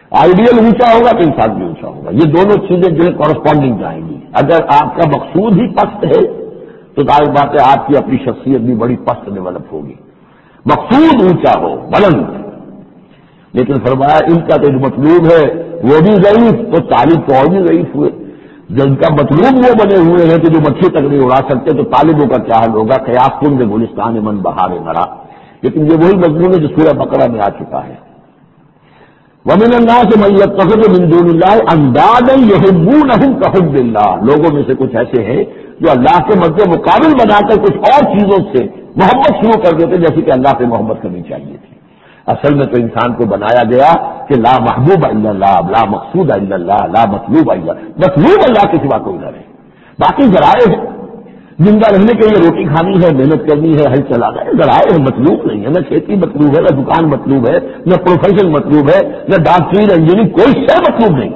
آئیڈیل اونچا ہوگا تو انسان بھی اونچا ہوگا. یہ دونوں چیزیں جو ہے کورسپونڈنگ جائیں گی. اگر آپ کا مقصود ہی پست ہے تو ظاہر بات ہے آپ کی اپنی شخصیت بھی بڑی پست ڈیولپ ہوگی. مقصود اونچا ہو بلند، لیکن فرمایا ان کا تو جو مطلوب ہے وہ بھی ضعیف، تو طالب تو اور بھی ضعیف ہوئے. جن کا مطلوب وہ بنے ہوئے ہیں کہ جو مچھی تک نہیں اڑا سکتے، تو طالبوں کا کیا حال ہوگا؟ قیاس کن میں گلستان من بہار مرا. لیکن یہ وہی مضمون ہے جو سورہ بقرہ میں آ چکا ہے. وَمِنَ النَّاسِ مَن يَتَّخِذُ مِن دُونِ اللَّهِ أَندَادًا يُحِبُّونَهُمْ كَحُبِّ اللَّهِ. لوگوں میں سے کچھ ایسے ہیں جو اللہ کے مد مقابل بنا کر کچھ اور چیزوں سے محبت شروع کر دیتے جیسے کہ اللہ سے محبت کرنی چاہیے تھی. اصل میں تو انسان کو بنایا گیا کہ لا محبوب الا اللہ، لا مقصود الا اللہ، لا مطلوب الا اللہ. مطلوب اللہ کے سوا کوئی نہ رہے. باقی ذرائع ہیں، زندہ رہنے کے لیے روٹی کھانی ہے، محنت کرنی ہے، ہل چلانا ہے، ذرائع ہے، مطلوب نہیں ہے. نہ کھیتی مطلوب ہے، نہ دکان مطلوب ہے، نہ پروفیشن مطلوب ہے، نہ ڈاکٹری انجینئرنگ، کوئی شے مطلوب نہیں.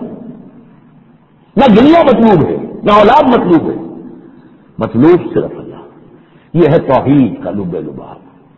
نہ دنیا مطلوب ہے، نہ اولاد مطلوب ہے. مطلوب صرف اللہ. یہ ہے توحید کا لب لباب.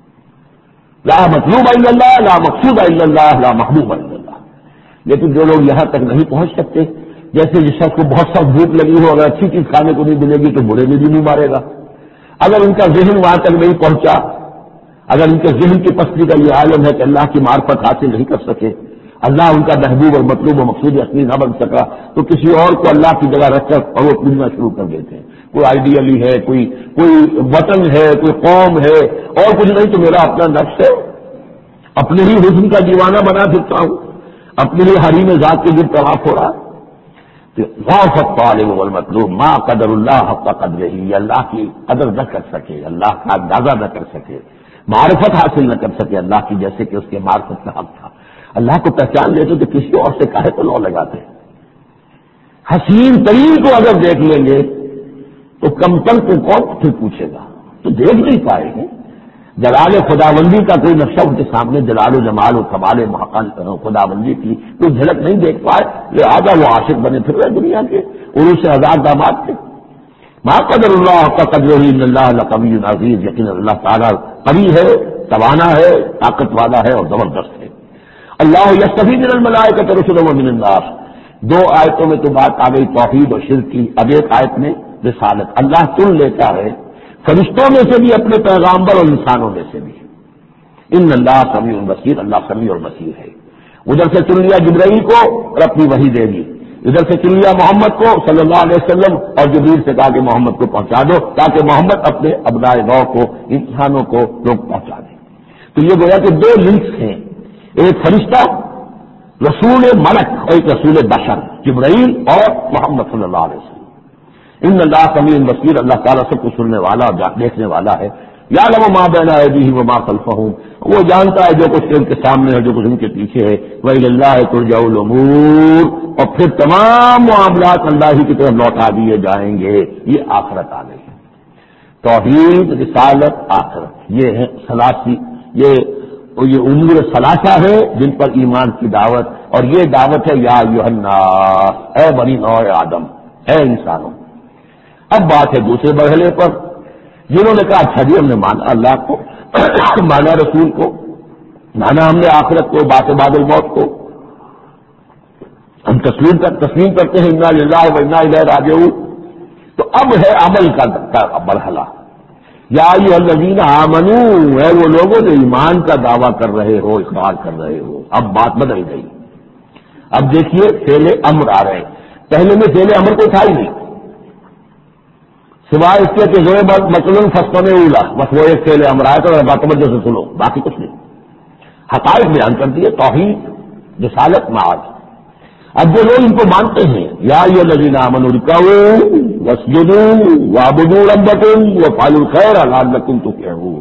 لا مطلوب الا اللہ، لا مقصود الا اللہ، لا محبوب الا اللہ. لیکن جو لوگ یہاں تک نہیں پہنچ سکتے، جیسے جس شخص کو بہت سخت بھوک لگی ہو، اگر اچھی چیز کھانے کو نہیں ملے گی تو برے میں بھی نہیں مارے گا. اگر ان کا ذہن وہاں تک نہیں پہنچا، اگر ان کے ذہن کی پستی کا یہ عالم ہے کہ اللہ کی معرفت حاصل نہیں کر سکے، اللہ ان کا محبوب اور مطلوب و مقصود اصلی نہ بن سکا، تو کسی اور کو اللہ کی جگہ رکھ کر اور وہ پوجنا شروع کر دیتے ہیں. کوئی آئیڈیلی ہے، کوئی کوئی وطن ہے، کوئی قوم ہے، اور کچھ نہیں تو میرا اپنا نفس ہے. اپنے ہی حسن کا دیوانہ بنا پھرتا ہوں، اپنے ہی حریم ذات کے دل طواف ہو رہا. غوث الطالب والمطلوب ما قدر اللہ حق قدرہ. اللہ کی قدر نہ کر سکے، اللہ کا اندازہ نہ کر سکے، معرفت حاصل نہ کر سکے اللہ کی جیسے کہ اس کے معرفت کا حق تھا. اللہ کو پہچان لیتے تو کسی اور سے کاہے تو لو لگاتے. حسین ترین کو اگر دیکھ لیں گے تو کمتر کو کون پھر پوچھے گا؟ تو دیکھ نہیں پائے گے. جلال خداوندی کا کوئی نقشہ ان کے سامنے، جلال و جمال و کمال خداوندی کی کوئی جھلک نہیں دیکھ پائے، لہٰذا وہ عاشق بنے پھر رہے دنیا کے عروج سے ہزار داماد تھے. ما قدر اللہ کا قدر ان اللہ لقوی عزیز. یقین اللہ تعالیٰ قوی ہے، توانا ہے، طاقت والا ہے اور زبردست ہے. اللہ یصطفی من الملائکۃ رسلا ومن الناس. دو آیتوں میں تو بات آ گئی توحید اور شرک کی. اب ایک آیت میں رسالت. اللہ چن لیتا ہے فرشتوں میں سے بھی اپنے پیغامبر اور انسانوں میں سے بھی. ان اللہ سمیع بصیر. اللہ سمیع اور بصیر ہے. ادھر سے چن لیا جبرائیل کو اور اپنی وحی دے دی، ادھر سے چن لیا محمد کو صلی اللہ علیہ وسلم اور جبریل سے کہا کہ محمد کو پہنچا دو تاکہ محمد اپنے ابنائے نو کو، انسانوں کو لوگ پہنچا دیں. تو یہ گویا کہ دو لنکس ہیں، ایک فرشتہ رسول ملک اور ایک رسول بشر جبرائیل اور محمد صلی اللہ علیہ وسلم. ان اللہ سمیع بصیر. اللہ تعالیٰ سب کو سننے والا اور دیکھنے والا ہے. یعلم ما بین ایدیہم وما خلفہم. وہ جانتا ہے جو کچھ ان کے سامنے ہے، جو کچھ ان کے پیچھے ہے. وإلی اللہ ترجع الامور. اور پھر تمام معاملات اللہ ہی کی طرف لوٹا دیے جائیں گے. یہ آخرت آ گئی. توحید، رسالت، آخرت، یہ ہے ثلاثی، یہ یہ امور ثلاثہ ہے جن پر ایمان کی دعوت. اور یہ دعوت ہے یا ایھا الناس، اے بنی نوع آدم، اے انسانوں. اب بات ہے دوسرے مرحلے پر، جنہوں نے کہا اچھا جی ہم نے مانا اللہ کو، مانا رسول کو، مانا ہم نے آخرت کو، بات بعد الموت کو، ہم تسلیم کر تسلیم کرتے ہیں انا للہ و انا الیہ راجعون. تو اب ہے عمل کا مرحلہ. یا ایھا الذین آمنوا، اے وہ لوگوں جو ایمان کا دعویٰ کر رہے ہو، اقرار کر رہے ہو. اب بات بدل گئی. اب دیکھیے فعل امر آ رہے ہیں. پہلے میں فعل امر کو تھا ہی نہیں، سوائے اس کے کہ زوئے مثلاً فسطن اولا، بس وہ ایک فعل امر آیا تو بات توجہ سے سنو، باقی کچھ نہیں. حقائق بیان کر دیے، توحید، رسالت، معاد. اب جو لوگ ان کو مانتے ہیں، یا ایھا الذین آمنوا ارکعوا واسجدوا واعبدوا ربکم وافعلوا الخیر لعلکم تفلحون.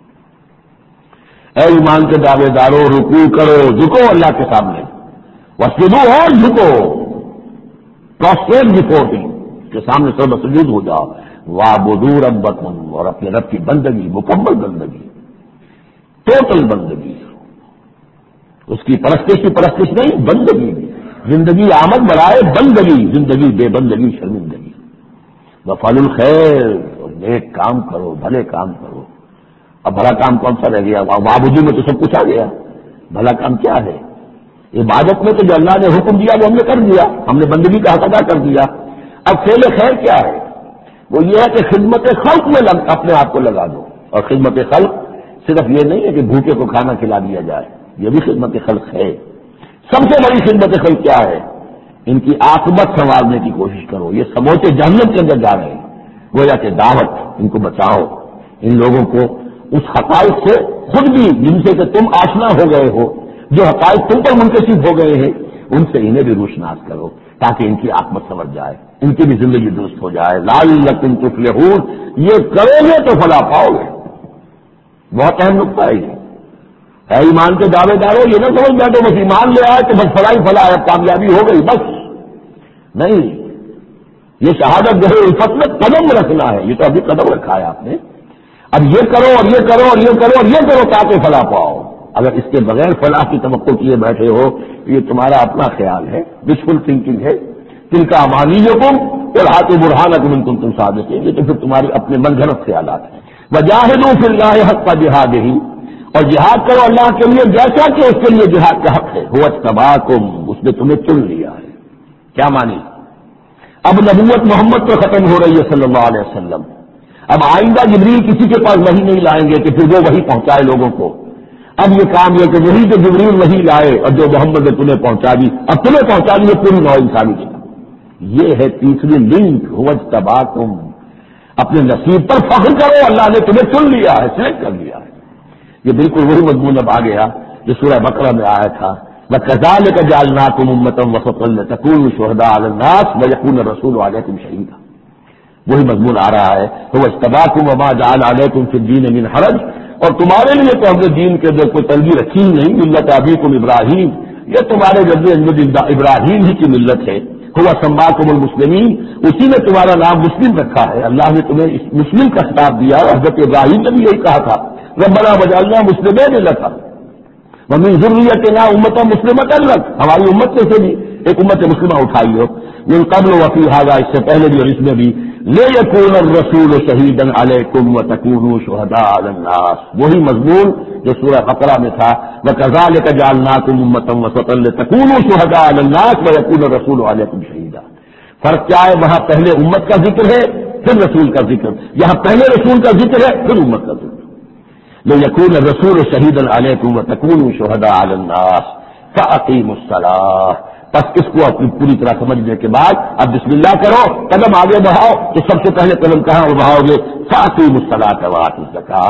اے ایمان کے دعوے دارو، رکوع کرو، جھکو اللہ کے سامنے، واسجدوا اور جھکو، پروسٹریٹ بفور کے سامنے سر سجود ہو جاؤ. وَاعْبُدُوا رَبَّكُمْ، اور اپنے رب کی بندگی، مکمل بندگی، ٹوٹل بندگی، اس کی پرستش کی پرستش نہیں، بندگی. زندگی آمد برائے بندگی، زندگی بے بندگی شرمندگی. وَافْعَلُوا الْخَيْرَ، اور نیک کام کرو، بھلے کام کرو. اب بھلا کام کون سا رہ گیا؟ وَاعْبُدُوا میں تو سب کچھ آ گیا. بھلا کام کیا ہے؟ عبادت میں تو جو اللہ نے حکم دیا وہ ہم نے کر دیا، ہم نے بندگی کا حق ادا کر دیا. اب فعل خیر کیا ہے؟ وہ یہ ہے کہ خدمت خلق میں لگ اپنے آپ کو لگا دو. اور خدمت خلق صرف یہ نہیں ہے کہ بھوکے کو کھانا کھلا دیا جائے، یہ بھی خدمت خلق ہے. سب سے بڑی خدمت خلق کیا ہے؟ ان کی عاقبت سنوارنے کی کوشش کرو. یہ سموچے جہنم کے اندر جا رہے ہیں، گویا کہ دعوت، ان کو بچاؤ. ان لوگوں کو اس حقائق سے خود بھی جن سے کہ تم آشنا ہو گئے ہو، جو حقائق تم پر منکشف ہو گئے ہیں، ان سے انہیں بھی روشناس کرو تاکہ ان کی عاقبت سنور جائے، ان کی بھی زندگی درست ہو جائے. لعلکم تفلحون، یہ کرو گے تو فلاح پاؤ گے. بہت اہم نقطہ ہے یہ. ہے ایمان کے دعوے دارو، یہ نہ سمجھ بیٹھو بس ایمان لے آئے تو بس فلاح ہی فلاح ہے، کامیابی ہو گئی بس. نہیں، یہ شہادت جو ہے الفت میں قدم رکھنا ہے. یہ تو ابھی قدم رکھا ہے آپ نے. اب یہ کرو اور یہ کرو اور یہ کرو اور یہ کرو تاکہ فلاح پاؤ. اگر اس کے بغیر فلاح کی توقع کیے بیٹھے ہو یہ تمہارا اپنا خیال ہے، وشفل تھنکنگ ہے. تل کا امانیکم والحق برہانکم ان کنتم صادقین، یہ تو پھر تمہارے اپنے من گھڑت خیالات ہیں. وجاہدوا فی اللہ حق جہادہ، اور جہاد کرو اللہ کے لیے جیسا کہ اس کے لیے جہاد کا حق ہے. هو اجتباکم، اس نے تمہیں چن لیا ہے. کیا مانی؟ اب نبوت محمد پر ختم ہو رہی ہے صلی اللہ علیہ وسلم. اب آئندہ جبریل کسی کے پاس وحی نہیں لائیں گے کہ پھر وہ وحی پہنچائے لوگوں کو. اب یہ کام یہ کہ وہی جو جبریل وحی لائے اور جو محمد نے تمہیں پہنچا دی، اب تمہیں پہنچا دی ہے پوری نوع انسانی کی. یہ ہے تیسری لنک، هو اجتباکم. اپنے نصیب پر فخر کرو، اللہ نے تمہیں چن لیا ہے، سلیکٹ کر لیا ہے. یہ بالکل وہی مضمون اب آ گیا جو سورہ بقرہ میں آیا تھا. وَكَذَلِكَ جَعَلْنَاكُمْ أُمَّةً وَسَطًا لِتَكُونُوا شُهَدَاءَ عَلَى النَّاسِ وَيَكُونَ الرَّسُولُ عَلَيْكُمْ شَهِيدًا. وہی مضمون آ رہا ہے. هُوَ اجْتَبَاكُمْ وَمَا جَعَلَ عَلَيْكُمْ فِي الدِّينِ مِنْ حَرَجٍ، اور تمہارے لیے تو ہم نے دین کے اندر کوئی تنگی رکھی ہی نہیں. ملت ابیکم ابراہیم، یہ تمہارے جد ابراہیم ہی کی ملت ہے. هُوَ سَمَّاكُمُ الْمُسْلِمِينَ، اسی نے تمہارا نام مسلم رکھا ہے. اللہ نے تمہیں اس مسلم کا خطاب دیا. حضرت ابراہیم نے بھی یہی کہا تھا، ربنا وجعلنا مسلمین لک ومن ذریتنا امة مسلمۃ لک، ہماری امت میں سے بھی ایک امت مسلمہ اٹھائی ہو. من قبل وفی ھذا، اس سے پہلے بھی اور اس میں بھی. لیکون الرسول شہیدا علیکم وتکونوا شہداء علی الناس، وہی مضمون جو سورہ بقرہ میں تھا. وکذالک جعلناکم امة وسطا لتکونوا شہداء علی الناس ویکون الرسول علیکم شہیدا. فرق کیا ہے؟ وہاں پہلے امت کا ذکر ہے پھر رسول کا ذکر، یہاں پہلے رسول کا ذکر ہے پھر امت کا ذکر. لِيَكُونَ الرَّسُولُ شَهِيدًا عَلَيْكُمْ وَتَكُونُوا شُهَدَاءَ عَلَى النَّاسِ فَأَقِيمُوا الصَّلَاةَ. بس اس کو اپنی پوری طرح سمجھنے کے بعد اب بسم اللہ کرو، قدم آگے بڑھاؤ. تو سب سے پہلے قدم کہاں بڑھاؤ گے؟ فَأَقِيمُوا الصَّلَاةَ وَآتُوا الزَّكَاةَ،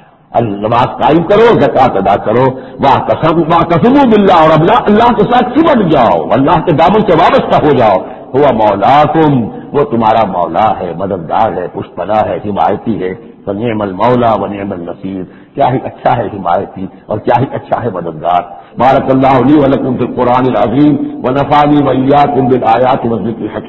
نماز قائم کرو، زکات ادا کرو. وَاعْتَصِمُوا بِاللَّهِ، اور اللہ کے ساتھ چمٹ جاؤ، اللہ کے دامن سے وابستہ ہو جاؤ. هُوَ مَوْلَاكُمْ، وہ تمہارا مولا ہے، مددگار ہے، پشت پناہ ہے، حمایتی ہے. فنعم المولا ونعم النصیر، کیا ہی اچھا ہے حمایتی اور کیا ہی اچھا ہے مددگار. بارک اللہ لی ولکم فی القرآن العظیم ونفعنی وإیاکم بالآیات والذکر الحکیم.